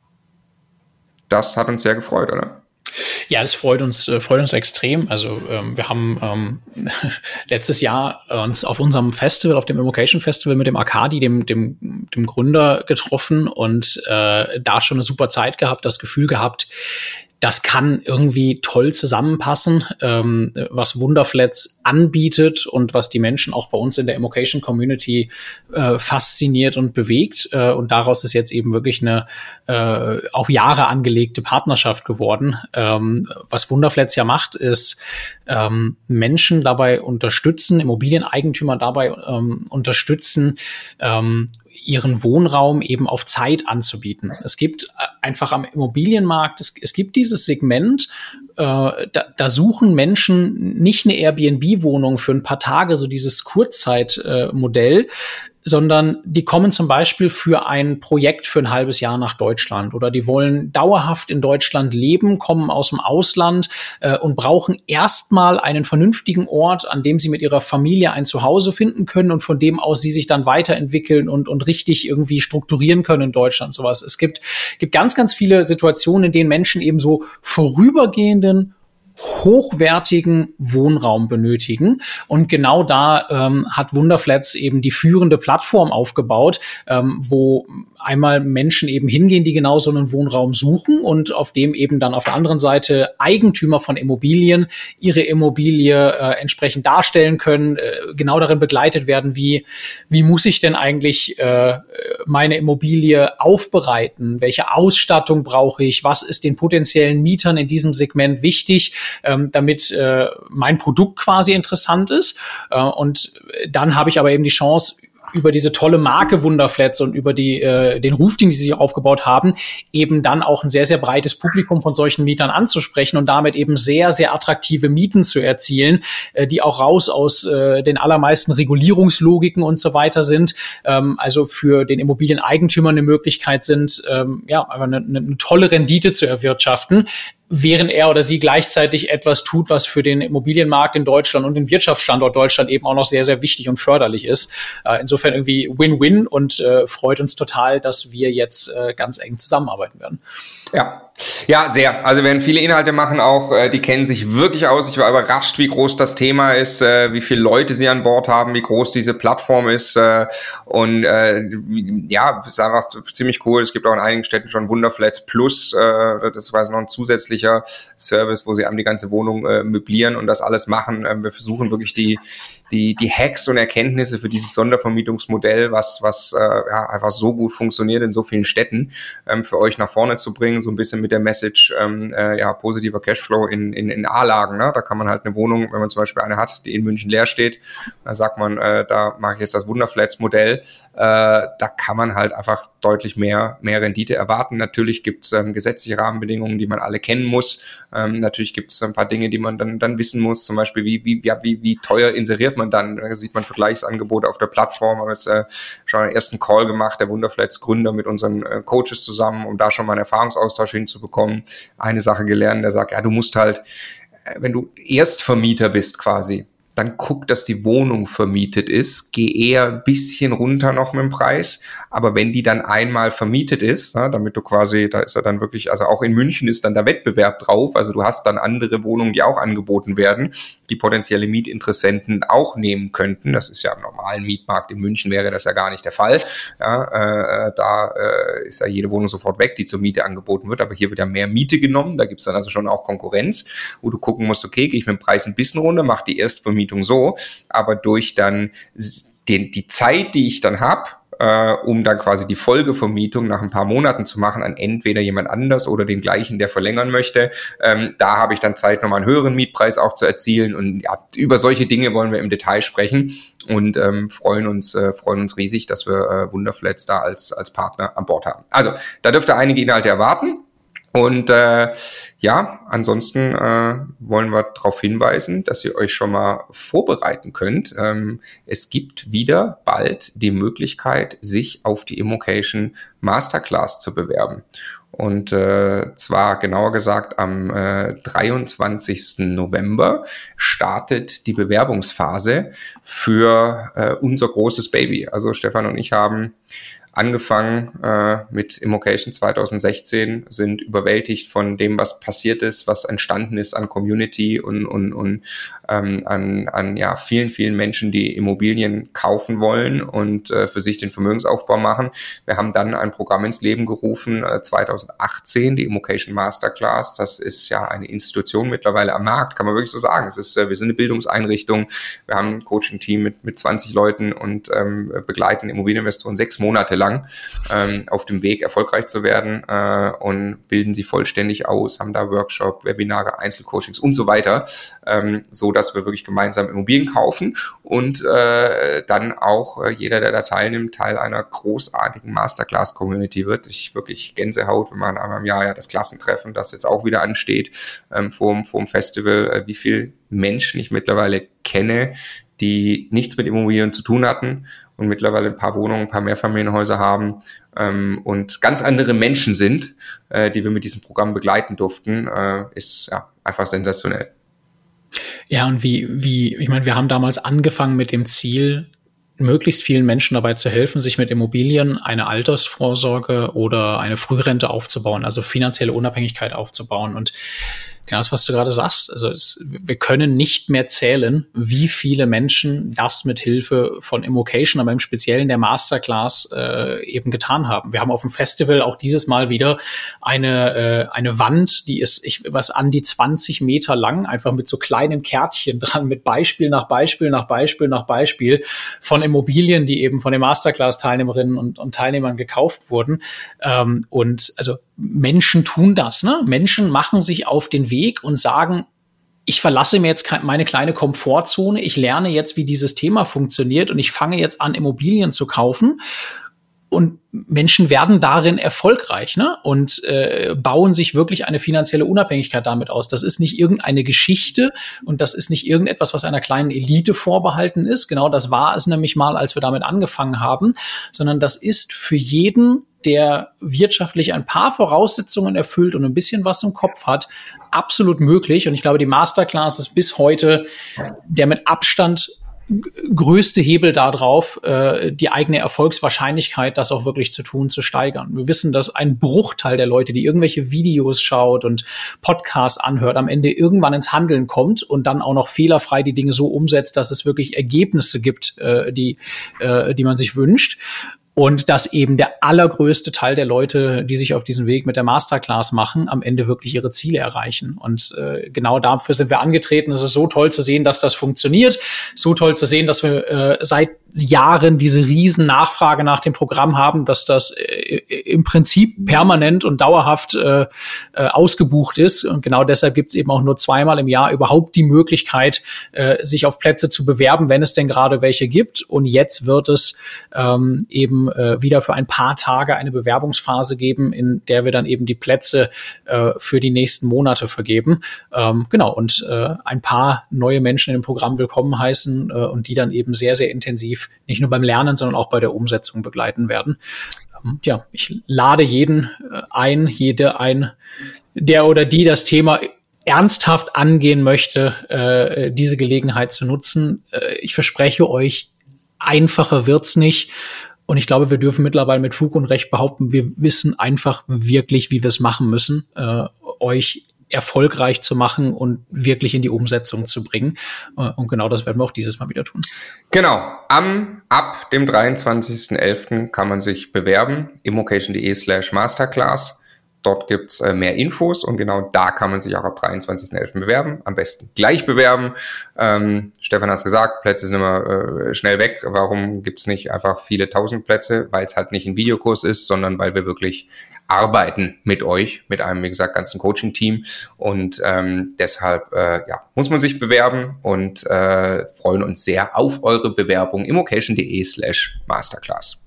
Das hat uns sehr gefreut, oder? Ja, das freut uns extrem. Also wir haben letztes Jahr uns auf unserem Festival, auf dem Immocation Festival mit dem Arkadi, dem Gründer, getroffen und da schon eine super Zeit gehabt, das Gefühl gehabt, das kann irgendwie toll zusammenpassen, was Wunderflats anbietet und was die Menschen auch bei uns in der Immocation Community fasziniert und bewegt. Und daraus ist jetzt eben wirklich eine auf Jahre angelegte Partnerschaft geworden. Was Wunderflats ja macht, ist Menschen dabei unterstützen, Immobilieneigentümer dabei unterstützen, ihren Wohnraum eben auf Zeit anzubieten. Es gibt einfach am Immobilienmarkt, es gibt dieses Segment, da suchen Menschen nicht eine Airbnb-Wohnung für ein paar Tage, so dieses Kurzzeitmodell, sondern die kommen zum Beispiel für ein Projekt für ein halbes Jahr nach Deutschland oder die wollen dauerhaft in Deutschland leben, kommen aus dem Ausland und brauchen erstmal einen vernünftigen Ort, an dem sie mit ihrer Familie ein Zuhause finden können und von dem aus sie sich dann weiterentwickeln und richtig irgendwie strukturieren können in Deutschland, sowas. Es gibt ganz, ganz viele Situationen, in denen Menschen eben so vorübergehenden hochwertigen Wohnraum benötigen. Und genau da hat Wunderflats eben die führende Plattform aufgebaut, wo einmal Menschen eben hingehen, die genau so einen Wohnraum suchen und auf dem eben dann auf der anderen Seite Eigentümer von Immobilien ihre Immobilie entsprechend darstellen können, genau darin begleitet werden, wie muss ich denn eigentlich meine Immobilie aufbereiten, welche Ausstattung brauche ich, was ist den potenziellen Mietern in diesem Segment wichtig, damit mein Produkt quasi interessant ist. Und dann habe ich aber eben die Chance, über diese tolle Marke Wunderflats und über den Ruf, den sie sich aufgebaut haben, eben dann auch ein sehr, sehr breites Publikum von solchen Mietern anzusprechen und damit eben sehr, sehr attraktive Mieten zu erzielen, die auch raus aus den allermeisten Regulierungslogiken und so weiter sind. Also für den Immobilieneigentümer eine Möglichkeit sind, eine tolle Rendite zu erwirtschaften, während er oder sie gleichzeitig etwas tut, was für den Immobilienmarkt in Deutschland und den Wirtschaftsstandort Deutschland eben auch noch sehr, sehr wichtig und förderlich ist. Insofern irgendwie Win-Win und freut uns total, dass wir jetzt ganz eng zusammenarbeiten werden. Ja, sehr. Also wir werden viele Inhalte machen auch, die kennen sich wirklich aus. Ich war überrascht, wie groß das Thema ist, wie viele Leute sie an Bord haben, wie groß diese Plattform ist und ist einfach ziemlich cool. Es gibt auch in einigen Städten schon Wunderflats Plus, das war noch ein zusätzlicher Service, wo sie die ganze Wohnung möblieren und das alles machen. Wir versuchen wirklich die Hacks und Erkenntnisse für dieses Sondervermietungsmodell, was einfach so gut funktioniert in so vielen Städten, für euch nach vorne zu bringen, so ein bisschen mit der Message, positiver Cashflow in A-Lagen, ne? Da kann man halt eine Wohnung, wenn man zum Beispiel eine hat, die in München leer steht, da sagt man, da mache ich jetzt das Wunderflats-Modell, da kann man halt einfach deutlich mehr Rendite erwarten. Natürlich gibt es gesetzliche Rahmenbedingungen, die man alle kennen muss. Natürlich gibt es ein paar Dinge, die man dann wissen muss, zum Beispiel wie teuer inseriert man dann. Da sieht man Vergleichsangebote auf der Plattform. Wir haben jetzt schon einen ersten Call gemacht, der Wunderflats Gründer mit unseren Coaches zusammen, um da schon mal einen Erfahrungsaustausch hinzubekommen. Eine Sache gelernt, der sagt, ja, du musst halt, wenn du Erstvermieter bist quasi, dann guck, dass die Wohnung vermietet ist, geh eher ein bisschen runter noch mit dem Preis, aber wenn die dann einmal vermietet ist, damit du quasi, da ist ja dann wirklich, also auch in München ist dann der Wettbewerb drauf, also du hast dann andere Wohnungen, die auch angeboten werden, die potenzielle Mietinteressenten auch nehmen könnten, das ist ja im normalen Mietmarkt in München wäre das ja gar nicht der Fall, da ist ja jede Wohnung sofort weg, die zur Miete angeboten wird, aber hier wird ja mehr Miete genommen, da gibt's dann also schon auch Konkurrenz, wo du gucken musst, okay, gehe ich mit dem Preis ein bisschen runter, mach die Erstvermietung so, aber durch dann die Zeit, die ich dann habe, um dann quasi die Folgevermietung nach ein paar Monaten zu machen an entweder jemand anders oder den gleichen, der verlängern möchte, da habe ich dann Zeit, nochmal einen höheren Mietpreis auch zu erzielen und ja, über solche Dinge wollen wir im Detail sprechen und freuen uns riesig, dass wir Wunderflats da als Partner an Bord haben. Also, da dürft ihr einige Inhalte erwarten. Und ansonsten wollen wir darauf hinweisen, dass ihr euch schon mal vorbereiten könnt. Es gibt wieder bald die Möglichkeit, sich auf die Immocation Masterclass zu bewerben. Und zwar genauer gesagt am 23. November startet die Bewerbungsphase für unser großes Baby. Also Stefan und ich haben angefangen mit Immocation 2016, sind überwältigt von dem, was passiert ist, was entstanden ist an Community und an vielen, vielen Menschen, die Immobilien kaufen wollen und für sich den Vermögensaufbau machen. Wir haben dann ein Programm ins Leben gerufen, 2018, die Immocation Masterclass. Das ist ja eine Institution mittlerweile am Markt, kann man wirklich so sagen. Wir sind eine Bildungseinrichtung, wir haben ein Coaching-Team mit 20 Leuten und begleiten Immobilieninvestoren 6 Monate lang. lang auf dem Weg, erfolgreich zu werden und bilden sie vollständig aus, haben da Workshop, Webinare, Einzelcoachings und so weiter, so dass wir wirklich gemeinsam Immobilien kaufen und dann auch jeder, der da teilnimmt, Teil einer großartigen Masterclass-Community wird. Ich wirklich Gänsehaut, wir machen einmal im Jahr ja das Klassentreffen, das jetzt auch wieder ansteht vorm Festival, wie viele Menschen ich mittlerweile kenne, die nichts mit Immobilien zu tun hatten und mittlerweile ein paar Wohnungen, ein paar Mehrfamilienhäuser haben und ganz andere Menschen sind, die wir mit diesem Programm begleiten durften, ist ja einfach sensationell. Ja, und ich meine, wir haben damals angefangen mit dem Ziel, möglichst vielen Menschen dabei zu helfen, sich mit Immobilien eine Altersvorsorge oder eine Frührente aufzubauen, also finanzielle Unabhängigkeit aufzubauen. Und genau das, was du gerade sagst, also wir können nicht mehr zählen, wie viele Menschen das mit Hilfe von Immocation, aber im Speziellen der Masterclass eben getan haben. Wir haben auf dem Festival auch dieses Mal wieder eine Wand, die ist was an die 20 Meter lang, einfach mit so kleinen Kärtchen dran, mit Beispiel nach Beispiel nach Beispiel nach Beispiel von Immobilien, die eben von den Masterclass-Teilnehmerinnen und Teilnehmern gekauft wurden. Und also Menschen tun das, ne? Menschen machen sich auf den Weg und sagen, ich verlasse mir jetzt meine kleine Komfortzone, ich lerne jetzt, wie dieses Thema funktioniert und ich fange jetzt an, Immobilien zu kaufen. Und Menschen werden darin erfolgreich, ne? Und bauen sich wirklich eine finanzielle Unabhängigkeit damit aus. Das ist nicht irgendeine Geschichte und das ist nicht irgendetwas, was einer kleinen Elite vorbehalten ist. Genau das war es nämlich mal, als wir damit angefangen haben, sondern das ist für jeden, der wirtschaftlich ein paar Voraussetzungen erfüllt und ein bisschen was im Kopf hat, absolut möglich. Und ich glaube, die Masterclass ist bis heute der mit Abstand größte Hebel darauf, die eigene Erfolgswahrscheinlichkeit, das auch wirklich zu tun, zu steigern. Wir wissen, dass ein Bruchteil der Leute, die irgendwelche Videos schaut und Podcasts anhört, am Ende irgendwann ins Handeln kommt und dann auch noch fehlerfrei die Dinge so umsetzt, dass es wirklich Ergebnisse gibt, die man sich wünscht. Und dass eben der allergrößte Teil der Leute, die sich auf diesen Weg mit der Masterclass machen, am Ende wirklich ihre Ziele erreichen. Und genau dafür sind wir angetreten. Es ist so toll zu sehen, dass das funktioniert. So toll zu sehen, dass wir seit Jahren diese riesen Nachfrage nach dem Programm haben, dass das im Prinzip permanent und dauerhaft ausgebucht ist. Und genau deshalb gibt es eben auch nur zweimal im Jahr überhaupt die Möglichkeit, sich auf Plätze zu bewerben, wenn es denn gerade welche gibt. Und jetzt wird es eben wieder für ein paar Tage eine Bewerbungsphase geben, in der wir dann eben die Plätze für die nächsten Monate vergeben. Genau, und ein paar neue Menschen im Programm willkommen heißen und die dann eben sehr, sehr intensiv nicht nur beim Lernen, sondern auch bei der Umsetzung begleiten werden. Ja, ich lade jeden jede ein, der oder die das Thema ernsthaft angehen möchte, diese Gelegenheit zu nutzen. Ich verspreche euch, einfacher wird's nicht. Und ich glaube, wir dürfen mittlerweile mit Fug und Recht behaupten, wir wissen einfach wirklich, wie wir es machen müssen, euch erfolgreich zu machen und wirklich in die Umsetzung zu bringen. Und genau das werden wir auch dieses Mal wieder tun. Genau, ab dem 23.11. kann man sich bewerben, immocation.de/masterclass. Dort gibt's mehr Infos und genau da kann man sich auch ab 23.11. bewerben. Am besten gleich bewerben. Stefan hat es gesagt, Plätze sind immer schnell weg. Warum gibt's nicht einfach viele tausend Plätze? Weil es halt nicht ein Videokurs ist, sondern weil wir wirklich arbeiten mit euch, mit einem, wie gesagt, ganzen Coaching-Team. Und deshalb muss man sich bewerben und freuen uns sehr auf eure Bewerbung. immocation.de/masterclass.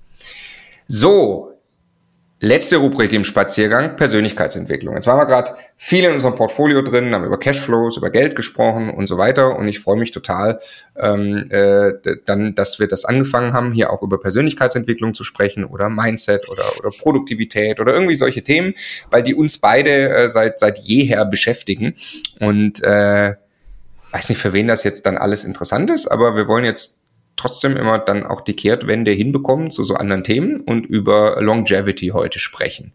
So, letzte Rubrik im Spaziergang, Persönlichkeitsentwicklung. Jetzt waren wir gerade viel in unserem Portfolio drin, haben über Cashflows, über Geld gesprochen und so weiter. Und ich freue mich total, dann, dass wir das angefangen haben, hier auch über Persönlichkeitsentwicklung zu sprechen oder Mindset oder Produktivität oder irgendwie solche Themen, weil die uns beide seit jeher beschäftigen. Und weiß nicht, für wen das jetzt dann alles interessant ist, aber wir wollen jetzt trotzdem immer dann auch die Kehrtwende hinbekommen zu so anderen Themen und über Longevity heute sprechen.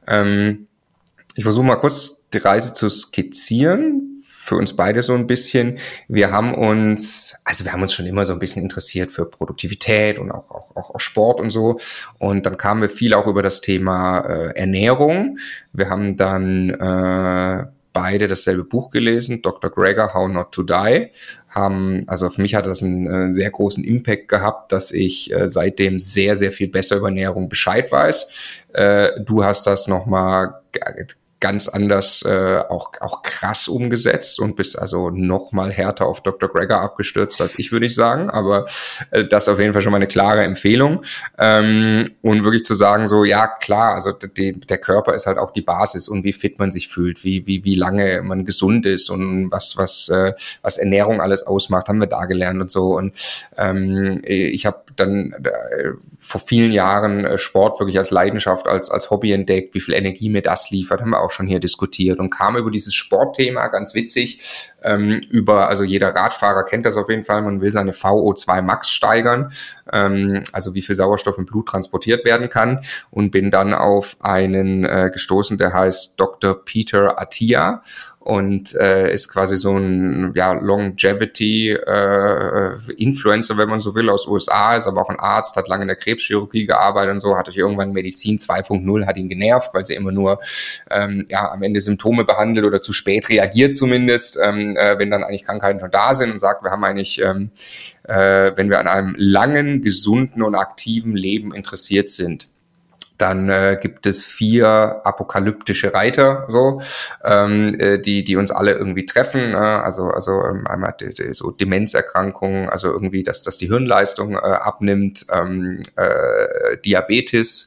Ich versuche mal kurz die Reise zu skizzieren, für uns beide so ein bisschen. Wir haben uns schon immer so ein bisschen interessiert für Produktivität und auch Sport und so. Und dann kamen wir viel auch über das Thema Ernährung. Wir haben dann beide dasselbe Buch gelesen, Dr. Greger, How Not to Die, also für mich hat das einen sehr großen Impact gehabt, dass ich seitdem sehr, sehr viel besser über Ernährung Bescheid weiß. Du hast das nochmal ganz anders auch krass umgesetzt und bist also noch mal härter auf Dr. Greger abgestürzt als ich, würde ich sagen. Aber das ist auf jeden Fall schon mal eine klare Empfehlung. Und wirklich zu sagen so, ja klar, also der Körper ist halt auch die Basis und wie fit man sich fühlt, wie lange man gesund ist und was Ernährung alles ausmacht, haben wir da gelernt und so. Und ich habe dann vor vielen Jahren Sport wirklich als Leidenschaft, als Hobby entdeckt, wie viel Energie mir das liefert, haben wir auch schon hier diskutiert und kam über dieses Sportthema, ganz witzig, also jeder Radfahrer kennt das auf jeden Fall, man will seine VO2 Max steigern, also wie viel Sauerstoff im Blut transportiert werden kann, und bin dann auf einen gestoßen, der heißt Dr. Peter Attia und ist quasi so ein Longevity Influencer, wenn man so will, aus USA, ist aber auch ein Arzt, hat lange in der Krebschirurgie gearbeitet und so, hatte irgendwann Medizin 2.0, hat ihn genervt, weil sie immer nur am Ende Symptome behandelt oder zu spät reagiert zumindest, wenn dann eigentlich Krankheiten schon da sind, und sagt, wir haben eigentlich, wenn wir an einem langen, gesunden und aktiven Leben interessiert sind, dann gibt es 4 apokalyptische Reiter, so, die uns alle irgendwie treffen. Also einmal so Demenzerkrankungen, also irgendwie, dass die Hirnleistung abnimmt, Diabetes,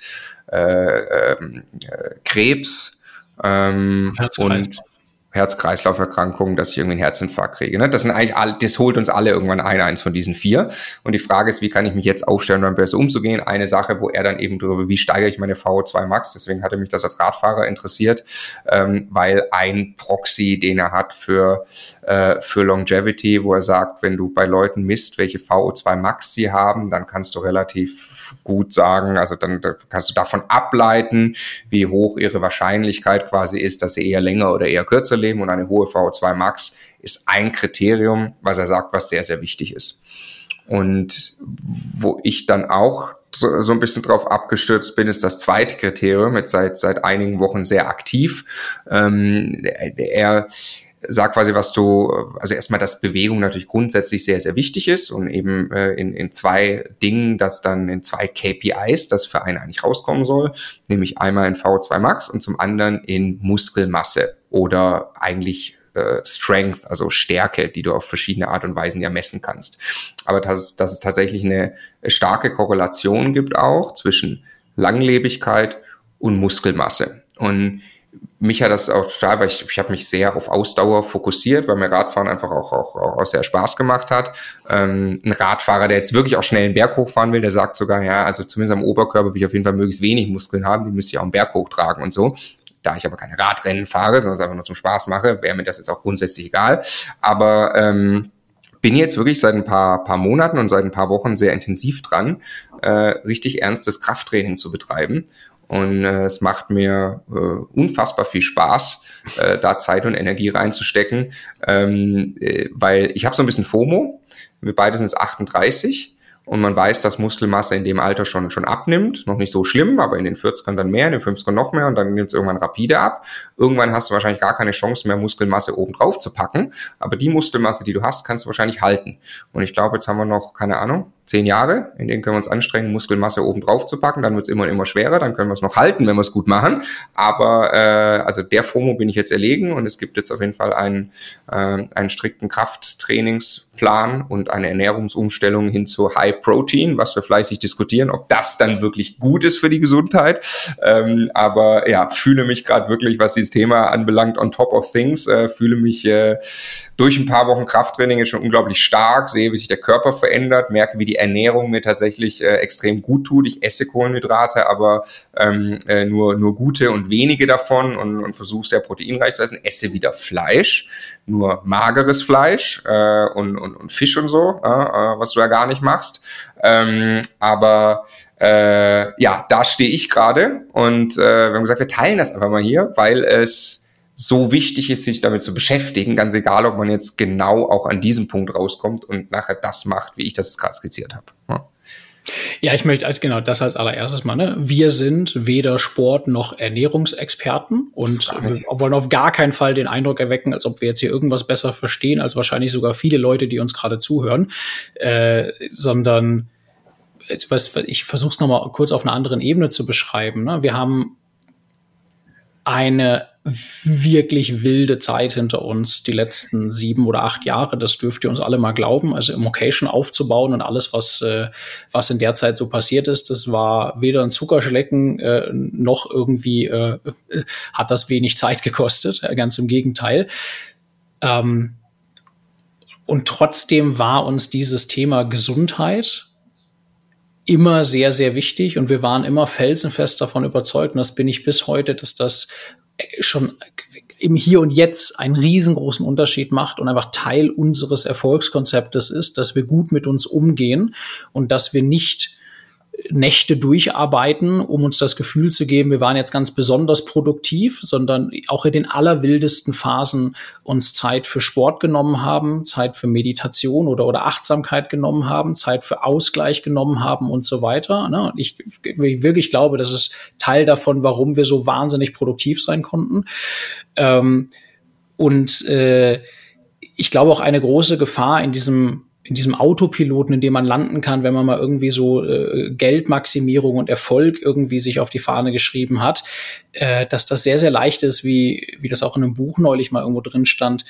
Krebs und Herz-Kreislauf-Erkrankungen, dass ich irgendwie einen Herzinfarkt kriege. Ne? Das sind eigentlich das holt uns alle irgendwann eins von diesen 4. Und die Frage ist, wie kann ich mich jetzt aufstellen, um besser umzugehen? Eine Sache, wo er dann eben darüber, wie steigere ich meine VO2 Max? Deswegen hatte mich das als Radfahrer interessiert, weil ein Proxy, den er hat für Longevity, wo er sagt, wenn du bei Leuten misst, welche VO2 Max sie haben, dann kannst du relativ gut sagen, also dann kannst du davon ableiten, wie hoch ihre Wahrscheinlichkeit quasi ist, dass sie eher länger oder eher kürzer leben, und eine hohe VO2 Max ist ein Kriterium, was er sagt, was sehr, sehr wichtig ist. Und wo ich dann auch so ein bisschen drauf abgestürzt bin, ist das zweite Kriterium, jetzt seit einigen Wochen sehr aktiv. Er sagt quasi, also erstmal, dass Bewegung natürlich grundsätzlich sehr, sehr wichtig ist und eben in 2 Dingen, dass dann in 2 KPIs das für einen eigentlich rauskommen soll, nämlich einmal in VO2 Max und zum anderen in Muskelmasse oder eigentlich Strength, also Stärke, die du auf verschiedene Art und Weisen ja messen kannst. Aber dass es tatsächlich eine starke Korrelation gibt auch zwischen Langlebigkeit und Muskelmasse. Und mich hat das auch total, weil ich habe mich sehr auf Ausdauer fokussiert, weil mir Radfahren einfach auch sehr Spaß gemacht hat. Ein Radfahrer, der jetzt wirklich auch schnell einen Berg hochfahren will, der sagt sogar, ja, also zumindest am Oberkörper will ich auf jeden Fall möglichst wenig Muskeln haben, die müsste ich auch einen Berg hochtragen und so. Da ich aber keine Radrennen fahre, sondern es einfach nur zum Spaß mache, wäre mir das jetzt auch grundsätzlich egal. Aber bin jetzt wirklich seit ein paar Monaten und seit ein paar Wochen sehr intensiv dran, richtig ernstes Krafttraining zu betreiben. Und es macht mir unfassbar viel Spaß, da Zeit und Energie reinzustecken, weil ich habe so ein bisschen FOMO. Wir beide sind jetzt 38 und man weiß, dass Muskelmasse in dem Alter schon abnimmt. Noch nicht so schlimm, aber in den 40ern dann mehr, in den 50ern noch mehr, und dann nimmt es irgendwann rapide ab. Irgendwann hast du wahrscheinlich gar keine Chance mehr, Muskelmasse oben drauf zu packen. Aber die Muskelmasse, die du hast, kannst du wahrscheinlich halten. Und ich glaube, jetzt haben wir noch, keine Ahnung, 10 Jahre, in denen können wir uns anstrengen, Muskelmasse oben drauf zu packen, dann wird es immer und immer schwerer, dann können wir es noch halten, wenn wir es gut machen, aber also der FOMO bin ich jetzt erlegen, und es gibt jetzt auf jeden Fall einen strikten Krafttrainingsplan und eine Ernährungsumstellung hin zu High Protein, was wir fleißig diskutieren, ob das dann wirklich gut ist für die Gesundheit, aber ja, fühle mich gerade wirklich, was dieses Thema anbelangt, on top of things, fühle mich durch ein paar Wochen Krafttraining jetzt schon unglaublich stark, sehe, wie sich der Körper verändert, merke, wie die Ernährung mir tatsächlich extrem gut tut. Ich esse Kohlenhydrate, aber nur gute und wenige davon, und versuche sehr proteinreich zu essen. Esse wieder Fleisch, nur mageres Fleisch und Fisch und so, was du ja gar nicht machst. Aber da stehe ich gerade, und wir haben gesagt, wir teilen das einfach mal hier, weil es so wichtig ist, sich damit zu beschäftigen, ganz egal, ob man jetzt genau auch an diesem Punkt rauskommt und nachher das macht, wie ich das gerade skizziert habe. Ja. Ja, ich möchte genau das als allererstes mal, ne? Wir sind weder Sport- noch Ernährungsexperten und wir wollen auf gar keinen Fall den Eindruck erwecken, als ob wir jetzt hier irgendwas besser verstehen, als wahrscheinlich sogar viele Leute, die uns gerade zuhören, sondern ich versuche es nochmal kurz auf einer anderen Ebene zu beschreiben. Ne? Wir haben eine wirklich wilde Zeit hinter uns, die letzten 7 oder 8 Jahre, das dürft ihr uns alle mal glauben, also Immocation aufzubauen und alles, was in der Zeit so passiert ist, das war weder ein Zuckerschlecken, noch irgendwie hat das wenig Zeit gekostet, ganz im Gegenteil. Und trotzdem war uns dieses Thema Gesundheit immer sehr, sehr wichtig und wir waren immer felsenfest davon überzeugt, und das bin ich bis heute, dass das schon im Hier und Jetzt einen riesengroßen Unterschied macht und einfach Teil unseres Erfolgskonzeptes ist, dass wir gut mit uns umgehen und dass wir nicht Nächte durcharbeiten, um uns das Gefühl zu geben, wir waren jetzt ganz besonders produktiv, sondern auch in den allerwildesten Phasen uns Zeit für Sport genommen haben, Zeit für Meditation oder Achtsamkeit genommen haben, Zeit für Ausgleich genommen haben und so weiter. Und ich wirklich glaube, das ist Teil davon, warum wir so wahnsinnig produktiv sein konnten. Ich glaube auch eine große Gefahr in diesem Autopiloten, in dem man landen kann, wenn man mal irgendwie so Geldmaximierung und Erfolg irgendwie sich auf die Fahne geschrieben hat, dass das sehr, sehr leicht ist, wie das auch in einem Buch neulich mal irgendwo drin stand,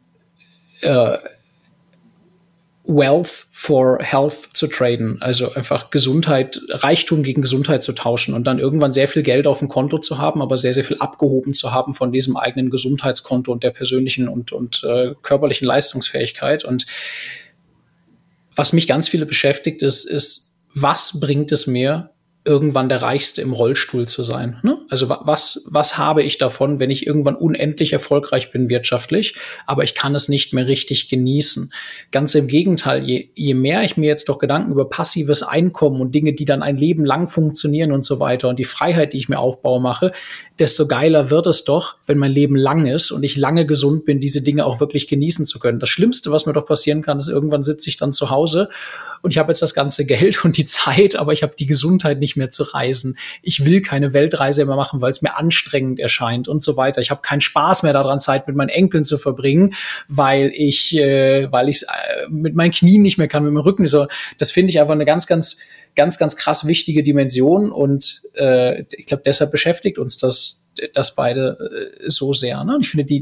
Wealth for Health zu traden, also einfach Reichtum gegen Gesundheit zu tauschen und dann irgendwann sehr viel Geld auf dem Konto zu haben, aber sehr, sehr viel abgehoben zu haben von diesem eigenen Gesundheitskonto und der persönlichen und körperlichen Leistungsfähigkeit. Und was mich ganz viele beschäftigt, ist, was bringt es mir, irgendwann der Reichste im Rollstuhl zu sein? Ne? Also was habe ich davon, wenn ich irgendwann unendlich erfolgreich bin wirtschaftlich, aber ich kann es nicht mehr richtig genießen? Ganz im Gegenteil, je mehr ich mir jetzt doch Gedanken über passives Einkommen und Dinge, die dann ein Leben lang funktionieren und so weiter und die Freiheit, die ich mir aufbaue, mache, desto geiler wird es doch, wenn mein Leben lang ist und ich lange gesund bin, diese Dinge auch wirklich genießen zu können. Das Schlimmste, was mir doch passieren kann, ist, irgendwann sitze ich dann zu Hause und ich habe jetzt das ganze Geld und die Zeit, aber ich habe die Gesundheit nicht mehr zu reisen. Ich will keine Weltreise mehr machen, weil es mir anstrengend erscheint und so weiter. Ich habe keinen Spaß mehr daran, Zeit mit meinen Enkeln zu verbringen, weil ich mit meinen Knien nicht mehr kann, mit meinem Rücken. So, das finde ich einfach eine ganz krass wichtige Dimension und ich glaube, deshalb beschäftigt uns das beide so sehr. Ne? Und ich finde,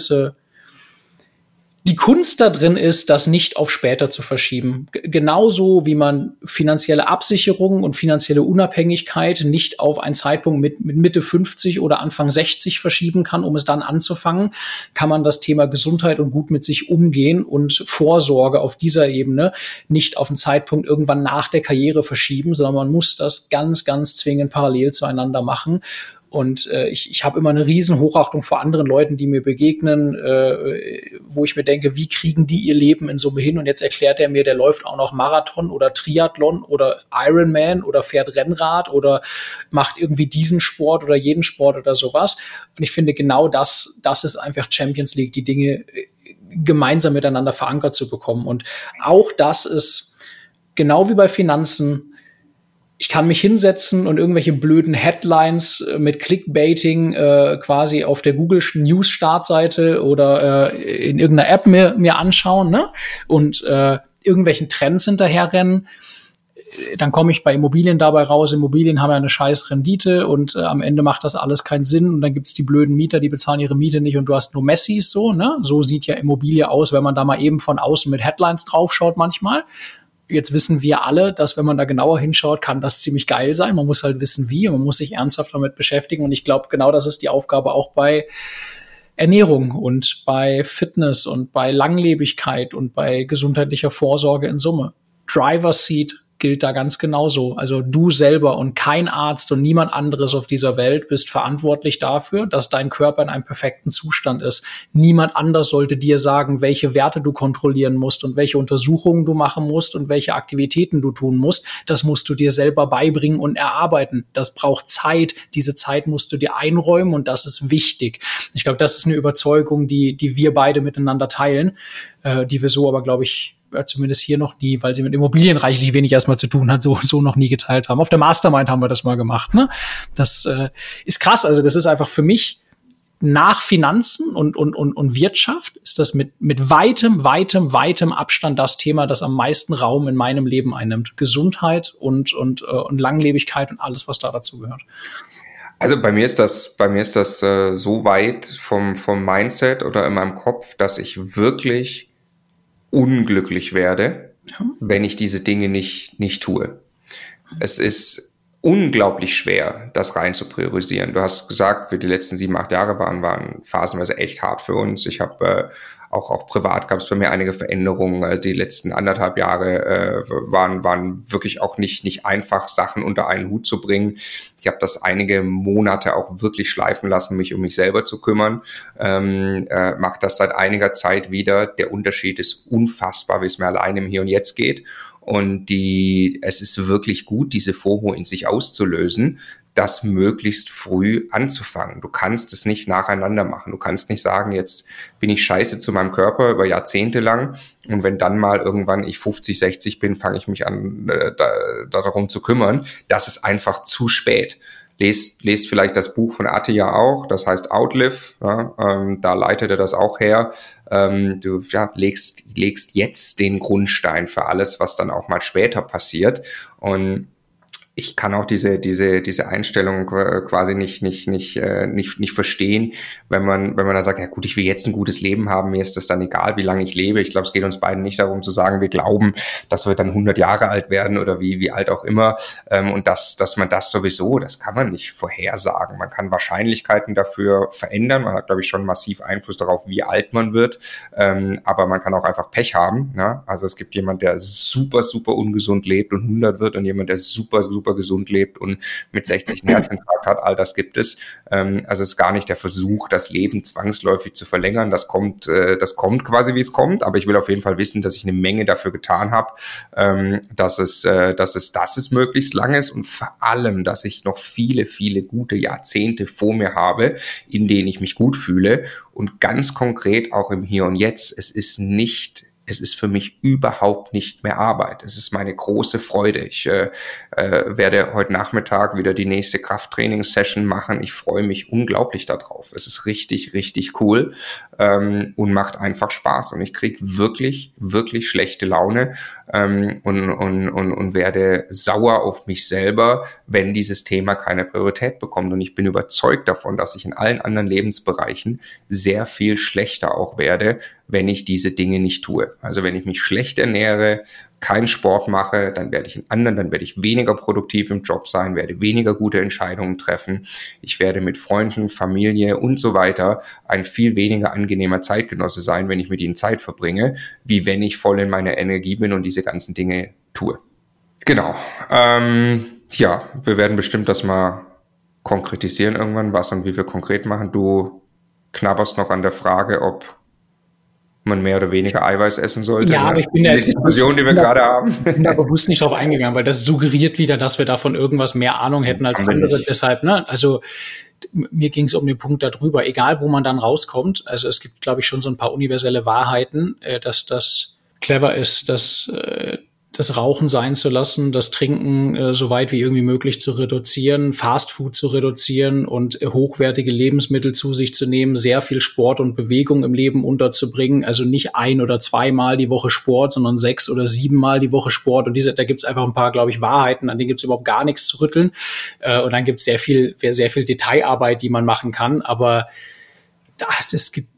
die Kunst da drin ist, das nicht auf später zu verschieben. Genauso wie man finanzielle Absicherung und finanzielle Unabhängigkeit nicht auf einen Zeitpunkt mit Mitte 50 oder Anfang 60 verschieben kann, um es dann anzufangen, kann man das Thema Gesundheit und gut mit sich umgehen und Vorsorge auf dieser Ebene nicht auf einen Zeitpunkt irgendwann nach der Karriere verschieben, sondern man muss das ganz, ganz zwingend parallel zueinander machen. Und ich habe immer eine riesen Hochachtung vor anderen Leuten, die mir begegnen, wo ich mir denke, wie kriegen die ihr Leben in Summe hin? Und jetzt erklärt er mir, der läuft auch noch Marathon oder Triathlon oder Ironman oder fährt Rennrad oder macht irgendwie diesen Sport oder jeden Sport oder sowas. Und ich finde, genau das ist einfach Champions League, die Dinge gemeinsam miteinander verankert zu bekommen. Und auch das ist genau wie bei Finanzen. Ich kann mich hinsetzen und irgendwelche blöden Headlines mit Clickbaiting quasi auf der Google News Startseite oder in irgendeiner App mir anschauen, ne? Und irgendwelchen Trends hinterherrennen. Dann komme ich bei Immobilien dabei raus. Immobilien haben ja eine scheiß Rendite und am Ende macht das alles keinen Sinn. Und dann gibt's die blöden Mieter, die bezahlen ihre Miete nicht und du hast nur Messis so, ne? So sieht ja Immobilie aus, wenn man da mal eben von außen mit Headlines draufschaut manchmal. Jetzt wissen wir alle, dass wenn man da genauer hinschaut, kann das ziemlich geil sein. Man muss halt wissen, wie, und man muss sich ernsthaft damit beschäftigen. Und ich glaube, genau das ist die Aufgabe auch bei Ernährung und bei Fitness und bei Langlebigkeit und bei gesundheitlicher Vorsorge in Summe. Driver's Seat gilt da ganz genauso. Also du selber und kein Arzt und niemand anderes auf dieser Welt bist verantwortlich dafür, dass dein Körper in einem perfekten Zustand ist. Niemand anders sollte dir sagen, welche Werte du kontrollieren musst und welche Untersuchungen du machen musst und welche Aktivitäten du tun musst. Das musst du dir selber beibringen und erarbeiten. Das braucht Zeit. Diese Zeit musst du dir einräumen und das ist wichtig. Ich glaube, das ist eine Überzeugung, die wir beide miteinander teilen, die wir so aber, glaube ich, zumindest hier noch nie, weil sie mit Immobilien reichlich wenig erstmal zu tun hat, so noch nie geteilt haben. Auf der Mastermind haben wir das mal gemacht, ne? Das ist krass. Also das ist einfach für mich nach Finanzen und Wirtschaft ist das mit weitem Abstand das Thema, das am meisten Raum in meinem Leben einnimmt. Gesundheit und Langlebigkeit und alles, was da dazu gehört. Also bei mir ist das so weit vom Mindset oder in meinem Kopf, dass ich wirklich unglücklich werde, wenn ich diese Dinge nicht tue. Es ist unglaublich schwer, das rein zu priorisieren. Du hast gesagt, die letzten 7-8 Jahre waren phasenweise echt hart für uns. Ich habe auch privat gab es bei mir einige Veränderungen. Die letzten 1,5 Jahre waren wirklich auch nicht einfach, Sachen unter einen Hut zu bringen. Ich habe das einige Monate auch wirklich schleifen lassen, mich um mich selber zu kümmern. Mache das seit einiger Zeit wieder. Der Unterschied ist unfassbar, wie es mir alleine im Hier und Jetzt geht. Und es ist wirklich gut, diese FOMO in sich auszulösen, das möglichst früh anzufangen. Du kannst es nicht nacheinander machen. Du kannst nicht sagen, jetzt bin ich scheiße zu meinem Körper über Jahrzehnte lang und wenn dann mal irgendwann ich 50, 60 bin, fange ich mich an, darum zu kümmern. Das ist einfach zu spät. Lest vielleicht das Buch von Atiyah auch, das heißt Outlive, ja, da leitet er das auch her. Du legst jetzt den Grundstein für alles, was dann auch mal später passiert. Und ich kann auch diese Einstellung quasi nicht verstehen, wenn man da sagt, ja gut, ich will jetzt ein gutes Leben haben, mir ist das dann egal, wie lange ich lebe. Ich glaube, es geht uns beiden nicht darum zu sagen, wir glauben, dass wir dann 100 Jahre alt werden oder wie alt auch immer. Und dass man das sowieso, das kann man nicht vorhersagen. Man kann Wahrscheinlichkeiten dafür verändern. Man hat, glaube ich, schon massiv Einfluss darauf, wie alt man wird. Aber man kann auch einfach Pech haben. Ne? Also es gibt jemand, der super, super ungesund lebt und 100 wird und jemand, der super, super gesund lebt und mit 60 einen Herzinfarkt hat, all das gibt es. Also es ist gar nicht der Versuch, das Leben zwangsläufig zu verlängern. Das kommt quasi, wie es kommt, aber ich will auf jeden Fall wissen, dass ich eine Menge dafür getan habe, dass es möglichst lang ist und vor allem, dass ich noch viele, viele gute Jahrzehnte vor mir habe, in denen ich mich gut fühle und ganz konkret auch im Hier und Jetzt. Es ist für mich überhaupt nicht mehr Arbeit. Es ist meine große Freude. Ich werde heute Nachmittag wieder die nächste Krafttrainingssession machen. Ich freue mich unglaublich darauf. Es ist richtig, richtig cool und macht einfach Spaß. Und ich kriege wirklich, wirklich schlechte Laune und werde sauer auf mich selber, wenn dieses Thema keine Priorität bekommt. Und ich bin überzeugt davon, dass ich in allen anderen Lebensbereichen sehr viel schlechter auch werde, wenn ich diese Dinge nicht tue. Also wenn ich mich schlecht ernähre, keinen Sport mache, dann werde ich weniger produktiv im Job sein, werde weniger gute Entscheidungen treffen. Ich werde mit Freunden, Familie und so weiter ein viel weniger angenehmer Zeitgenosse sein, wenn ich mit ihnen Zeit verbringe, wie wenn ich voll in meiner Energie bin und diese ganzen Dinge tue. Genau. Wir werden bestimmt das mal konkretisieren irgendwann, was und wie wir konkret machen. Du knabberst noch an der Frage, ob man mehr oder weniger Eiweiß essen sollte. Ja, aber ich bin ja jetzt Diskussion, die wir gerade haben. Ich bin da bewusst nicht drauf eingegangen, weil das suggeriert wieder, dass wir davon irgendwas mehr Ahnung hätten als andere. Deshalb, also mir ging es um den Punkt darüber, egal wo man dann rauskommt. Also es gibt, glaube ich, schon so ein paar universelle Wahrheiten, dass das clever ist, das Rauchen sein zu lassen, das Trinken so weit wie irgendwie möglich zu reduzieren, Fastfood zu reduzieren und hochwertige Lebensmittel zu sich zu nehmen, sehr viel Sport und Bewegung im Leben unterzubringen, also nicht 1 oder 2 Mal die Woche Sport, sondern 6 oder 7 Mal die Woche Sport und da gibt's einfach ein paar, glaube ich, Wahrheiten, an denen gibt's überhaupt gar nichts zu rütteln und dann gibt's sehr viel Detailarbeit, die man machen kann, aber das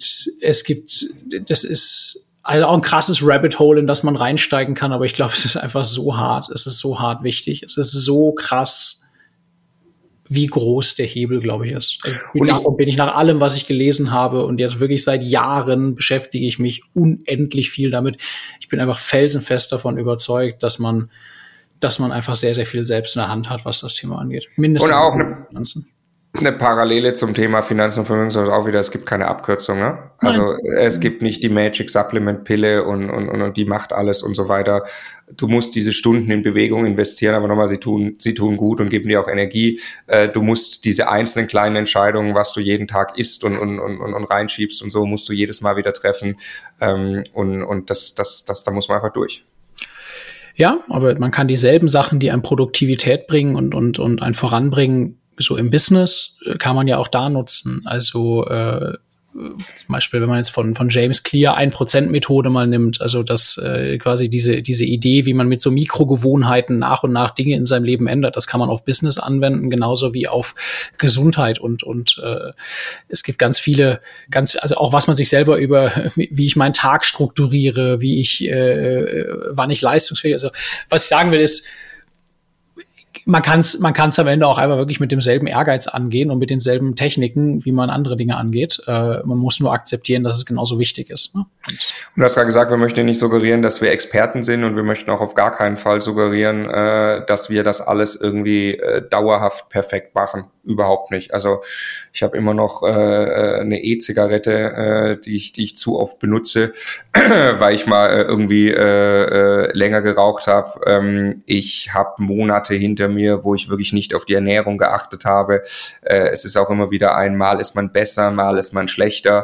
ist also auch ein krasses Rabbit Hole, in das man reinsteigen kann, aber ich glaube, es ist einfach so hart. Es ist so hart wichtig. Es ist so krass, wie groß der Hebel, glaube ich, ist. Und darum bin ich nach allem, was ich gelesen habe und jetzt wirklich seit Jahren beschäftige ich mich unendlich viel damit. Ich bin einfach felsenfest davon überzeugt, dass man einfach sehr, sehr viel selbst in der Hand hat, was das Thema angeht. Mindestens und auch Finanzen. Eine Parallele zum Thema Finanzen und Vermögen auch wieder, es gibt keine Abkürzung, ne? Also es gibt nicht die Magic Supplement Pille und die macht alles und so weiter. Du musst diese Stunden in Bewegung investieren, aber nochmal, sie tun gut und geben dir auch Energie. Du musst diese einzelnen kleinen Entscheidungen, was du jeden Tag isst und reinschiebst und so, musst du jedes Mal wieder treffen. Und da muss man einfach durch. Ja, aber man kann dieselben Sachen, die einem Produktivität bringen und einen voranbringen, so im Business, kann man ja auch da nutzen. Also zum Beispiel, wenn man jetzt von James Clear 1%-Methode mal nimmt, also das quasi diese Idee, wie man mit so Mikrogewohnheiten nach und nach Dinge in seinem Leben ändert, das kann man auf Business anwenden, genauso wie auf Gesundheit und es gibt ganz viele, also auch was man sich selber wie ich meinen Tag strukturiere, wann ich leistungsfähig, also was ich sagen will ist, man kann's am Ende auch einfach wirklich mit demselben Ehrgeiz angehen und mit denselben Techniken, wie man andere Dinge angeht. Man muss nur akzeptieren, dass es genauso wichtig ist. Ne? Und du hast gerade gesagt, wir möchten nicht suggerieren, dass wir Experten sind und wir möchten auch auf gar keinen Fall suggerieren, dass wir das alles irgendwie dauerhaft perfekt machen. Überhaupt nicht. Also ich habe immer noch eine E-Zigarette, die ich zu oft benutze, weil ich mal irgendwie länger geraucht habe. Ich habe Monate hinter mir, wo ich wirklich nicht auf die Ernährung geachtet habe. Es ist auch immer wieder mal ist man besser, mal ist man schlechter.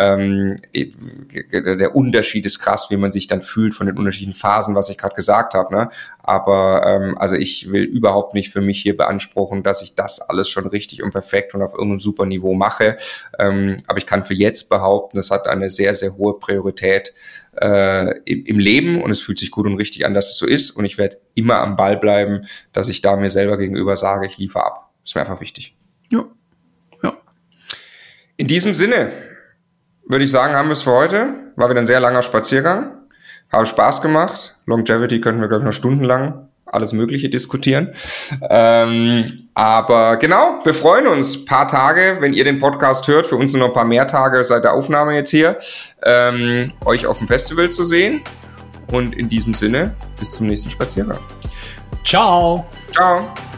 Der Unterschied ist krass, wie man sich dann fühlt von den unterschiedlichen Phasen, was ich gerade gesagt habe. Ne? Aber also ich will überhaupt nicht für mich hier beanspruchen, dass ich das alles schon richtig und perfekt und auf irgendeinem super Niveau mache. Aber ich kann für jetzt behaupten, es hat eine sehr, sehr hohe Priorität im Leben und es fühlt sich gut und richtig an, dass es so ist. Und ich werde immer am Ball bleiben, dass ich da mir selber gegenüber sage, ich liefere ab. Das ist mir einfach wichtig. Ja. In diesem Sinne würde ich sagen, haben wir es für heute. War wieder ein sehr langer Spaziergang. Habe Spaß gemacht. Longevity könnten wir, glaube ich, noch stundenlang alles Mögliche diskutieren. Aber genau, wir freuen uns. Paar Tage, wenn ihr den Podcast hört, für uns nur noch ein paar mehr Tage seit der Aufnahme jetzt hier, euch auf dem Festival zu sehen. Und in diesem Sinne, bis zum nächsten Spaziergang. Ciao. Ciao.